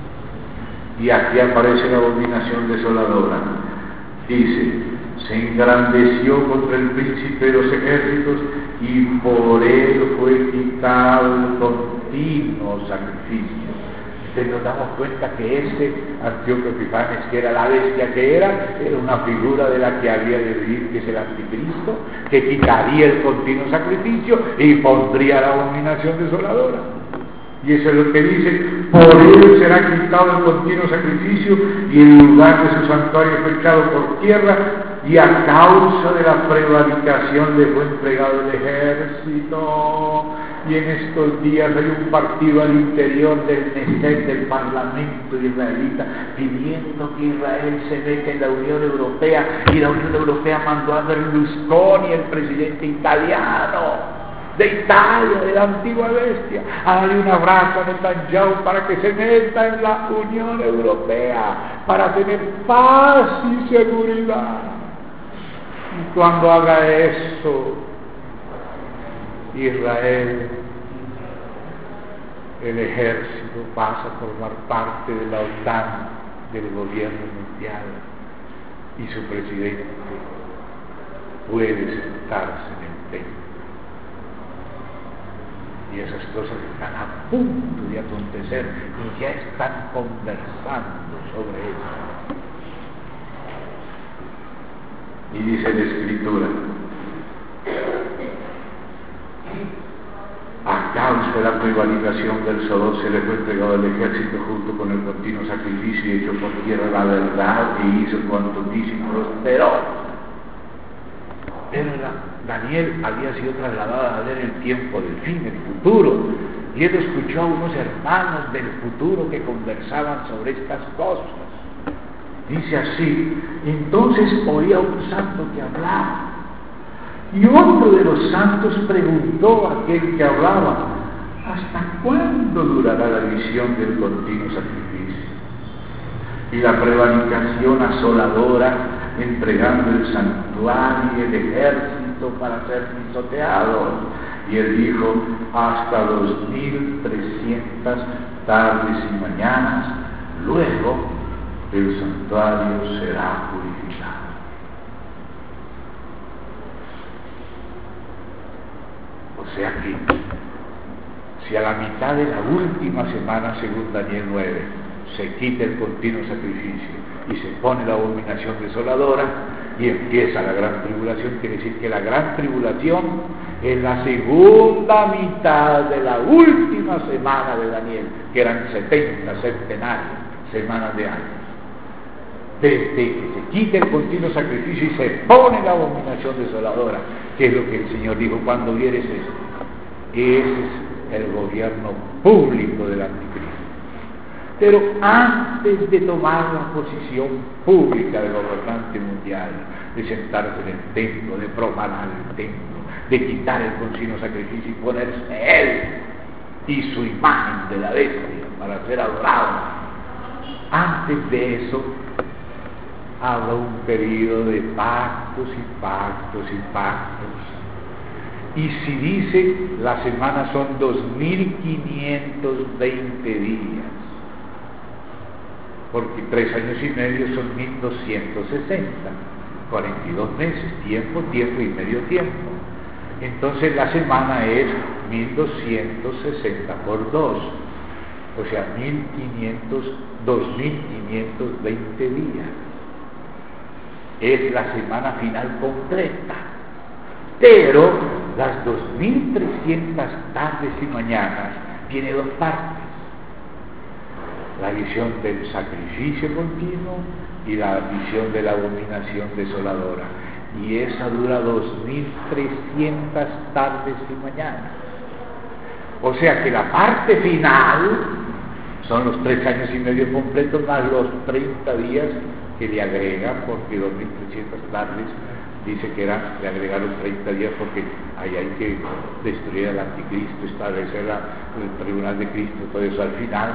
Y aquí aparece la abominación desoladora. Dice: se engrandeció contra el príncipe de los ejércitos, y por él fue quitado el continuo sacrificio. Entonces nos damos cuenta que este Antioquio Epifanes, que era la bestia que era, era una figura de la que había de venir, que es el anticristo, que quitaría el continuo sacrificio y pondría la abominación desoladora. Y eso es lo que dice: por él será quitado el continuo sacrificio, y el lugar de su santuario fue echado por tierra, y a causa de la prevaricación le fue entregado el ejército. Y en estos días hay un partido al interior del Knesset, del Parlamento israelita, pidiendo que Israel se meta en la Unión Europea, y la Unión Europea mandó a Berlusconi, el presidente italiano de Italia, de la antigua bestia, a darle un abrazo a Netanyahu para que se meta en la Unión Europea, para tener paz y seguridad. Y cuando haga eso, Israel, el ejército, pasa a formar parte de la OTAN, del gobierno mundial, y su presidente puede sentarse en el templo. Y esas cosas están a punto de acontecer, y ya están conversando sobre eso. Y dice la Escritura: a causa de la prevaricación del Sodom se le fue entregado al ejército junto con el continuo sacrificio, y echó por tierra la verdad, e hizo cuanto dice y prosperó. Pero Daniel había sido trasladado a ver el tiempo del fin, el futuro, y él escuchó a unos hermanos del futuro que conversaban sobre estas cosas. Dice así: entonces oía un santo que hablaba, y otro de los santos preguntó a aquel que hablaba: ¿hasta cuándo durará la visión del continuo sacrificio y la prevaricación asoladora, entregando el santuario y el ejército para ser pisoteados? Y él dijo: hasta dos mil trescientas tardes y mañanas, luego el santuario será purificado. O sea que, si a la mitad de la última semana, según Daniel nueve, se quita el continuo sacrificio y se pone la abominación desoladora y empieza la gran tribulación, quiere decir que la gran tribulación es la segunda mitad de la última semana de Daniel, que eran setenta centenarios, semanas de años. Desde que se quita el continuo sacrificio y se pone la abominación desoladora, que es lo que el Señor dijo: cuando vieres esto. Ese es el gobierno público del anticristo. Pero antes de tomar la posición pública de gobernante mundial, de sentarse en el templo, de profanar el templo, de quitar el continuo sacrificio y ponerse él y su imagen de la bestia para ser adorado, antes de eso habla un periodo de pactos y pactos y pactos. Y si dice la semana son dos mil quinientos veinte días, porque tres años y medio son mil doscientos sesenta, cuarenta y dos meses, tiempo, tiempo y medio tiempo. Entonces la semana es mil doscientos sesenta por dos, o sea, mil quinientos, dos mil quinientos veinte días. Es la semana final completa. Pero las dos mil trescientas tardes y mañanas tiene dos partes: la visión del sacrificio continuo y la visión de la abominación desoladora, y esa dura dos mil trescientas tardes y mañanas. O sea que la parte final son los tres años y medio completos más los treinta días que le agregan, porque dos mil trescientas tardes dice que era, le agregaron treinta días porque ahí hay que destruir al anticristo, establecer la, el tribunal de Cristo, todo eso al final.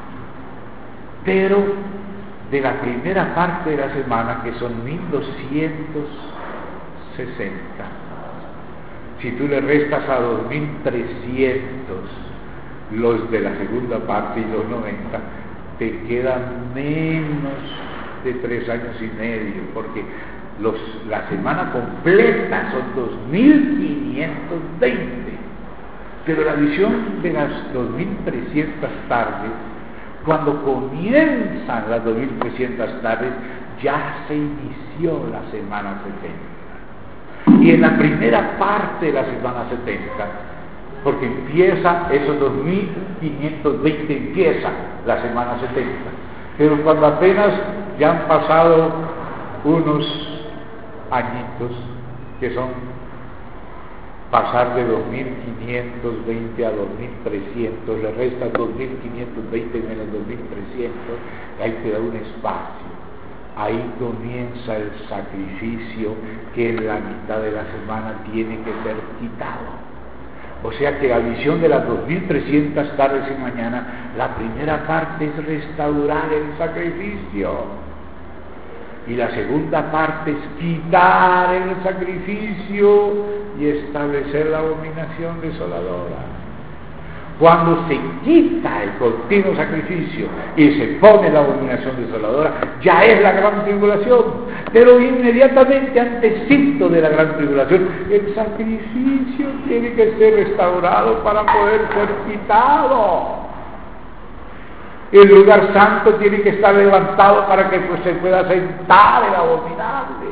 Pero de la primera parte de la semana, que son mil doscientos sesenta, si tú le restas a dos mil trescientos los de la segunda parte y los noventa, te quedan menos de tres años y medio, porque los, la semana completa son dos mil quinientos veinte, pero la visión de las dos mil trescientas tardes, cuando comienzan las dos mil trescientas tardes, ya se inició la semana setenta. Y en la primera parte de la semana setenta, porque empieza, esos dos mil quinientos veinte empieza la semana setenta, pero cuando apenas ya han pasado unos añitos, que son pasar de dos mil quinientos veinte a dos mil trescientos, le restas dos mil quinientos veinte menos dos mil trescientos, ahí te da un espacio. Ahí comienza el sacrificio que en la mitad de la semana tiene que ser quitado. O sea que la visión de las dos mil trescientas tardes y mañana, la primera parte es restaurar el sacrificio, y la segunda parte es quitar el sacrificio y establecer la abominación desoladora. Cuando se quita el continuo sacrificio y se pone la abominación desoladora, ya es la gran tribulación. Pero inmediatamente antesito de la gran tribulación, el sacrificio tiene que ser restaurado para poder ser quitado. El lugar santo tiene que estar levantado para que pues, se pueda sentar el abominable.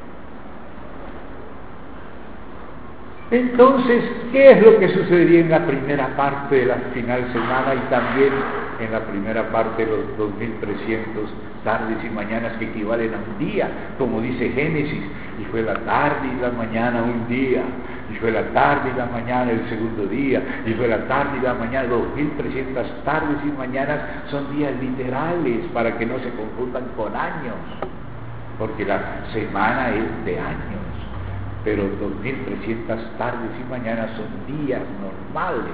Entonces, ¿qué es lo que sucedería en la primera parte de la final semana y también en la primera parte de los dos mil trescientos tardes y mañanas, que equivalen a un día, como dice Génesis? Y fue la tarde y la mañana un día, y fue la tarde y la mañana el segundo día, y fue la tarde y la mañana. Dos mil trescientas tardes y mañanas son días literales para que no se confundan con años, porque la semana es de años, pero dos mil trescientas tardes y mañanas son días normales.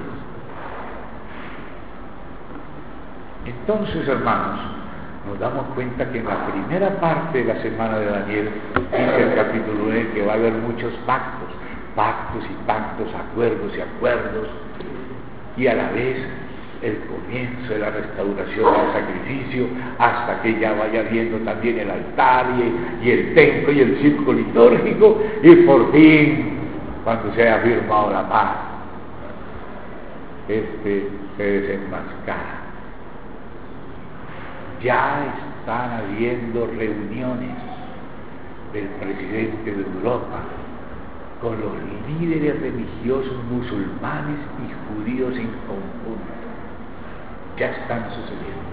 Entonces, hermanos, nos damos cuenta que en la primera parte de la semana de Daniel, dice el capítulo nueve, que va a haber muchos pactos, pactos y pactos, acuerdos y acuerdos, y a la vez el comienzo de la restauración del sacrificio, hasta que ya vaya viendo también el altar y, y el templo y el circo litúrgico, y por fin, cuando se haya firmado la paz, este se desenmascara. Ya están habiendo reuniones del presidente de Europa con los líderes religiosos musulmanes y judíos en conjunto. Ya están sucediendo.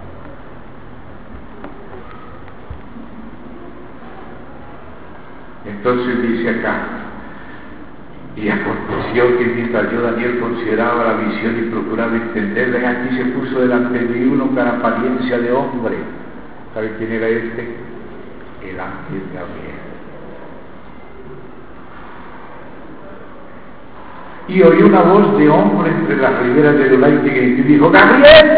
Entonces dice acá: y aconteció que mientras yo, Daniel, consideraba la visión y procuraba entenderla, y aquí se puso delante de mí uno con apariencia de hombre. ¿Sabe quién era este? El ángel Gabriel. Y oí una voz de hombre entre las riberas de Dolai que dijo: Gabriel,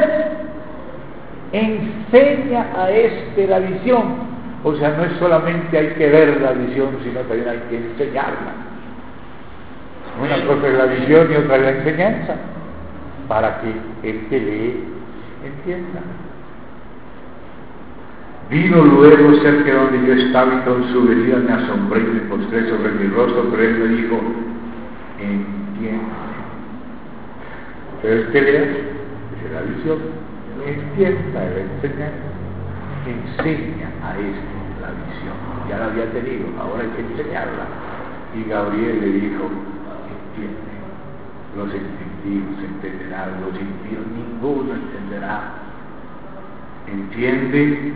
enseña a este la visión. O sea, no es solamente hay que ver la visión, sino también hay que enseñarla. Una cosa es la visión y otra es la enseñanza, para que el que lee entienda. Vino luego cerca donde yo estaba y con su venida me asombré y me postré sobre mi rostro, pero él me dijo, entiende. Entonces, ¿qué leas? Dice la visión, entienda, le enseña, enseña a este la visión. Ya la había tenido, ahora hay que enseñarla. Y Gabriel le dijo, entiende, los entendidos entenderán, los impíos ninguno entenderá. Entiende,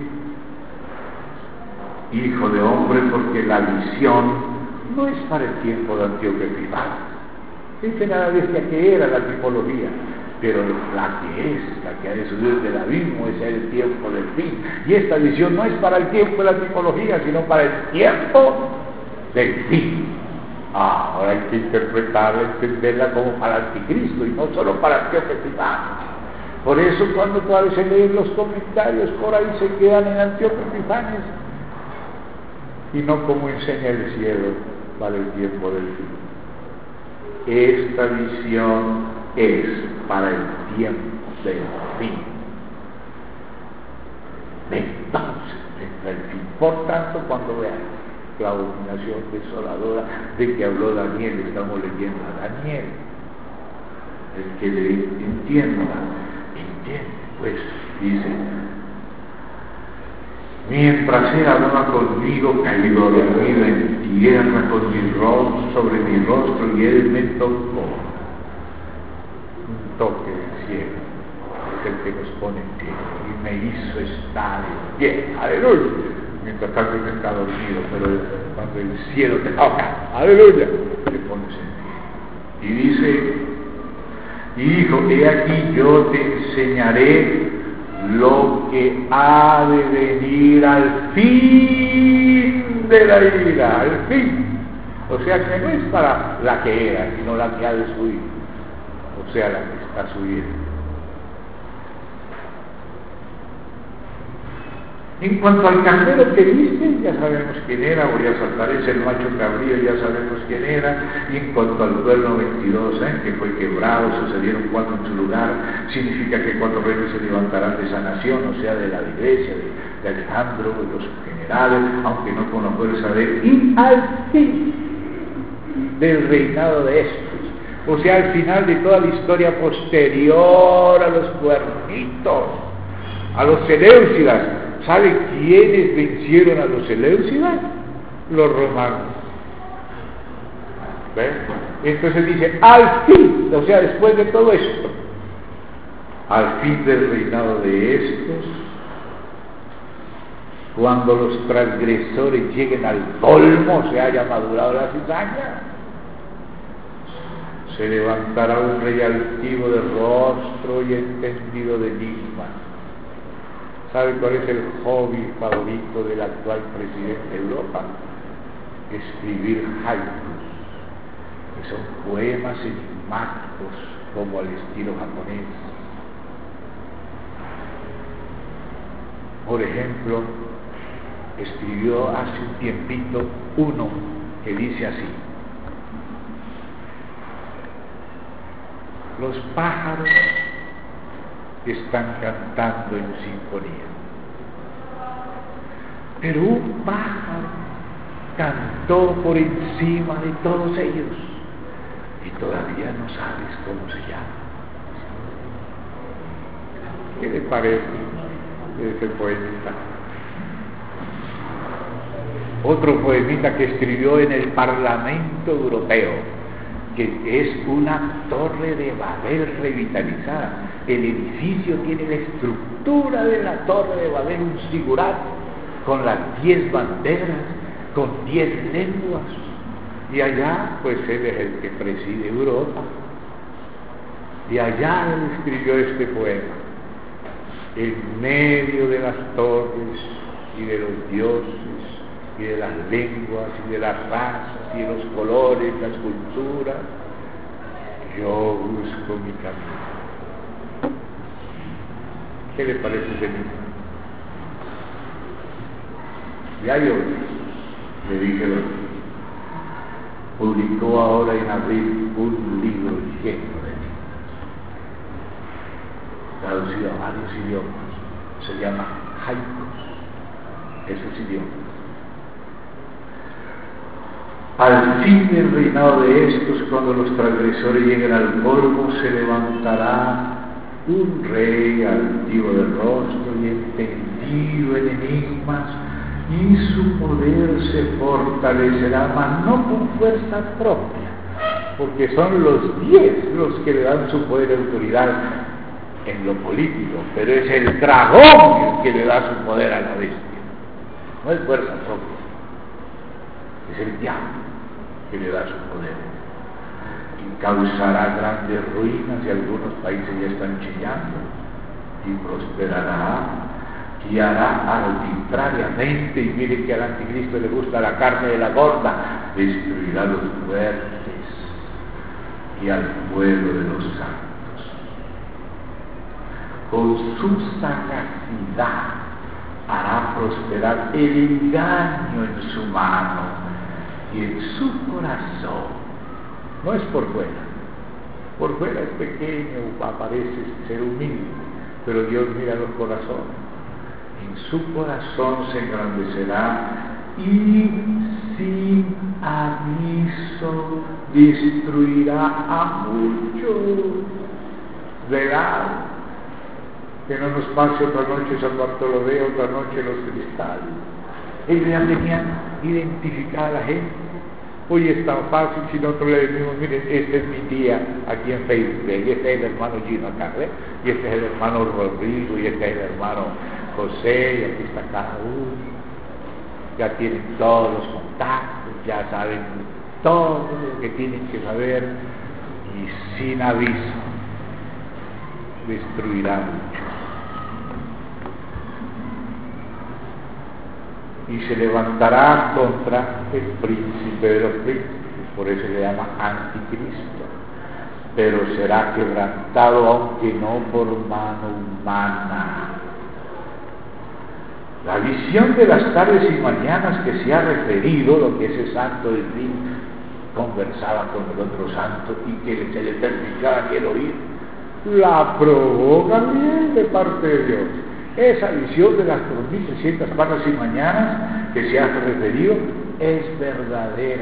hijo de hombre, porque la visión no es para el tiempo de Antíoco Epifanes. Dice nada de esta que era la tipología, pero la que es, la que ha de subir del abismo, es el tiempo del fin. Y esta visión no es para el tiempo de la tipología, sino para el tiempo del fin. Ah, ahora hay que interpretarla, entenderla como para el anticristo y no solo para Antíoco Epifanes. Por eso cuando tú a veces lees los comentarios por ahí se quedan en Antíoco Epifanes y no como enseña el cielo para el tiempo del fin. Esta visión es para el tiempo del fin. Entonces, entra el fin. Por tanto, cuando vean la abominación desoladora de que habló Daniel, estamos leyendo a Daniel. El que le entienda, entiende, pues dice, mientras él hablaba conmigo, caí dormido en tierra con mi rostro sobre mi rostro, y él me tocó. Un toque del cielo es el que nos pone en pie y me hizo estar en pie. ¡Aleluya! Mientras tanto uno está dormido, pero cuando el cielo te toca, ¡aleluya!, te pones en pie. Y dice, y dijo, he aquí yo te enseñaré lo que ha de venir al fin de la ira, al fin. O sea que no es para la que era, sino la que ha de subir. O sea, la que está subiendo. En cuanto al carnero que viste, ya sabemos quién era, voy a saltar ese, el macho cabrío, ya sabemos quién era. Y en cuanto al cuerno veintidós, ¿eh? que fue quebrado, sucedieron cuatro en su lugar, significa que cuatro reyes se levantarán de esa nación, o sea, de la iglesia, de, de Alejandro, de los generales, aunque no con la fuerza de él, y al fin del reinado de estos, o sea, al final de toda la historia posterior a los cuernitos, a los Seleucidas. ¿Sabe quiénes vencieron a los Seleucidas? Los romanos. ¿Ven? Entonces dice, al fin, o sea, después de todo esto, al fin del reinado de estos, cuando los transgresores lleguen al colmo, se haya madurado la cizaña, se levantará un rey altivo de rostro y entendido de enigma. ¿Sabe cuál es el hobby favorito del actual presidente de Europa? Escribir haikus, que son poemas enigmáticos como al estilo japonés. Por ejemplo, escribió hace un tiempito uno que dice así: los pájaros están cantando en sinfonía, pero un pájaro cantó por encima de todos ellos y todavía no sabes cómo se llama. ¿Qué le parece ese poemita? Otro poemita que escribió en el Parlamento Europeo, que es una torre de Babel revitalizada. El edificio tiene la estructura de la torre de Babel, un zigurat, con las diez banderas, con diez lenguas. Y allá, pues él es el que preside Europa. Y allá él escribió este poema. En medio de las torres y de los dioses y de las lenguas y de las razas y de los colores, las culturas, yo busco mi camino. ¿Qué le parece ese mismo? Ya yo le dije, publicó ahora en abril un libro lleno de libros, traducido a varios idiomas, se llama Haikus, esos idiomas. Al fin del reinado de estos, cuando los transgresores lleguen al polvo, se levantará un rey altivo de rostro y entendido en enigmas, y su poder se fortalecerá, mas no con fuerza propia, porque son los diez los que le dan su poder y autoridad en lo político, pero es el dragón el que le da su poder a la bestia, no es fuerza propia, es el diablo que le da su poder, y causará grandes ruinas, y algunos países ya están chillando, y prosperará, y hará arbitrariamente, y miren que al anticristo le gusta la carne de la gorda, destruirá a los fuertes y al pueblo de los santos. Con su sagacidad hará prosperar el engaño en su mano y en su corazón. No es por fuera, por fuera es pequeño, aparece ser humilde, pero Dios mira los corazones. En su corazón se engrandecerá y sin aviso destruirá a muchos. Verá que no nos pase otra noche San Bartolomé, otra noche los cristales. Ellos ya tenían identificada a la gente. Hoy es tan fácil si nosotros le decimos, miren, este es mi tía aquí en Facebook, y este es el hermano Gino acá, ¿eh? Y este es el hermano Rodrigo, y este es el hermano José, y aquí está cada uno. Ya tienen todos los contactos, ya saben todo lo que tienen que saber, y sin aviso destruirá mucho. Y se levantará contra el príncipe de los príncipes, por eso se llama anticristo, pero será quebrantado, aunque no por mano humana. La visión de las tardes y mañanas que se ha referido, lo que ese santo del fin conversaba con el otro santo y que se le permitía el oír, la probó Gabriel de parte de Dios. Esa visión de las dos mil trescientas tardes y mañanas que se ha referido es verdadera.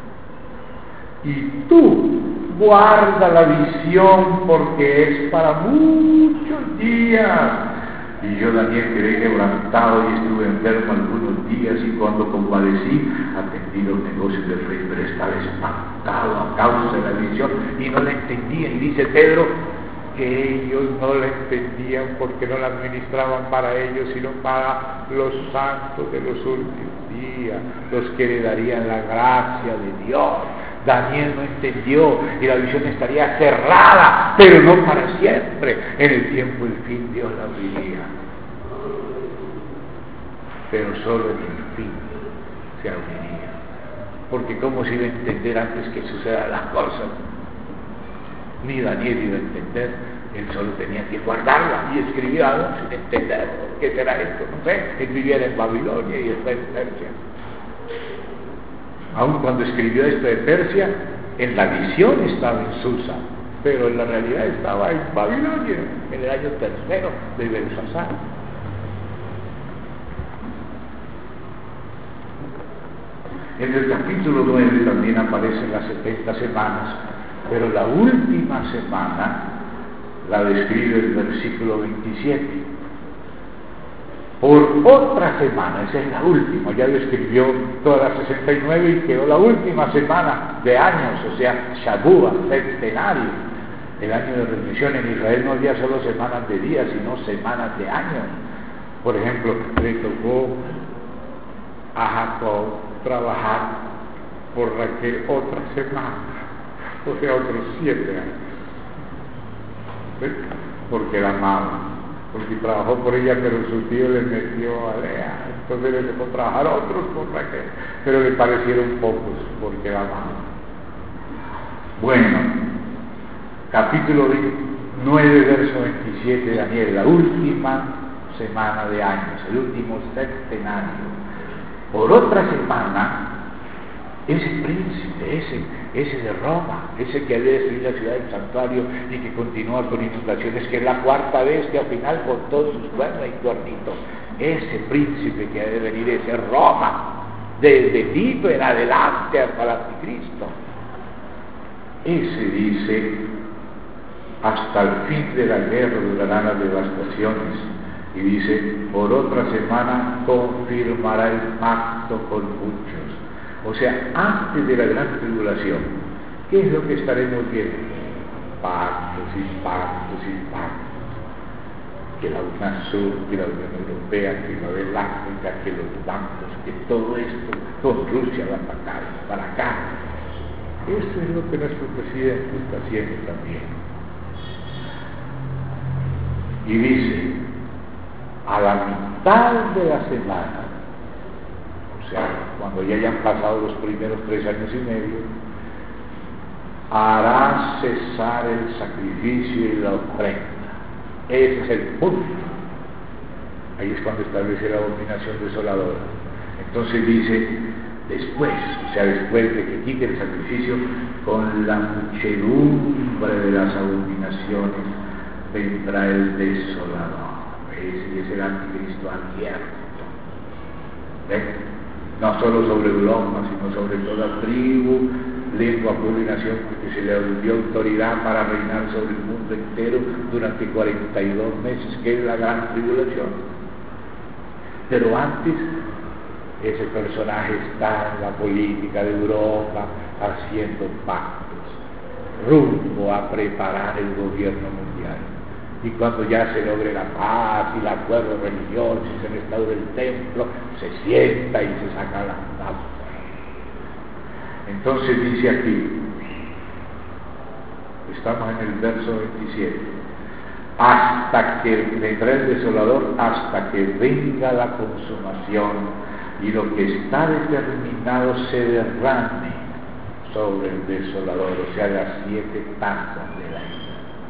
Y tú guarda la visión, porque es para muchos días. Y yo, Daniel, quedé quebrantado y estuve enfermo algunos días, y cuando convalecí atendí los negocios del rey, pero estaba espantado a causa de la visión y no la entendía. Y dice Pedro que ellos no la entendían porque no la administraban para ellos, sino para los santos de los últimos días, los que le darían la gracia de Dios. Daniel no entendió y la visión estaría cerrada, pero no para siempre. En el tiempo del fin Dios la abriría, pero solo en el fin se abriría, porque cómo se iba a entender antes que sucedan las cosas. Ni Daniel iba a entender, él solo tenía que guardarla y escribir algo sin entender qué será esto, no sé. Él vivía en Babilonia y está en Persia. Aun cuando escribió esto de Persia, en la visión estaba en Susa, pero en la realidad estaba en Babilonia, en el año tercero de Belsasar. En el capítulo nueve también aparecen las setenta semanas, pero la última semana la describe el versículo veintisiete. Por otra semana, esa es la última, ya describió todas las sesenta y nueve y quedó la última semana de años, o sea, Shabúa, centenario, el año de remisión. En Israel no había solo semanas de días, sino semanas de años. Por ejemplo, le tocó a Jacob trabajar por Raquel otra semana, o sea, otros siete años, ¿sí? Porque la amaba, porque trabajó por ella, pero su tío le metió a Lea, entonces le tocó trabajar otros por Raquel, pero le parecieron pocos porque la amaba. Bueno, capítulo nueve, verso veintisiete de Daniel, la última semana de años, el último centenario. Por otra semana, ese príncipe, ese, ese de Roma, ese que había destruido la ciudad del santuario y que continúa con inundaciones, que es la cuarta vez que al final con todos sus cuernos y cuernitos ese príncipe que ha de venir, ese Roma, desde Tito en adelante hasta el anticristo. Ese dice, hasta el fin de la guerra durarán las devastaciones, y dice, por otra semana confirmará el pacto con muchos. O sea, antes de la gran tribulación, ¿qué es lo que estaremos viendo? Pactos y pactos y pactos. Que la UNASUR, que la Unión Europea, que la del África, que los bancos, que todo esto con Rusia va para acá, para acá. Eso es lo que nuestro presidente está haciendo también. Y dice, a la mitad de la semana, o sea, cuando ya hayan pasado los primeros tres años y medio, hará cesar el sacrificio y la ofrenda. Ese es el punto. Ahí es cuando establece la abominación desoladora. Entonces dice, después, o sea, después de que quite el sacrificio, con la muchedumbre de las abominaciones vendrá el desolador. Ese es el anticristo abierto. ¿Ven? No solo sobre Europa, sino sobre toda tribu, lengua, pueblo y nación, porque se le dio autoridad para reinar sobre el mundo entero durante cuarenta y dos meses, que es la gran tribulación. Pero antes, ese personaje está en la política de Europa haciendo pactos, rumbo a preparar el gobierno mundial. Y cuando ya se logre la paz y el acuerdo religioso y se restaure el templo, se sienta y se saca la nafta. Entonces dice aquí, estamos en el verso veintisiete, hasta que vendrá el desolador, hasta que venga la consumación y lo que está determinado se derrame sobre el desolador, o sea, las siete tazas de la ira.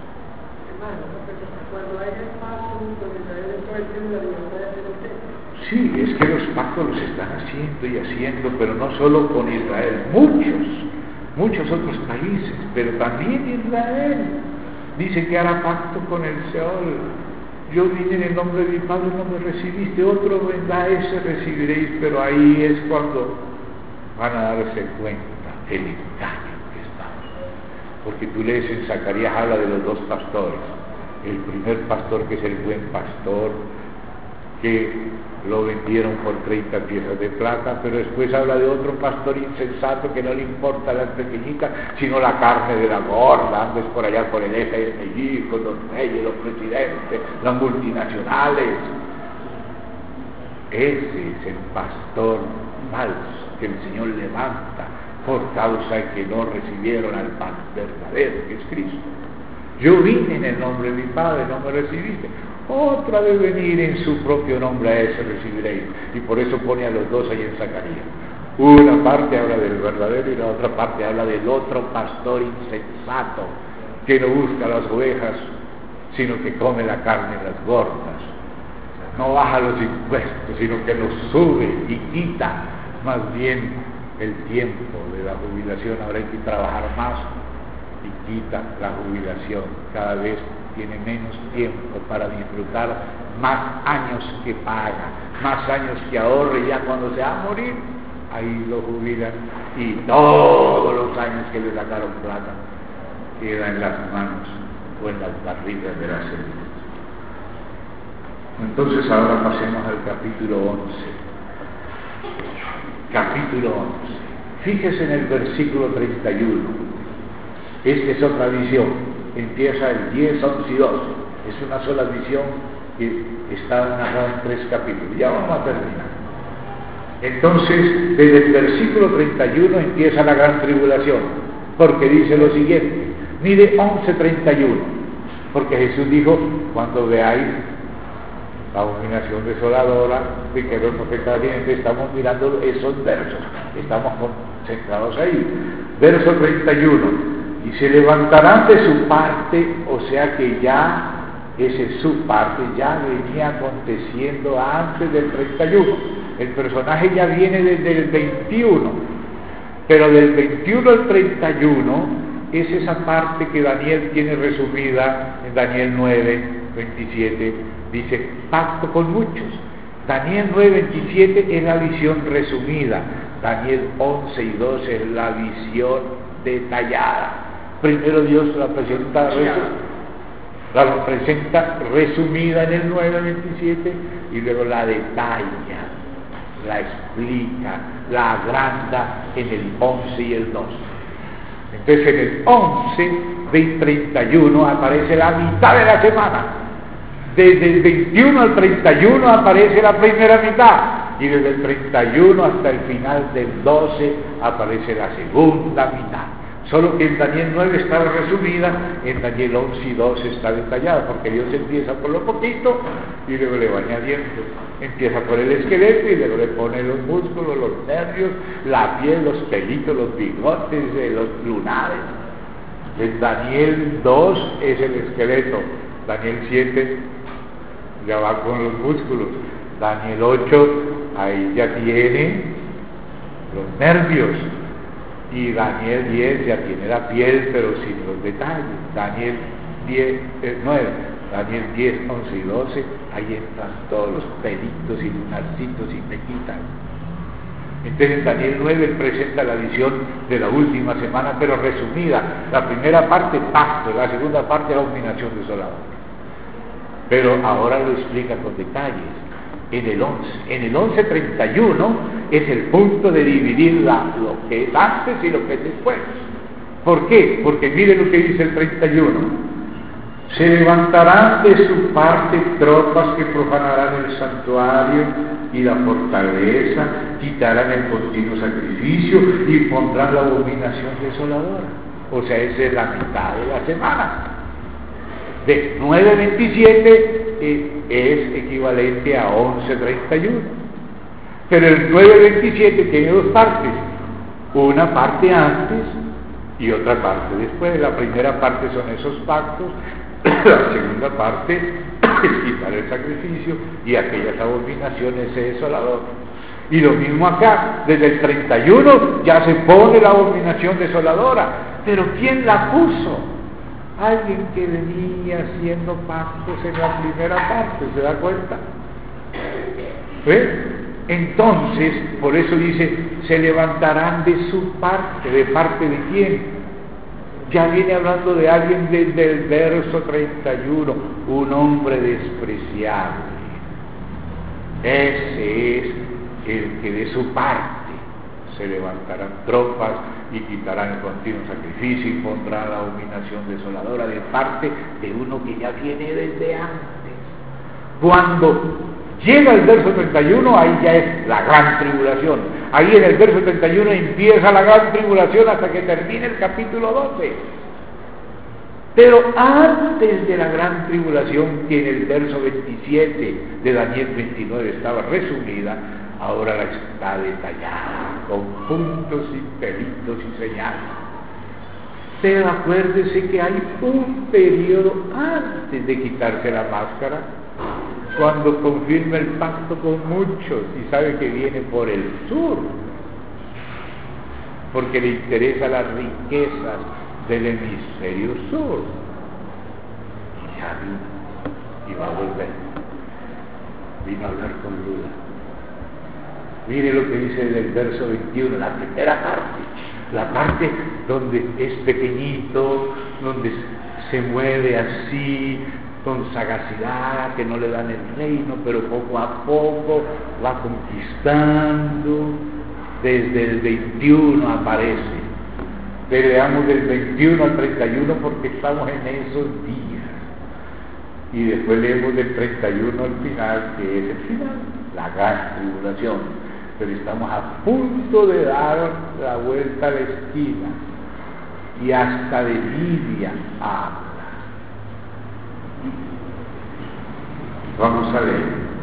Cuando hay el pacto con Israel, todo el tiempo la libertad de hacer el templo. Sí, es que los pactos los están haciendo y haciendo, pero no solo con Israel, muchos, muchos otros países, pero también Israel. Dice que hará pacto con el Seol. Yo vine en el nombre de mi Padre, no me recibiste, otro vendrá, ese recibiréis, pero ahí es cuando van a darse cuenta el engaño que está. Porque tú lees en Zacarías, habla de los dos pastores. El primer pastor, que es el buen pastor, que lo vendieron por treinta piezas de plata, pero después habla de otro pastor insensato que no le importa la pequeñita, sino la carne de la gorda, andes por allá por el eje de México, los reyes, los presidentes, las multinacionales. Ese es el pastor falso que el Señor levanta por causa de que no recibieron al pan verdadero, que es Cristo. Yo vine en el nombre de mi Padre, no me recibiste. Otra de venir en su propio nombre, a ese recibiréis. Y por eso pone a los dos ahí en Zacarías. Una parte habla del verdadero y la otra parte habla del otro pastor insensato, que no busca las ovejas, sino que come la carne de las gordas. No baja los impuestos, sino que los sube y quita. Más bien el tiempo de la jubilación, ahora hay que trabajar más, y quita la jubilación. Cada vez tiene menos tiempo para disfrutar, más años que paga, más años que ahorre, y ya cuando se va a morir, ahí lo jubilan, y todos los años que le sacaron plata quedan en las manos o en las barrigas de la semilla. Entonces ahora pasemos al capítulo once. Capítulo once. Fíjese en el versículo treinta y uno. Esta es otra visión, empieza el diez, once y doce, es una sola visión que está narrada en tres capítulos. Ya vamos a terminar. Entonces, desde el versículo treinta y uno empieza la gran tribulación, porque dice lo siguiente, mire once treinta y uno, porque Jesús dijo, cuando veáis la abominación desoladora de que los profetas vienen, estamos mirando esos versos, estamos concentrados ahí. Verso treinta y uno. Y se levantarán de su parte, o sea que ya, esa es su parte, ya venía aconteciendo antes del treinta y uno. El personaje ya viene desde el veintiuno, pero del veintiuno al treinta y uno es esa parte que Daniel tiene resumida en Daniel nueve, veintisiete, dice, pacto con muchos. Daniel nueve veintisiete es la visión resumida. Daniel once y doce es la visión detallada. Primero Dios la presenta, la presenta resumida en el nueve veintisiete y luego la detalla, la explica, la agranda en el once y el doce. Entonces en el once del treinta y uno aparece la mitad de la semana. Desde el veintiuno al treinta y uno aparece la primera mitad, y desde el treinta y uno hasta el final del doce aparece la segunda mitad. Solo que en Daniel nueve está resumida, en Daniel once y doce está detallada, porque Dios empieza por lo poquito y luego le va añadiendo. Empieza por el esqueleto y luego le pone los músculos, los nervios, la piel, los pelitos, los bigotes, eh, los lunares. En Daniel dos es el esqueleto, Daniel siete ya va con los músculos, Daniel ocho ahí ya tiene los nervios, y Daniel diez ya tiene la piel pero sin los detalles. Daniel diez, eh, nueve, Daniel diez, once y doce, ahí entran todos los pelitos y lunarcitos y pequitas. Entonces en Daniel nueve él presenta la visión de la última semana, pero resumida. La primera parte, pacto; la segunda parte, abominación desoladora. Pero ahora lo explica con detalles. En el once, en el once treinta y uno es el punto de dividir la, lo que es antes y lo que es después. ¿Por qué? Porque mire lo que dice el treinta y uno. Se levantarán de su parte tropas que profanarán el santuario y la fortaleza, quitarán el continuo sacrificio y pondrán la abominación desoladora. O sea, esa es la mitad de la semana. De nueve veintisiete eh, es equivalente a once treinta y uno. Pero el nueve veintisiete tiene dos partes, una parte antes y otra parte después. La primera parte son esos pactos, la segunda parte es quitar el sacrificio y aquellas abominaciones desoladoras. Y lo mismo acá, desde el treinta y uno ya se pone la abominación desoladora. Pero ¿quién la puso? Alguien que venía haciendo pactos en la primera parte, ¿se da cuenta? ¿Eh? Entonces, por eso dice, se levantarán de su parte. ¿De parte de quién? Ya viene hablando de alguien desde el verso treinta y uno, un hombre despreciable. Ese es el que de su parte se levantarán tropas y quitarán el continuo sacrificio y pondrán la abominación desoladora, de parte de uno que ya viene desde antes. Cuando llega el verso treinta y uno, ahí ya es la gran tribulación. Ahí en el verso treinta y uno empieza la gran tribulación hasta que termine el capítulo doce. Pero antes de la gran tribulación, que en el verso veintisiete de Daniel veintinueve estaba resumida, ahora la está detallada con puntos y pelitos y señales. Pero acuérdese que hay un periodo antes de quitarse la máscara, cuando confirma el pacto con muchos y sabe que viene por el sur, porque le interesa las riquezas del hemisferio sur. Y ya vino, y va a volver. Vino a hablar con Lula. Mire lo que dice del verso veintiuno, la primera parte, la parte donde es pequeñito, donde se mueve así, con sagacidad, que no le dan el reino, pero poco a poco va conquistando. Desde el veintiuno aparece. Pero veamos del veintiuno al treinta y uno porque estamos en esos días. Y después leemos del treinta y uno al final, que es el final, la gran tribulación. Pero estamos a punto de dar la vuelta a la esquina, y hasta de Libia habla. Vamos a leer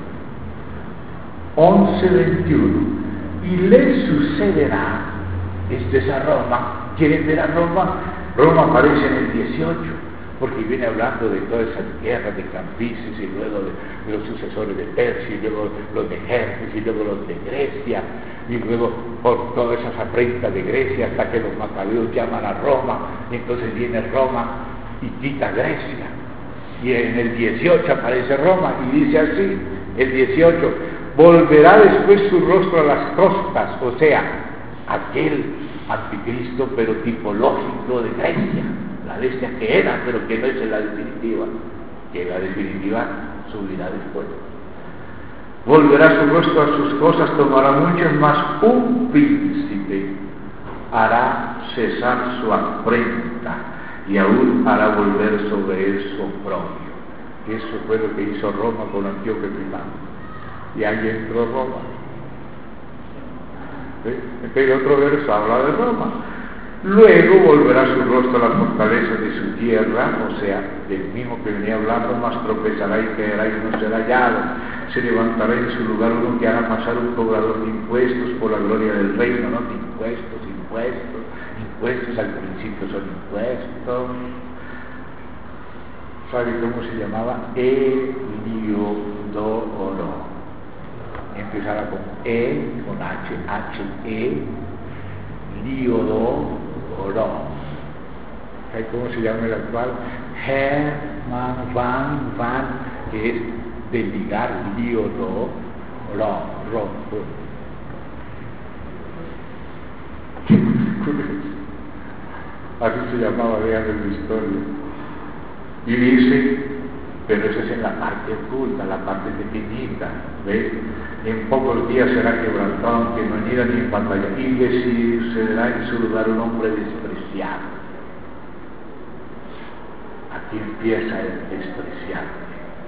once veintiuno. Y le sucederá, este es a Roma. ¿Quieren ver a Roma? Roma aparece en el dieciocho, porque viene hablando de todas esas guerras de Cambises y luego de, de los sucesores de Persia, y luego los de Jerjes, y luego los de Grecia, y luego por todas esas afrentas de Grecia hasta que los macabeos llaman a Roma, y entonces viene Roma y quita Grecia. Y en el dieciocho aparece Roma y dice así, el dieciocho: volverá después su rostro a las costas, o sea, aquel anticristo pero tipológico de Grecia, la bestia que era, pero que no es en la definitiva, que la definitiva subirá después. Volverá su rostro a sus cosas, tomará muchas más, un príncipe hará cesar su afrenta y aún hará volver sobre él su oprobio. Eso fue lo que hizo Roma con Antíoco Epifano, y ahí entró Roma. ¿Sí? Entonces otro verso habla de Roma. Luego volverá su rostro a la fortaleza de su tierra, o sea, del mismo que venía hablando, más tropezará y caerá y no será hallado. Se levantará en su lugar uno que hará pasar un cobrador de impuestos por la gloria del reino, ¿no? De impuestos, impuestos, impuestos, al principio son impuestos. ¿Sabe cómo se llamaba? Heliodoro. Empezaba con E, con H, H, E, Heliodoro. ¿Sabe cómo se llama el actual? Hermann van van, que es de ligar, Heliodoro, ro, ro, ro. Así se llamaba, vean en la historia. Y dice, pero eso es en la parte oculta, la parte pequeñita, ¿ves? En pocos días será quebrantado, aunque no ira ni en batalla, y le sucederá en su lugar un hombre despreciado. Aquí empieza el despreciable,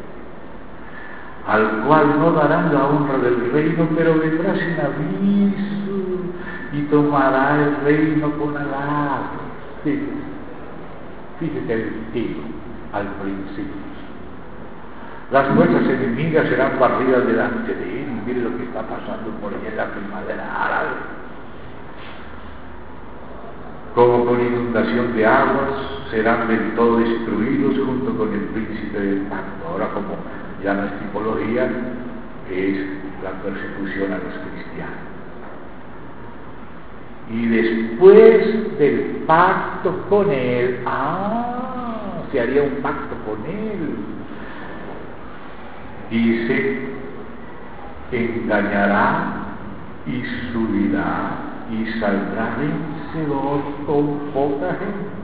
al cual no darán la honra del reino, pero vendrá sin aviso y tomará el reino con halago. Fíjese, fíjese el tiro al principio. Las fuerzas enemigas serán barridas delante de él, y mire lo que está pasando por allá en la primavera árabe. Como con inundación de aguas, serán del todo destruidos junto con el príncipe del pacto. Ahora, como ya no es tipología, es la persecución a los cristianos. Y después del pacto con él, ah, se haría un pacto con él. Dice, engañará y subirá y saldrá vencedor con poca gente.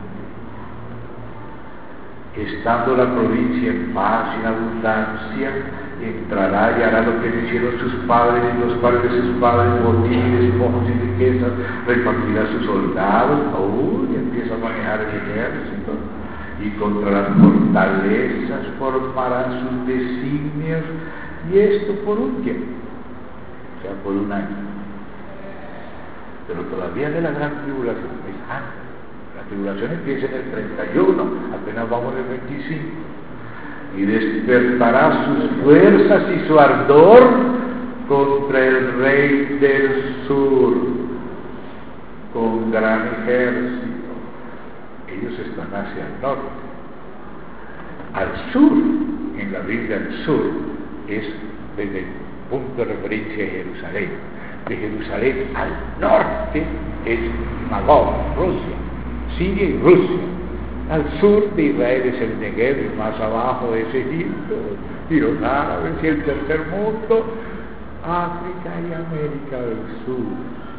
Estando la provincia en paz y en abundancia, entrará y hará lo que hicieron sus padres y los padres de sus padres, botines, despojos y riquezas, repartirá sus soldados, aún y empieza a manejar el ejército, y contra las fortalezas formará sus designios, y esto por un tiempo, o sea, por un año. Pero todavía de la gran tribulación es antes. La tribulación empieza en el treinta y uno, apenas vamos en el veinticinco. Y despertará sus fuerzas y su ardor contra el rey del sur, con gran ejército. Ellos están hacia el norte. Al sur, en la Biblia al sur, es desde el punto de referencia de Jerusalén. De Jerusalén al norte es Magog, Rusia, Siria y Rusia. Al sur de Israel es el Negev, y más abajo es Egipto, y los árabes, y el tercer mundo, África y América del Sur.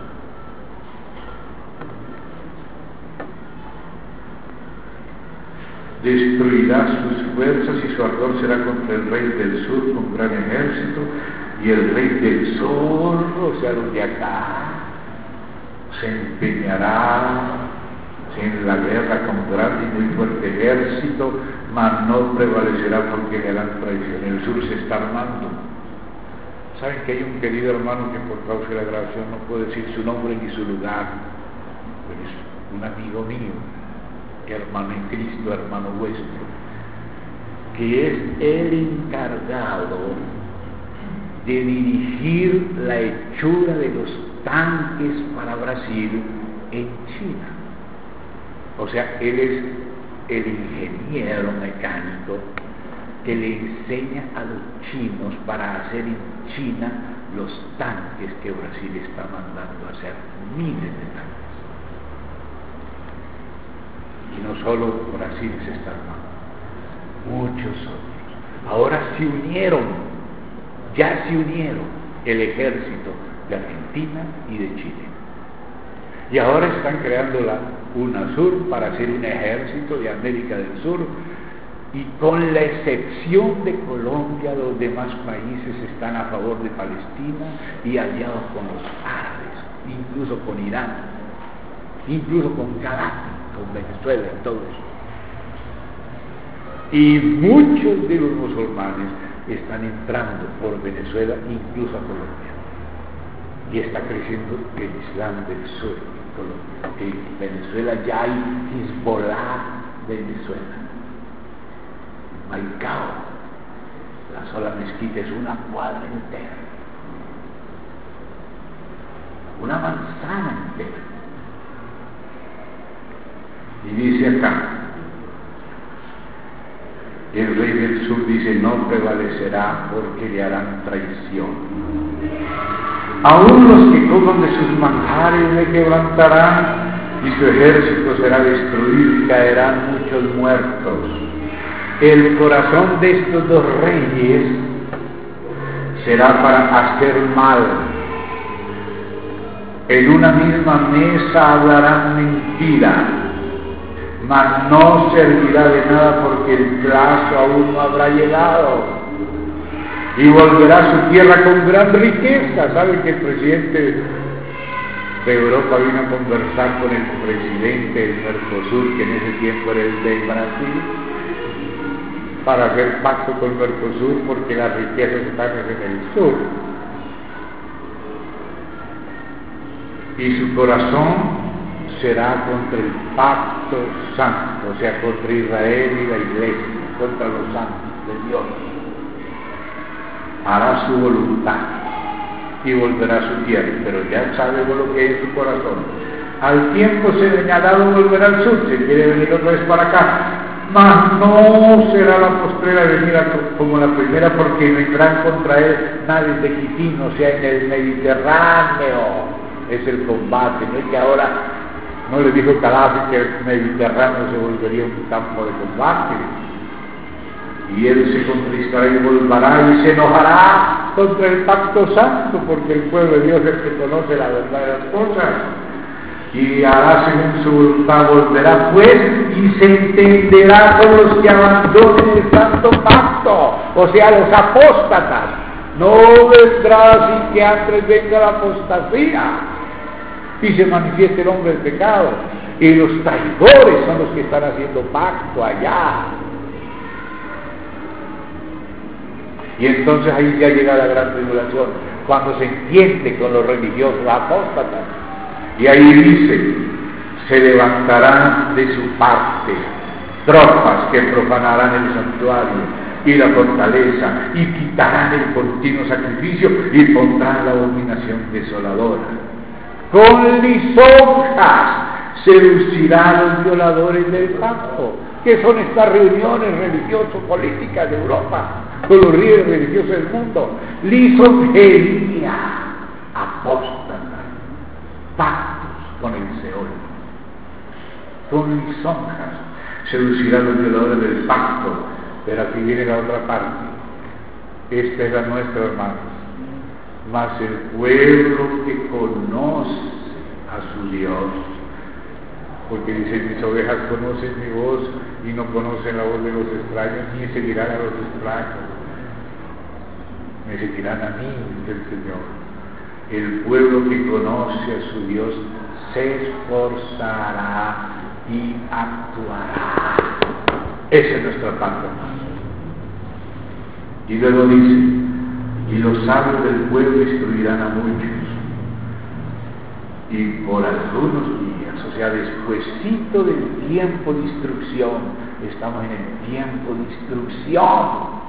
Destruirá sus fuerzas y su ardor será contra el rey del sur con gran ejército, y el rey del sur, o sea, los de acá, se empeñará en la guerra con grande y muy fuerte ejército, mas no prevalecerá porque le harán traición. El sur se está armando. Saben que hay un querido hermano que por causa de la grabación no puedo decir su nombre ni su lugar, pero es un amigo mío, hermano en Cristo, hermano vuestro, que es el encargado de dirigir la hechura de los tanques para Brasil en China. O sea, él es el ingeniero mecánico que le enseña a los chinos para hacer en China los tanques que Brasil está mandando a hacer, miles de tanques. Y no solo Brasil se está armando, muchos otros. Ahora se unieron, ya se unieron el ejército de Argentina y de Chile. Y ahora están creando la UNASUR para hacer un ejército de América del Sur, y con la excepción de Colombia, los demás países están a favor de Palestina y aliados con los árabes, incluso con Irán, incluso con Gaddafi, con Venezuela y todo eso. Y muchos de los musulmanes están entrando por Venezuela, incluso a Colombia. Y está creciendo el Islam del Sur en Colombia. En Venezuela ya hay Hezbollah de Venezuela. Maicao, la sola mezquita es una cuadra entera, una manzana entera. Y dice acá, el rey del sur dice, no prevalecerá porque le harán traición. Aún los que coman de sus manjares le quebrantarán, y su ejército será destruido y caerán muchos muertos. El corazón de estos dos reyes será para hacer mal. En una misma mesa hablarán mentira, mas no servirá de nada porque el plazo aún no habrá llegado. Y volverá a su tierra con gran riqueza. ¿Saben que el presidente de Europa vino a conversar con el presidente del Mercosur, que en ese tiempo era el de Brasil, para hacer pacto con el Mercosur, porque las riquezas están en el sur? Y su corazón será contra el pacto santo, o sea, contra Israel y la iglesia, contra los santos de Dios. Hará su voluntad y volverá a su tierra, pero ya sabe lo que es su corazón. Al tiempo señalado volverá al sur, se quiere venir otra vez para acá, mas no será la postrera venida como la primera, porque vendrán contra él naves de Quitín, o sea, en el Mediterráneo es el combate. No es que ahora, no le dijo Gaddafi que el Mediterráneo se volvería un campo de combate, y él se contristará y volverá y se enojará contra el pacto santo, porque el pueblo de Dios es el que conoce la verdad de las cosas, y hará según su voluntad. Volverá pues y se entenderá con los que abandonen el santo pacto, o sea, los apóstatas. No vendrá sin que antes venga la apostasía y se manifieste el hombre del pecado, y los traidores son los que están haciendo pacto allá. Y entonces ahí ya llega la gran tribulación, cuando se entiende con los religiosos apóstatas. Y ahí dice, se levantarán de su parte tropas que profanarán el santuario y la fortaleza, y quitarán el continuo sacrificio y pondrán la abominación desoladora. Con lisonjas seducirán a los violadores del pacto. ¿Qué son estas reuniones religioso-políticas de Europa con los líderes religiosos del mundo? Lisonjería, apóstata, pactos con el Seol. Con lisonjas seducirán a los violadores del pacto. Pero aquí viene la otra parte. Esta es la nuestra, hermanos. Mas el pueblo que conoce a su Dios, porque dice, mis ovejas conocen mi voz y no conocen la voz de los extraños, ni seguirán a los extraños, me seguirán a mí, dice el Señor. El pueblo que conoce a su Dios se esforzará y actuará. Esa es nuestra parte. Y luego dice, y los sabios del pueblo instruirán a muchos. Y por algunos días, o sea, despuesito del tiempo de instrucción, estamos en el tiempo de instrucción.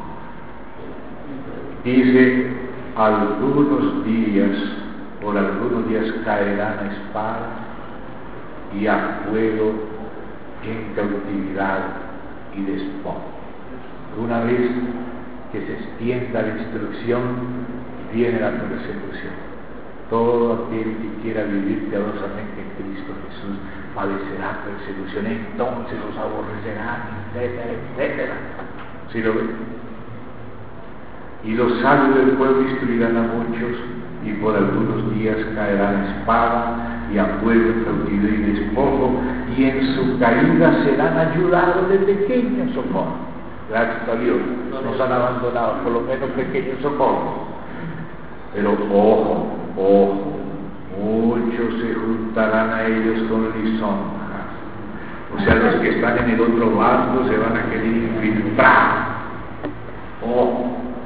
Dice, algunos días, por algunos días caerán a espada y a fuego en cautividad y despojo. Una vez que se extienda la instrucción, viene la persecución. Todo aquel que quiera vivir piadosamente en Cristo Jesús padecerá persecución, entonces los aborrecerán, etcétera, etcétera. ¿Sí lo ven? Y los sabios del pueblo instruirán a muchos, y por algunos días caerán espada, y a pueblo en cautividad y despojo, y en su caída serán ayudados de pequeños socorros. Gracias a Dios, nos han abandonado, por lo menos pequeños socorros. Pero ojo, ojo, muchos se juntarán a ellos con lisonjas. O sea, los que están en el otro bando se van a querer infiltrar. Ojo.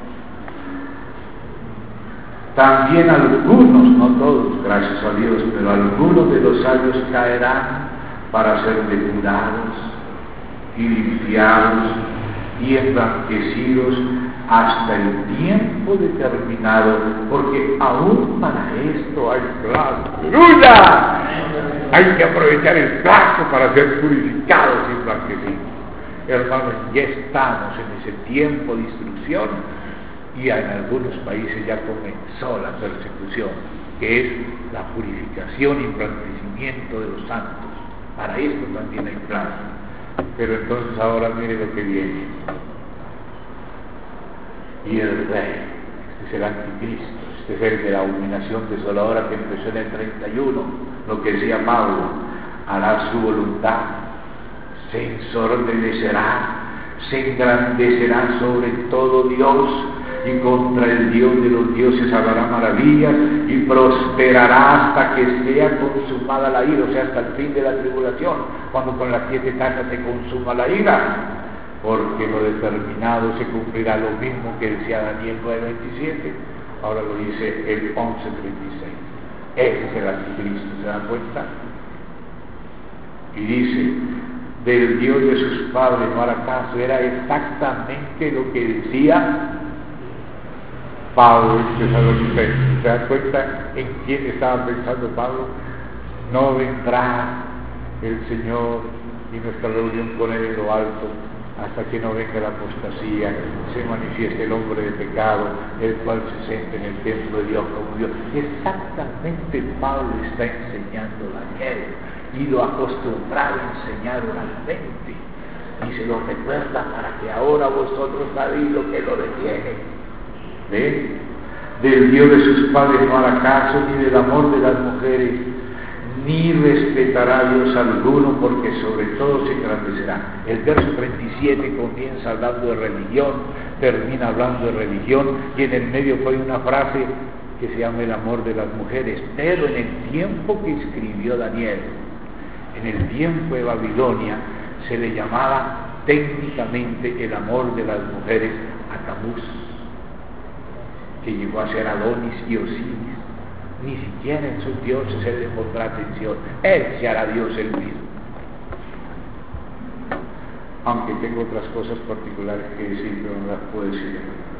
También algunos, no todos, gracias a Dios, pero algunos de los sabios caerán para ser depurados y limpiados y emblanquecidos hasta el tiempo determinado, porque aún para esto hay plazo. ¡Aleluya! Hay que aprovechar el plazo para ser purificados y emblanquecidos. Hermanos, ya estamos en ese tiempo de instrucción y en algunos países ya comenzó la persecución, que es la purificación y emblanquecimiento de los santos. Para esto también hay plazo. Pero entonces ahora mire lo que viene. Y el rey, este es el anticristo, este es el de la abominación desoladora que empezó en el treinta y uno, lo que decía Pablo, hará su voluntad, se ensordecerá, se engrandecerá sobre todo Dios, y contra el Dios de los dioses hablará maravillas, y prosperará hasta que sea consumada la ira, o sea, hasta el fin de la tribulación, cuando con las siete tazas se consuma la ira, porque lo determinado se cumplirá, lo mismo que decía Daniel nueve veintisiete, ahora lo dice el once treinta y seis. Ese es el anticristo, ¿se dan cuenta? Y dice, del Dios de sus padres no hará caso. Era exactamente lo que decía Pablo, que ¿se dan cuenta en quién estaba pensando Pablo? No vendrá el Señor y nuestra reunión con Él en lo alto hasta que no venga la apostasía, se manifieste el hombre de pecado, el cual se siente en el templo de Dios como Dios. Exactamente Pablo está enseñando a Daniel, y lo ha acostumbrado a enseñar oralmente, y se lo recuerda para que ahora vosotros sabéis lo que lo detiene. ¿Ven? Del Dios de sus padres no hará caso, ni del amor de las mujeres, ni respetará a Dios alguno, porque sobre todo se engrandecerá. El verso treinta y siete comienza hablando de religión, termina hablando de religión, y en el medio fue una frase que se llama el amor de las mujeres. Pero en el tiempo que escribió Daniel, en el tiempo de Babilonia, se le llamaba técnicamente el amor de las mujeres a Tamuz, que llegó a ser Adonis y Osiris. Ni siquiera en sus dioses él le pondrá atención, él se hará Dios él mismo. Aunque tengo otras cosas particulares que decir, pero no las puedo decir.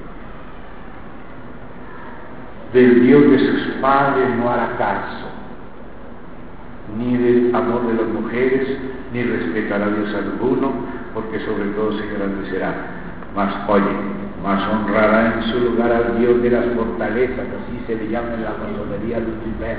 Del Dios de sus padres no hará caso, ni del amor de las mujeres, ni respetará a Dios alguno, porque sobre todo se engrandecerá. Mas oye, mas honrará en su lugar al Dios de las fortalezas, así se le llama en la masonería Lucifer.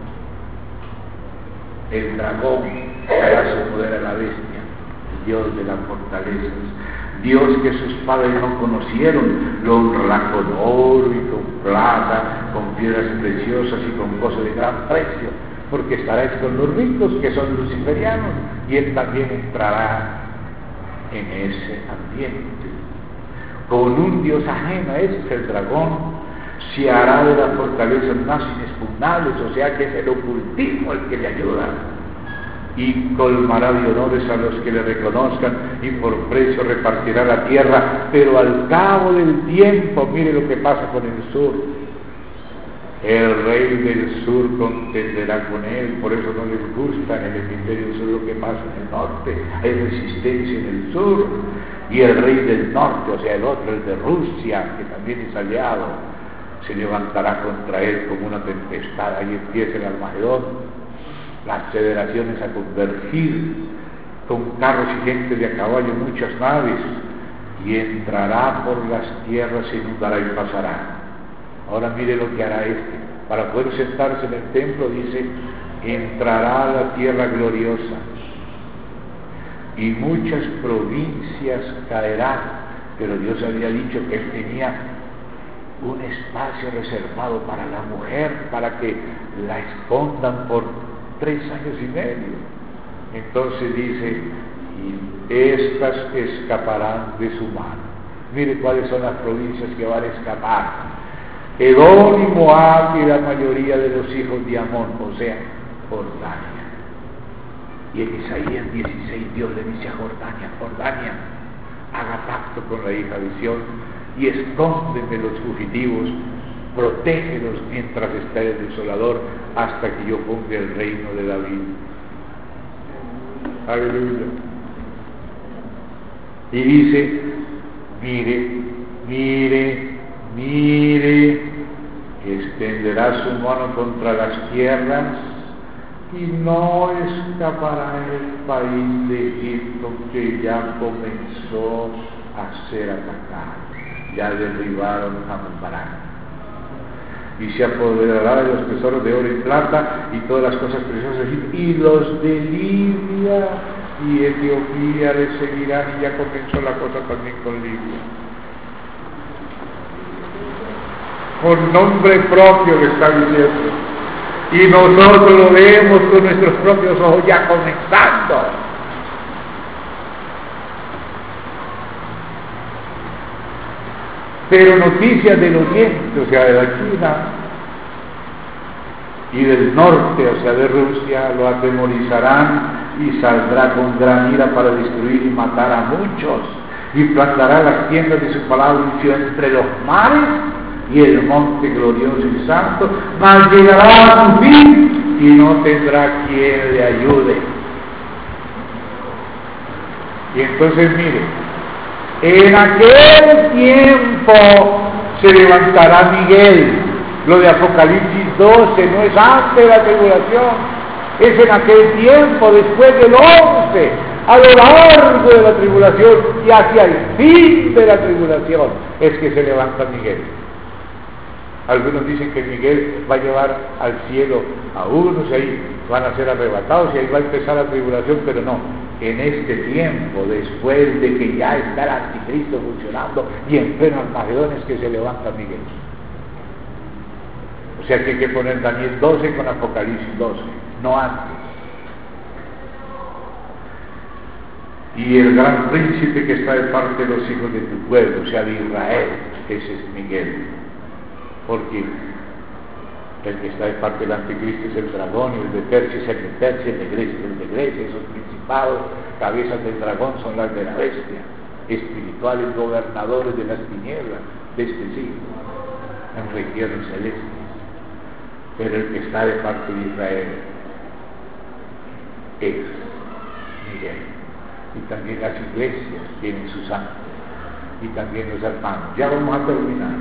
El dragón dará su poder a la bestia, el Dios de las fortalezas. Dios que sus padres no conocieron, lo honrará con oro y con plata, con piedras preciosas y con cosas de gran precio, porque estará con los ricos que son luciferianos, y él también entrará en ese ambiente. Con un Dios ajeno, ese es el dragón, se hará de las fortalezas más inexpugnables, o sea que es el ocultismo el que le ayuda, y colmará de honores a los que le reconozcan, y por precio repartirá la tierra. Pero al cabo del tiempo, mire lo que pasa con el sur, el rey del sur contenderá con él, por eso no les gusta en el hemisferio sur lo que pasa en el norte, hay resistencia en el sur. Y el rey del norte, o sea el otro, el de Rusia, que también es aliado, se levantará contra él como una tempestad. Ahí empieza el Armagedón, las federaciones a convergir con carros y gente de a caballo, muchas naves, y entrará por las tierras, se inundará y pasará. Ahora mire lo que hará este, para poder sentarse en el templo, dice, entrará a la tierra gloriosa, y muchas provincias caerán. Pero Dios había dicho que él tenía un espacio reservado para la mujer, para que la escondan por tres años y medio. Entonces dice, y estas escaparán de su mano. Mire cuáles son las provincias que van a escapar: Edom y Moab y la mayoría de los hijos de Amón, o sea, Jordania. Y en Isaías dieciséis Dios le dice a Jordania: Jordania, haga pacto con la hija de Sión y escóndeme los fugitivos, protégelos mientras está el desolador, hasta que yo ponga el reino de David. Aleluya. Y dice, mire, mire, mire, extenderá su mano contra las tierras y no escapará el país de Egipto, que ya comenzó a ser atacado. Ya derribaron a Mumbarán. Y se apoderará de los tesoros de oro y plata y todas las cosas preciosas de Egipto, y los de Libia y Etiopía le seguirán, y ya comenzó la cosa también con Libia. Con nombre propio le está diciendo. Y nosotros lo vemos con nuestros propios ojos ya comenzando. Pero noticias del oriente, o sea, de la China, y del norte, o sea, de Rusia, lo atemorizarán y saldrá con gran ira para destruir y matar a muchos, y plantará las tiendas de su palabra entre los mares y el monte glorioso y santo, mas llegará a su fin y no tendrá quien le ayude. Y entonces mire, en aquel tiempo se levantará Miguel. Lo de Apocalipsis doce no es antes de la tribulación, es en aquel tiempo, después del once, a lo largo de la tribulación y hacia el fin de la tribulación, es que se levanta Miguel. Algunos dicen que Miguel va a llevar al cielo a unos, y ahí van a ser arrebatados y ahí va a empezar la tribulación, pero no. En este tiempo, después de que ya está el anticristo funcionando y en pleno Armagedón, es que se levanta Miguel. O sea que hay que poner Daniel doce con Apocalipsis doce, no antes. Y el gran príncipe que está de parte de los hijos de tu pueblo, o sea de Israel, ese es Miguel. Porque el que está de parte del anticristo es el dragón, y el de Persia es el de Persia, el de Grecia es el de Grecia. Esos principados, cabezas del dragón, son las de la bestia, espirituales gobernadores de las tinieblas de este siglo, en regiones celestes. Pero el que está de parte de Israel es Miguel. Y también las iglesias tienen sus santos, y también los hermanos. Ya vamos a terminar.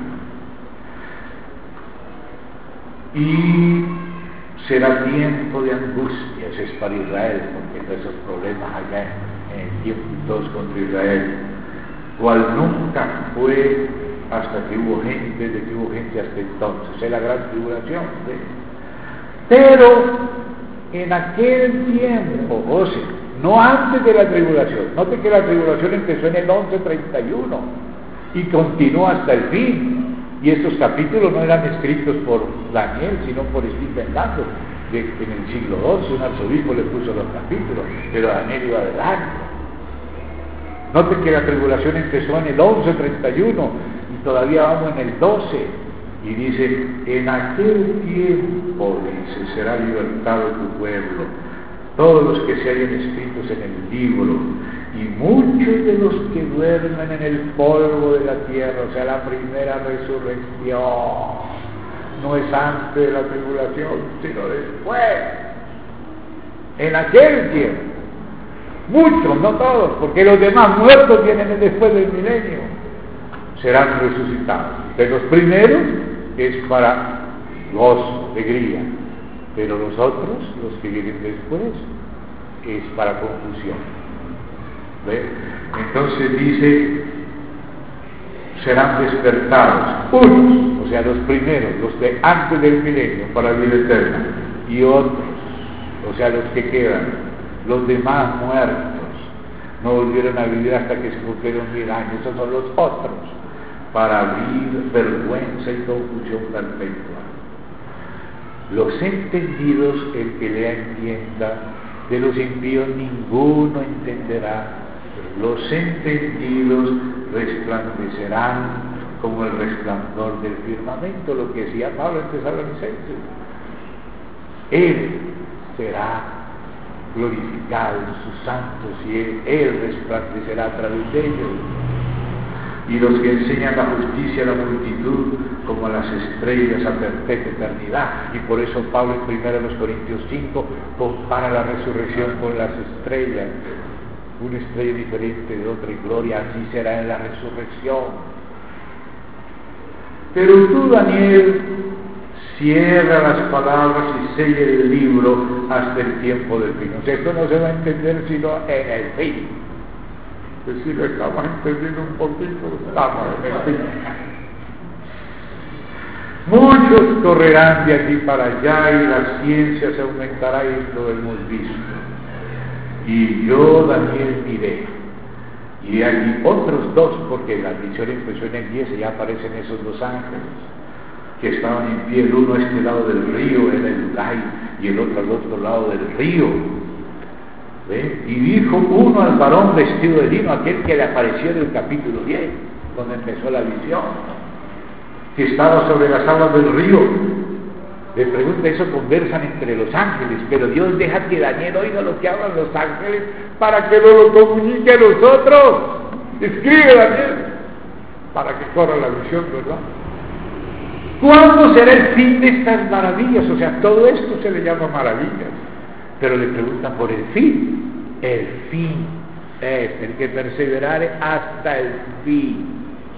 Y será tiempo de angustias, es para Israel, porque todos esos problemas allá en, en el tiempo y todos contra Israel, cual nunca fue hasta que hubo gente, desde que hubo gente hasta entonces, es la gran tribulación. ¿sí? Pero en aquel tiempo, o sea, no antes de la tribulación, note que la tribulación empezó en el once treinta y uno y continuó hasta el fin. Y estos capítulos no eran escritos por Daniel, sino por Stephen Landon. De, en el siglo doce un arzobispo le puso los capítulos, pero Daniel iba adelante. Noten que la tribulación empezó en el once treinta y uno y todavía vamos en el doce. Y dice, en aquel tiempo, dice, será libertado tu pueblo, todos los que se hayan escritos en el libro, y muchos de los que duermen en el polvo de la tierra, o sea, la primera resurrección, no es antes de la tribulación, sino después, en aquel tiempo. Muchos, no todos, porque los demás muertos vienen después del milenio, serán resucitados. De los primeros es para gozo, alegría, pero los otros, los que vienen después, es para confusión. ¿Ve? Entonces dice, serán despertados unos, o sea, los primeros, los de antes del milenio, para la vida eterna, y otros, o sea, los que quedan, los demás muertos, no volvieron a vivir hasta que se cumplieron mil años, esos son los otros, para abrir vergüenza y confusión perpetua. Los entendidos, el que lea entienda, de los impíos ninguno entenderá. Los entendidos resplandecerán como el resplandor del firmamento, lo que decía Pablo en Tesalonicenses. Él será glorificado en sus santos y él, él resplandecerá a través de ellos. Y los que enseñan la justicia a la multitud como a las estrellas a perpetua eternidad. Y por eso Pablo en primera Corintios cinco compara la resurrección con las estrellas. Una estrella diferente de otra, y gloria así será en la resurrección. Pero tú, Daniel, cierra las palabras y sella el libro hasta el tiempo del fin. O sea, esto no se va a entender sino en el fin. Pues si lo estamos entendiendo un poquito, estamos en el fin. Muchos correrán de aquí para allá y la ciencia se aumentará, y lo hemos visto. Y yo, Daniel, miré. Y aquí otros dos, porque la visión empezó en el diez y ya aparecen esos dos ángeles que estaban en pie, el uno a este lado del río, era el Ulai, y el otro al otro lado del río. ¿Ve? Y dijo uno al varón vestido de lino, aquel que le apareció en el capítulo diez, donde empezó la visión, que estaba sobre las aguas del río. Le pregunta, eso conversan entre los ángeles, pero Dios deja que Daniel oiga lo que hablan los ángeles para que no lo comunique a nosotros. Escribe, Daniel, para que corra la visión, ¿verdad? ¿Cuándo será el fin de estas maravillas? O sea, todo esto se le llama maravillas, pero le preguntan por el fin. El fin es el que perseverare hasta el fin.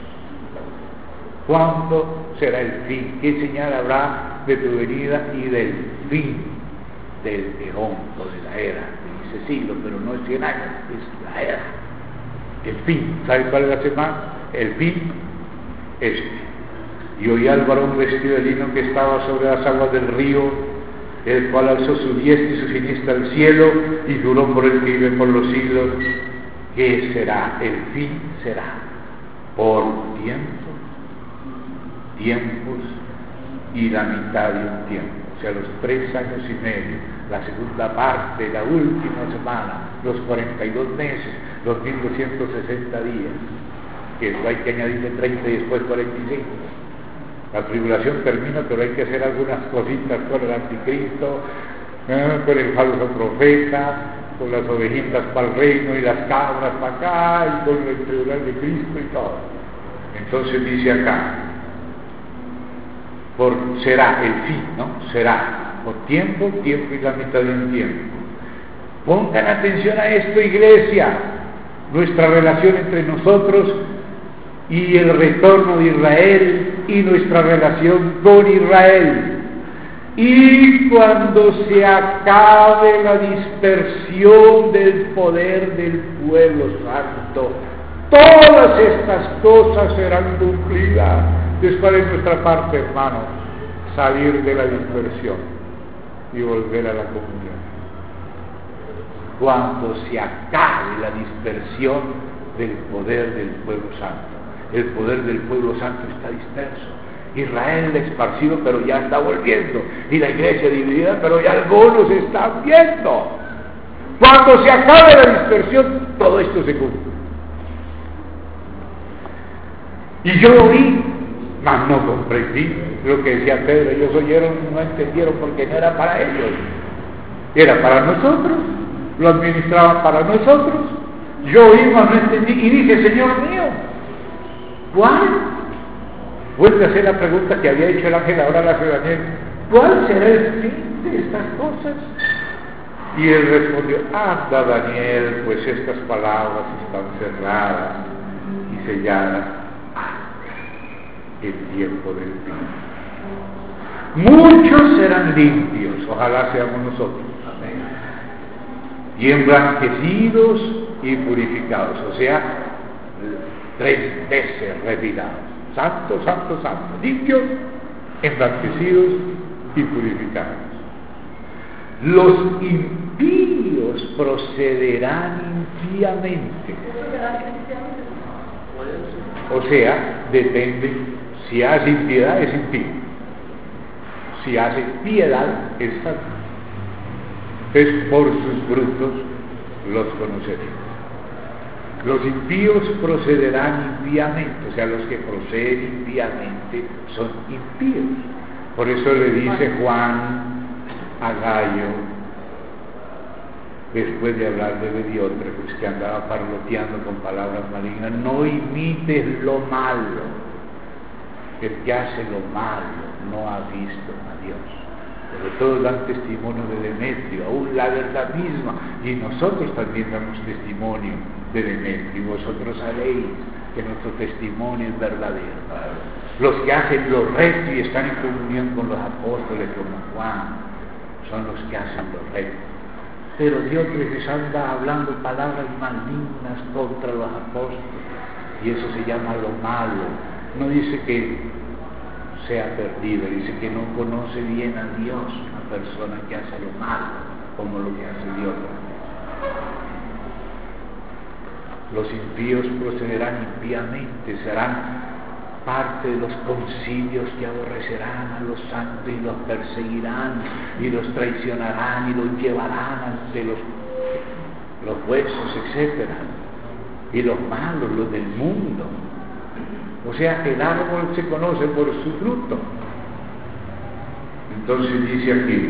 ¿Cuándo será el fin? ¿Qué señal habrá de tu venida y del fin del eón o de la era? Dice siglo, pero no es cien años, es la era. El fin, ¿sabe cuál es la semana? El fin, este. Y oí al varón vestido de lino que estaba sobre las aguas del río, el cual alzó su diestra y su siniestra al cielo y juró por el que vive por los siglos. ¿Qué será? El fin será por tiempo, tiempos y la mitad de un tiempo, o sea, los tres años y medio, la segunda parte, la última semana, los cuarenta y dos meses, los mil doscientos sesenta días, que eso hay que añadirle treinta y después cuarenta y cinco. La tribulación termina, pero hay que hacer algunas cositas con el anticristo, eh, con el falso profeta, con las ovejitas para el reino y las cabras para acá, y con el tribunal de Cristo y todo. Entonces dice acá, por, será el fin, ¿no? Será por tiempo, tiempo y la mitad de un tiempo. Pongan atención a esto, iglesia, nuestra relación entre nosotros y el retorno de Israel y nuestra relación con Israel. Y cuando se acabe la dispersión del poder del pueblo santo, todas estas cosas serán cumplidas. ¿Cuál es nuestra parte, hermanos? Salir de la dispersión y volver a la comunión. Cuando se acabe la dispersión del poder del pueblo santo. El poder del pueblo santo está disperso. Israel esparcido, pero ya está volviendo. Y la iglesia dividida, pero ya algunos están viendo. Cuando se acabe la dispersión, todo esto se cumple. Y yo oí, mas no comprendí lo que decía Pedro. Ellos oyeron y no entendieron porque no era para ellos. Era para nosotros. Lo administraban para nosotros. Yo oí, mas no entendí. Y dije, Señor mío, ¿cuál? Vuelve a hacer la pregunta que había hecho el ángel, ahora la hace Daniel. ¿Cuál será el fin de estas cosas? Y él respondió, anda Daniel, pues estas palabras están cerradas y selladas hasta el tiempo del fin. Muchos serán limpios, ojalá seamos nosotros, amén, y emblanquecidos y purificados, o sea, tres veces refinados. Santo, santo, santo, limpios, emblanquecidos y purificados. Los impíos procederán impíamente. O sea, depende, si hace impiedad es impío, si hace piedad es santo. Entonces, por sus frutos los conoceréis. Los impíos procederán impíamente, o sea, los que proceden impíamente son impíos. Por eso le dice Juan a Gallo, después de hablar de Diótrefes, que andaba parloteando con palabras malignas: no imites lo malo. El que hace lo malo no ha visto a Dios. Pero todos dan testimonio de Demetrio, aún la verdad misma, y nosotros también damos testimonio de Demetrio, y vosotros sabéis que nuestro testimonio es verdadero. Los que hacen lo recto y están en comunión con los apóstoles como Juan, son los que hacen lo recto. Pero Diótrefes anda hablando palabras malignas contra los apóstoles, y eso se llama lo malo. No dice que sea perdido, dice que no conoce bien a Dios, una persona que hace lo malo, como lo que hace Diótrefes. Los impíos procederán impíamente, serán parte de los concilios que aborrecerán a los santos y los perseguirán y los traicionarán y los llevarán ante los, los jueces, etcétera. Y los malos, los del mundo. O sea, el árbol se conoce por su fruto. Entonces dice aquí: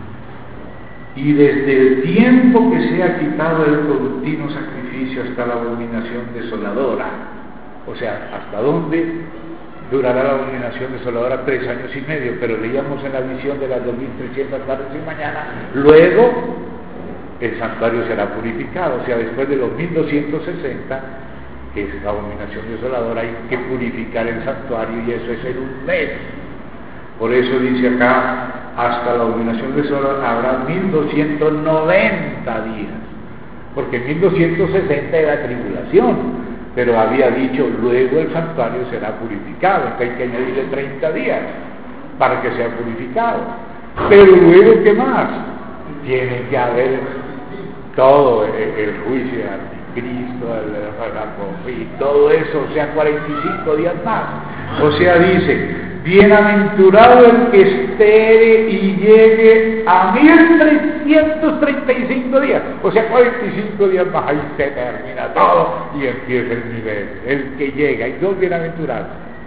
y desde el tiempo que se ha quitado el continuo sacrificio hasta la abominación desoladora. O sea, ¿hasta dónde durará la abominación desoladora? Tres años y medio, pero leíamos en la visión de las dos mil trescientas tardes y mañana. Luego el santuario será purificado, o sea, después de los mil doscientos sesenta, que es la abominación desoladora, hay que purificar el santuario, y eso es en un mes. Por eso dice acá: hasta la abominación desoladora habrá mil doscientos noventa días, porque mil doscientos sesenta era tribulación, pero había dicho luego el santuario será purificado, entonces hay que añadirle treinta días para que sea purificado. Pero luego, ¿qué más? Tiene que haber todo el, el juicio de Anticristo, el, el, y todo eso, o sea, cuarenta y cinco días más. O sea, dice: bienaventurado el que espere y llegue a mil trescientos treinta y cinco días, o sea, cuarenta y cinco días más, ahí se termina todo y empieza el nivel, el que llega. Hay dos bienaventurados.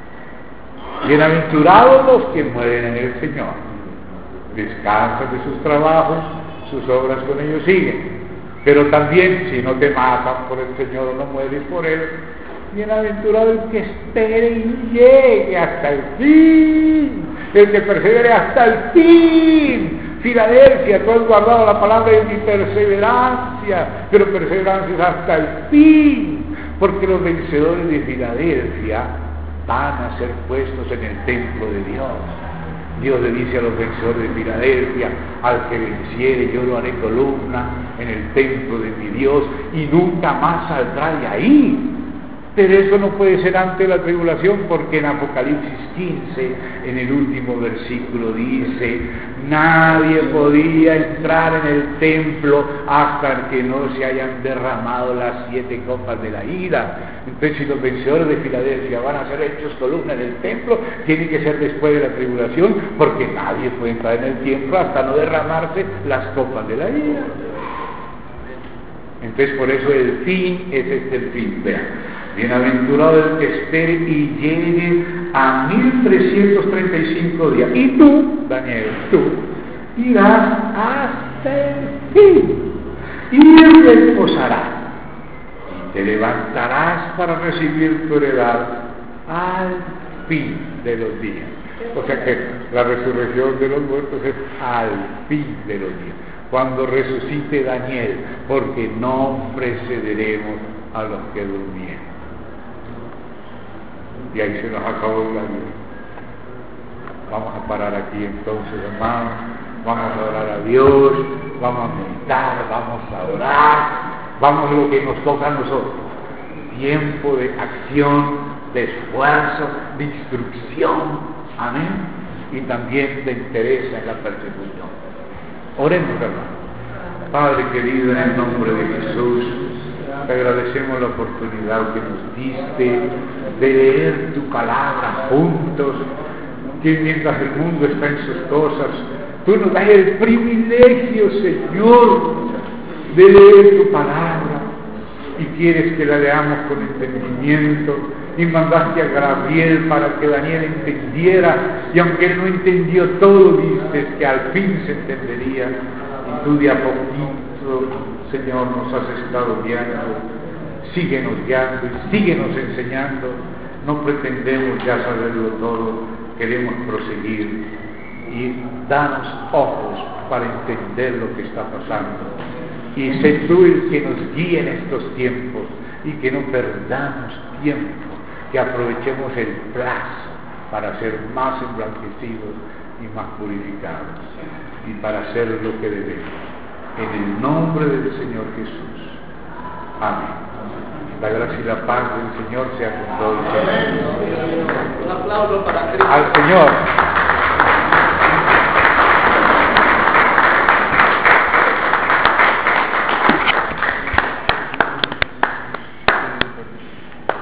Bienaventurados los que mueren en el Señor, descansan de sus trabajos, sus obras con ellos siguen. Pero también, si no te matan por el Señor o no mueres por Él, bienaventurado el que espere y llegue hasta el fin, el que persevere hasta el fin. Filadelfia, tú has guardado la palabra de mi perseverancia, pero perseverancia es hasta el fin, porque los vencedores de Filadelfia van a ser puestos en el templo de Dios. Dios le dice a los vencedores de Filadelfia: al que venciere yo lo haré columna en el templo de mi Dios, y nunca más saldrá de ahí. Pero eso no puede ser antes de la tribulación, porque en Apocalipsis quince, en el último versículo dice: nadie podía entrar en el templo hasta que no se hayan derramado las siete copas de la ira. Entonces, si los vencedores de Filadelfia van a ser hechos columna en el templo, tiene que ser después de la tribulación, porque nadie puede entrar en el templo hasta no derramarse las copas de la ira. Entonces, por eso el fin es este el fin. Vean: bienaventurado el que espere y llegue a mil trescientos treinta y cinco días. Y tú, Daniel, tú, irás hasta el fin y reposarás. Y te levantarás para recibir tu heredad al fin de los días. O sea que la resurrección de los muertos es al fin de los días, cuando resucite Daniel, porque no precederemos a los que durmieron. Y ahí se nos acabó la vida. Vamos a parar aquí entonces, hermanos. Vamos a orar a Dios, vamos a meditar, vamos a orar, vamos a lo que nos toca a nosotros. Tiempo de acción, de esfuerzo, de instrucción, amén, y también de interés en la persecución. Oremos, hermanos. Padre querido, en el nombre de Jesús, Te agradecemos la oportunidad que nos diste de leer tu palabra juntos, que mientras el mundo está en sus cosas, tú nos das el privilegio, Señor, de leer tu palabra, y quieres que la leamos con entendimiento, y mandaste a Gabriel para que Daniel entendiera, y aunque él no entendió todo, dices que al fin se entendería, y tú de a poquito, Señor, nos has estado guiando. Síguenos guiando y síguenos enseñando. No pretendemos ya saberlo todo, queremos proseguir, y danos ojos para entender lo que está pasando, y sé tú el que nos guíe en estos tiempos, y que no perdamos tiempo, que aprovechemos el plazo para ser más emblanquecidos y más purificados, y para hacer lo que debemos, en el nombre del Señor Jesús. Amén. La gracia y la paz del Señor sea con todos. Un aplauso para Cristo. Al Señor.